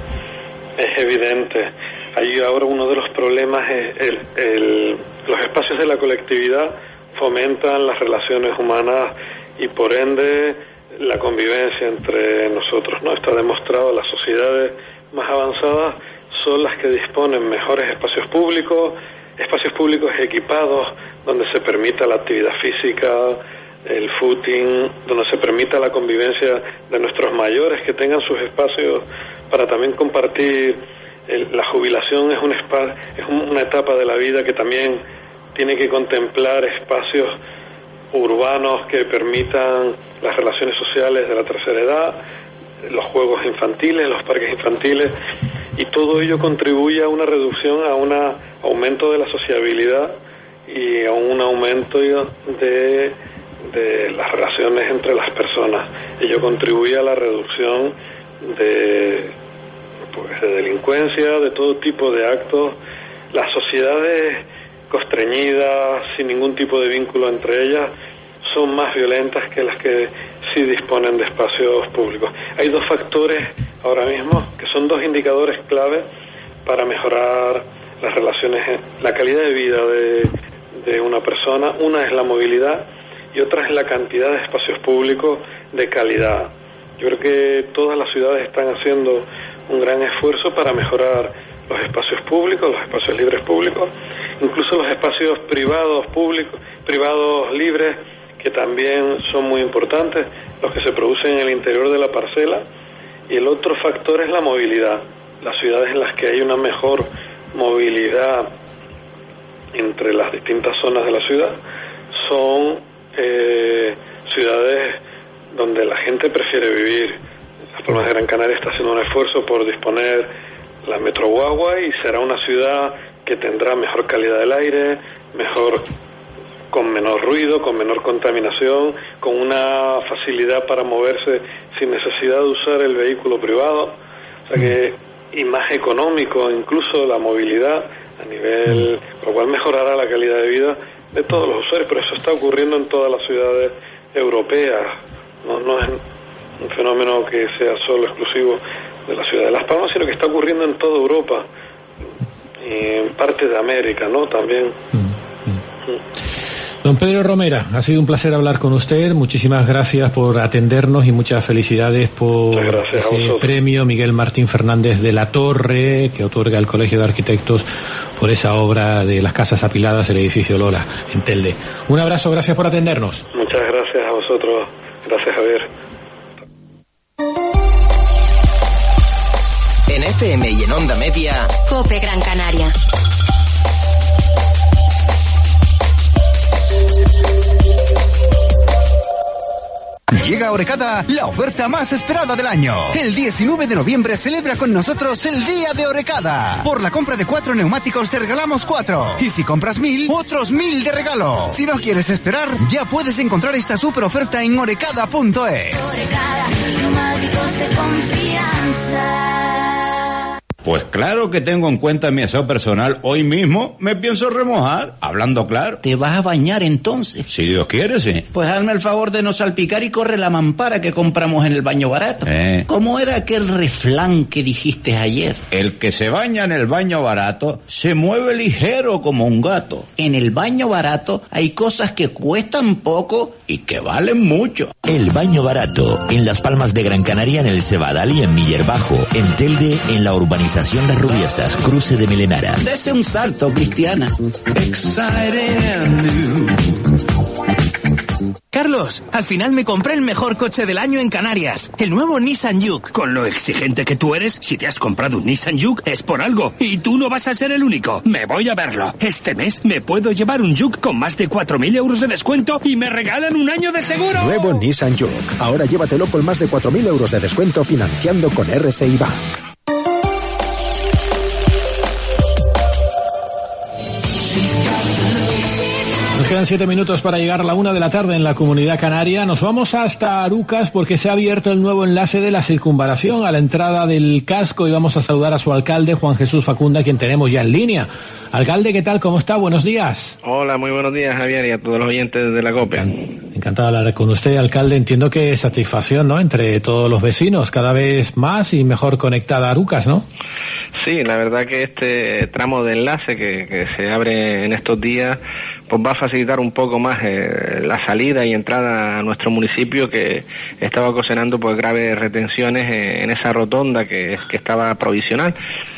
Es evidente. Ahí ahora uno de los problemas es el, el, los espacios de la colectividad fomentan las relaciones humanas y por ende la convivencia entre nosotros, ¿no? Está demostrado, las sociedades más avanzadas son las que disponen mejores espacios públicos, espacios públicos equipados donde se permita la actividad física, el footing, donde se permita la convivencia de nuestros mayores, que tengan sus espacios para también compartir. El, la jubilación es un spa, es una etapa de la vida que también tiene que contemplar espacios urbanos que permitan las relaciones sociales de la tercera edad, los juegos infantiles, los parques infantiles, y todo ello contribuye a una reducción, a un aumento de la sociabilidad y a un aumento de, de las relaciones entre las personas. Ello contribuye a la reducción de, pues, de delincuencia, de todo tipo de actos. Las sociedades constreñidas, sin ningún tipo de vínculo entre ellas, son más violentas que las que sí disponen de espacios públicos. Hay dos factores ahora mismo que son dos indicadores clave para mejorar las relaciones, la calidad de vida de, de una persona. Una es la movilidad y otra es la cantidad de espacios públicos de calidad. Yo creo que todas las ciudades están haciendo un gran esfuerzo para mejorar los espacios públicos, los espacios libres públicos, incluso los espacios privados públicos, privados libres, que también son muy importantes, los que se producen en el interior de la parcela. Y el otro factor es la movilidad. Las ciudades en las que hay una mejor movilidad entre las distintas zonas de la ciudad son eh, ciudades donde la gente prefiere vivir. Las Palmas de Gran Canaria está haciendo un esfuerzo por disponer la Metro Guagua y será una ciudad que tendrá mejor calidad del aire, mejor, con menor ruido, con menor contaminación, con una facilidad para moverse sin necesidad de usar el vehículo privado, o sea que, y más económico incluso la movilidad a nivel, lo cual mejorará la calidad de vida de todos los usuarios, pero eso está ocurriendo en todas las ciudades europeas, no, no es un fenómeno que sea solo exclusivo de la ciudad de Las Palmas, sino que está ocurriendo en toda Europa y en parte de América, ¿no? También. Don Pedro Romera, ha sido un placer hablar con usted. Muchísimas gracias por atendernos y muchas felicidades por ese premio Miguel Martín Fernández de la Torre que otorga el Colegio de Arquitectos por esa obra de las casas apiladas, el edificio Lola en Telde. Un abrazo, gracias por atendernos. Muchas gracias a vosotros. Gracias, Javier. En F M y en Onda Media, COPE Gran Canaria. Llega a Orecada la oferta más esperada del año. El diecinueve de noviembre celebra con nosotros el Día de Orecada. Por la compra de cuatro neumáticos te regalamos cuatro. Y si compras mil, otros mil de regalo. Si no quieres esperar, ya puedes encontrar esta super oferta en orecada punto es. Orecada, neumáticos de confianza. Pues claro que tengo en cuenta mi aseo personal. Hoy mismo me pienso remojar, hablando claro. ¿Te vas a bañar entonces? Si Dios quiere, sí. Pues hazme el favor de no salpicar y corre la mampara que compramos en el baño barato. Eh. ¿Cómo era aquel refrán que dijiste ayer? El que se baña en el baño barato se mueve ligero como un gato. En el baño barato hay cosas que cuestan poco y que valen mucho. El baño barato, en Las Palmas de Gran Canaria, en el Cebadal y en Miller Bajo, en Telde, en la urbanización Las Rubiesas, cruce de Melenara. Dese un salto, Cristiana. Carlos, al final me compré el mejor coche del año en Canarias, el nuevo Nissan Juke. Con lo exigente que tú eres, si te has comprado un Nissan Juke es por algo, y tú no vas a ser el único. Me voy a verlo. Este mes me puedo llevar un Juke con más de cuatro mil euros de descuento y me regalan un año de seguro. Nuevo Nissan Juke. Ahora llévatelo con más de cuatro mil euros de descuento financiando con R C I Bank. quedan siete minutos para llegar a la una de la tarde en la Comunidad Canaria. Nos vamos hasta Arucas porque se ha abierto el nuevo enlace de la circunvalación a la entrada del casco y vamos a saludar a su alcalde, Juan Jesús Facunda, quien tenemos ya en línea. Alcalde, ¿qué tal? ¿Cómo está? Buenos días. Hola, muy buenos días, Javier, y a todos los oyentes de la COPE. Encantado de hablar con usted, alcalde. Entiendo que satisfacción, ¿no?, entre todos los vecinos, cada vez más y mejor conectada Arucas, ¿no? Sí, la verdad que este tramo de enlace que, que se abre en estos días pues va a facilitar un poco más eh, la salida y entrada a nuestro municipio, que estaba ocasionando pues graves retenciones en, en esa rotonda que, que estaba provisional.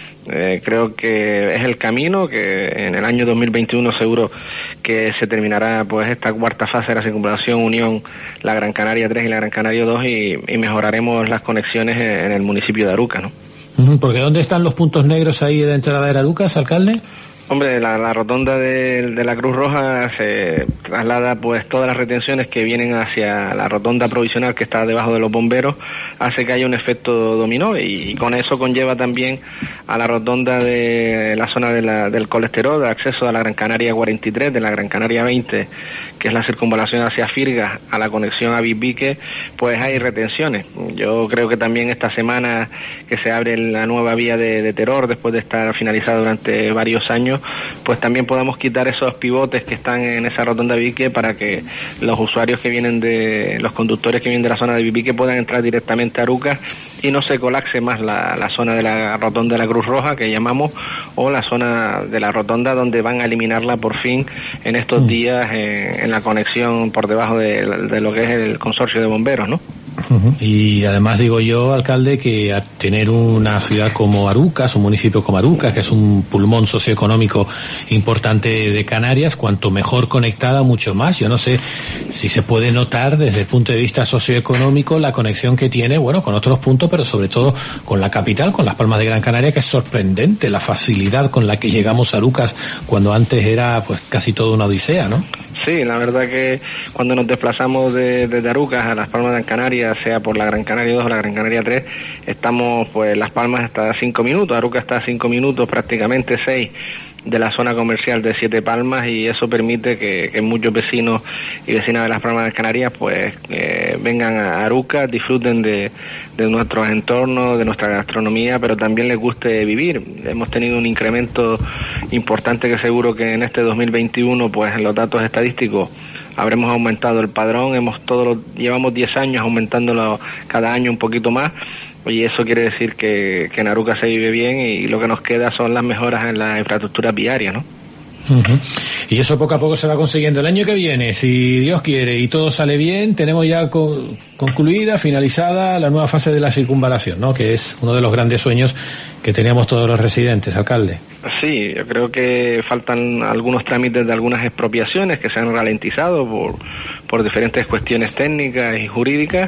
Eh, creo que es el camino, que en el año dos mil veintiuno seguro que se terminará pues esta cuarta fase de la circunvalación unión la Gran Canaria tres y la Gran Canaria dos y, y mejoraremos las conexiones en, en el municipio de Arucas, ¿no? Porque ¿dónde están los puntos negros ahí de entrada de Arucas, alcalde? Hombre, la, la rotonda de, de la Cruz Roja se traslada pues todas las retenciones que vienen hacia la rotonda provisional que está debajo de los bomberos, hace que haya un efecto dominó y, y con eso conlleva también a la rotonda de la zona de la, del colesterol, de acceso a la Gran Canaria cuarenta y tres, de la Gran Canaria veinte, que es la circunvalación hacia Firgas, a la conexión a Bisbique, pues hay retenciones. Yo creo que también esta semana que se abre la nueva vía de, de Teror, después de estar finalizada durante varios años, pues también podamos quitar esos pivotes que están en esa rotonda de Bisbique para que los usuarios que vienen de, los conductores que vienen de la zona de Bisbique puedan entrar directamente a Arucas y no se colapse más la, la zona de la rotonda de la Cruz Roja, que llamamos, o la zona de la rotonda donde van a eliminarla por fin en estos días en, en la conexión por debajo de, de lo que es el consorcio de bomberos, ¿no? Uh-huh. Y además digo yo, alcalde, que a tener una ciudad como Arucas, un municipio como Arucas, que es un pulmón socioeconómico importante de Canarias, cuanto mejor conectada, mucho más. Yo no sé si se puede notar desde el punto de vista socioeconómico la conexión que tiene, bueno, con otros puntos, pero sobre todo con la capital, con Las Palmas de Gran Canaria, que es sorprendente la facilidad con la que llegamos a Arucas cuando antes era pues casi toda una odisea, ¿no? Sí, la verdad que cuando nos desplazamos de, de Arucas a Las Palmas de Gran Canaria, sea por la Gran Canaria dos o la Gran Canaria tres, estamos, pues Las Palmas está a cinco minutos, Arucas está a cinco minutos, prácticamente seis de la zona comercial de Siete Palmas, y eso permite que, que muchos vecinos y vecinas de Las Palmas de Gran Canaria pues eh, vengan a Arucas, disfruten de, de nuestros entornos, de nuestra gastronomía, pero también les guste vivir. Hemos tenido un incremento importante que seguro que en este dos mil veintiuno, pues en los datos estadísticos habremos aumentado el padrón, hemos todos los, llevamos diez años aumentándolo cada año un poquito más, y eso quiere decir que, que en Arucas se vive bien y lo que nos queda son las mejoras en las infraestructuras viarias, ¿no? Uh-huh. Y eso poco a poco se va consiguiendo. El año que viene, si Dios quiere y todo sale bien, tenemos ya co- concluida, finalizada la nueva fase de la circunvalación, ¿no? Que es uno de los grandes sueños que teníamos todos los residentes, alcalde. Sí, yo creo que faltan algunos trámites de algunas expropiaciones que se han ralentizado por, por diferentes cuestiones técnicas y jurídicas,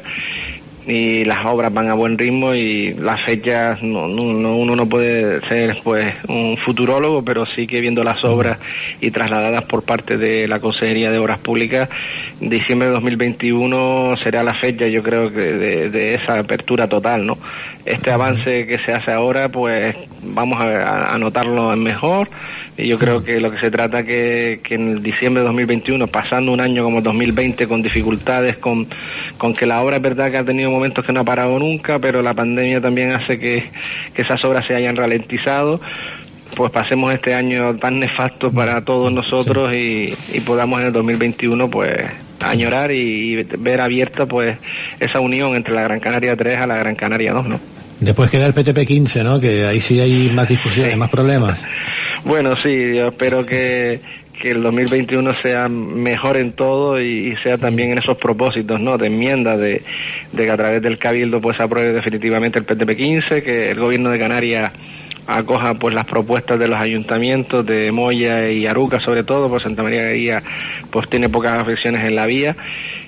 y las obras van a buen ritmo y las fechas, no, no, uno no puede ser pues un futurólogo, pero sí que viendo las obras y trasladadas por parte de la Consejería de Obras Públicas, diciembre de dos mil veintiuno será la fecha, yo creo que de, de esa apertura total, ¿no? Este avance que se hace ahora, pues vamos a, a notarlo en mejor, y yo creo que lo que se trata que, que en diciembre de dos mil veintiuno, pasando un año como dos mil veinte con dificultades, con, con que la obra es verdad que ha tenido momentos que no ha parado nunca, pero la pandemia también hace que, que esas obras se hayan ralentizado, pues pasemos este año tan nefasto para todos nosotros y, y podamos en el dos mil veintiuno pues añorar y, y ver abierta pues esa unión entre la Gran Canaria tres a la Gran Canaria dos, ¿no? Después queda el P T P quince, ¿no? Que ahí sí hay más discusiones, sí, más problemas. Bueno, sí, yo espero que que el dos mil veintiuno sea mejor en todo y, y sea también en esos propósitos, ¿no? De enmienda, de, de que a través del Cabildo pues apruebe definitivamente el P T P quince, que el Gobierno de Canarias acoja pues las propuestas de los ayuntamientos de Moya y Arucas, sobre todo, pues Santa María de Guía pues tiene pocas afecciones en la vía,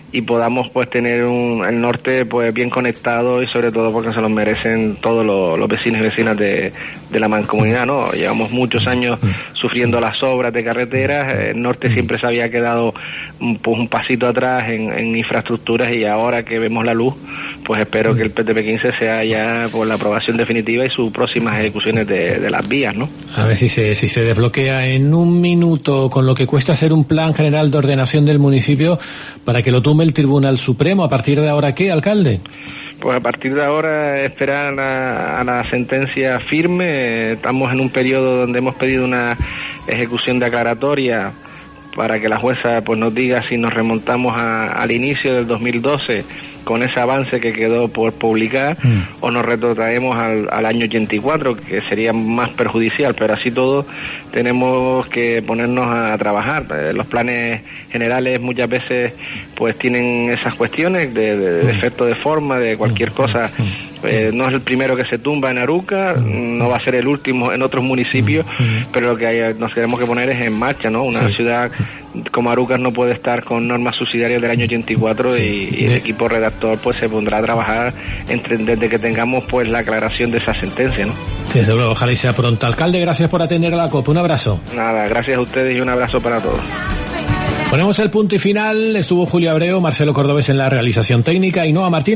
y podamos pues tener un, el norte pues bien conectado, y sobre todo porque se lo merecen todos los, los vecinos y vecinas de, de la mancomunidad, ¿no? Llevamos muchos años sufriendo las obras de carreteras, el norte siempre se había quedado pues un pasito atrás en, en infraestructuras, y ahora que vemos la luz, pues espero que el P T P quince sea ya por la aprobación definitiva y sus próximas ejecuciones de, de las vías, ¿no? A ver si se, si se desbloquea en un minuto con lo que cuesta hacer un plan general de ordenación del municipio para que lo tumbe el Tribunal Supremo. ¿A partir de ahora qué, alcalde? Pues a partir de ahora esperar a la, a la sentencia firme. Estamos en un periodo donde hemos pedido una ejecución de aclaratoria para que la jueza pues nos diga si nos remontamos a, al inicio del dos mil doce con ese avance que quedó por publicar, mm. o nos retrotraemos al, al año ochenta y cuatro, que sería más perjudicial, pero así todo tenemos que ponernos a trabajar. Los planes generales muchas veces pues tienen esas cuestiones de, de, de defecto de forma, de cualquier cosa. Eh, no es el primero que se tumba en Aruca, no va a ser el último en otros municipios, pero lo que hay, nos tenemos que poner es en marcha, ¿no? Una sí. ciudad como Arucas no puede estar con normas subsidiarias del año ochenta y cuatro, sí. y, y el equipo redactor pues se pondrá a trabajar entre, desde que tengamos pues la aclaración de esa sentencia, ¿no? Desde luego, ojalá y sea pronto. Alcalde, gracias por atender a la COPE. Un abrazo. Nada, gracias a ustedes y un abrazo para todos. Ponemos el punto y final. Estuvo Julio Abreu, Marcelo Cordobés en la realización técnica y Noa Martín.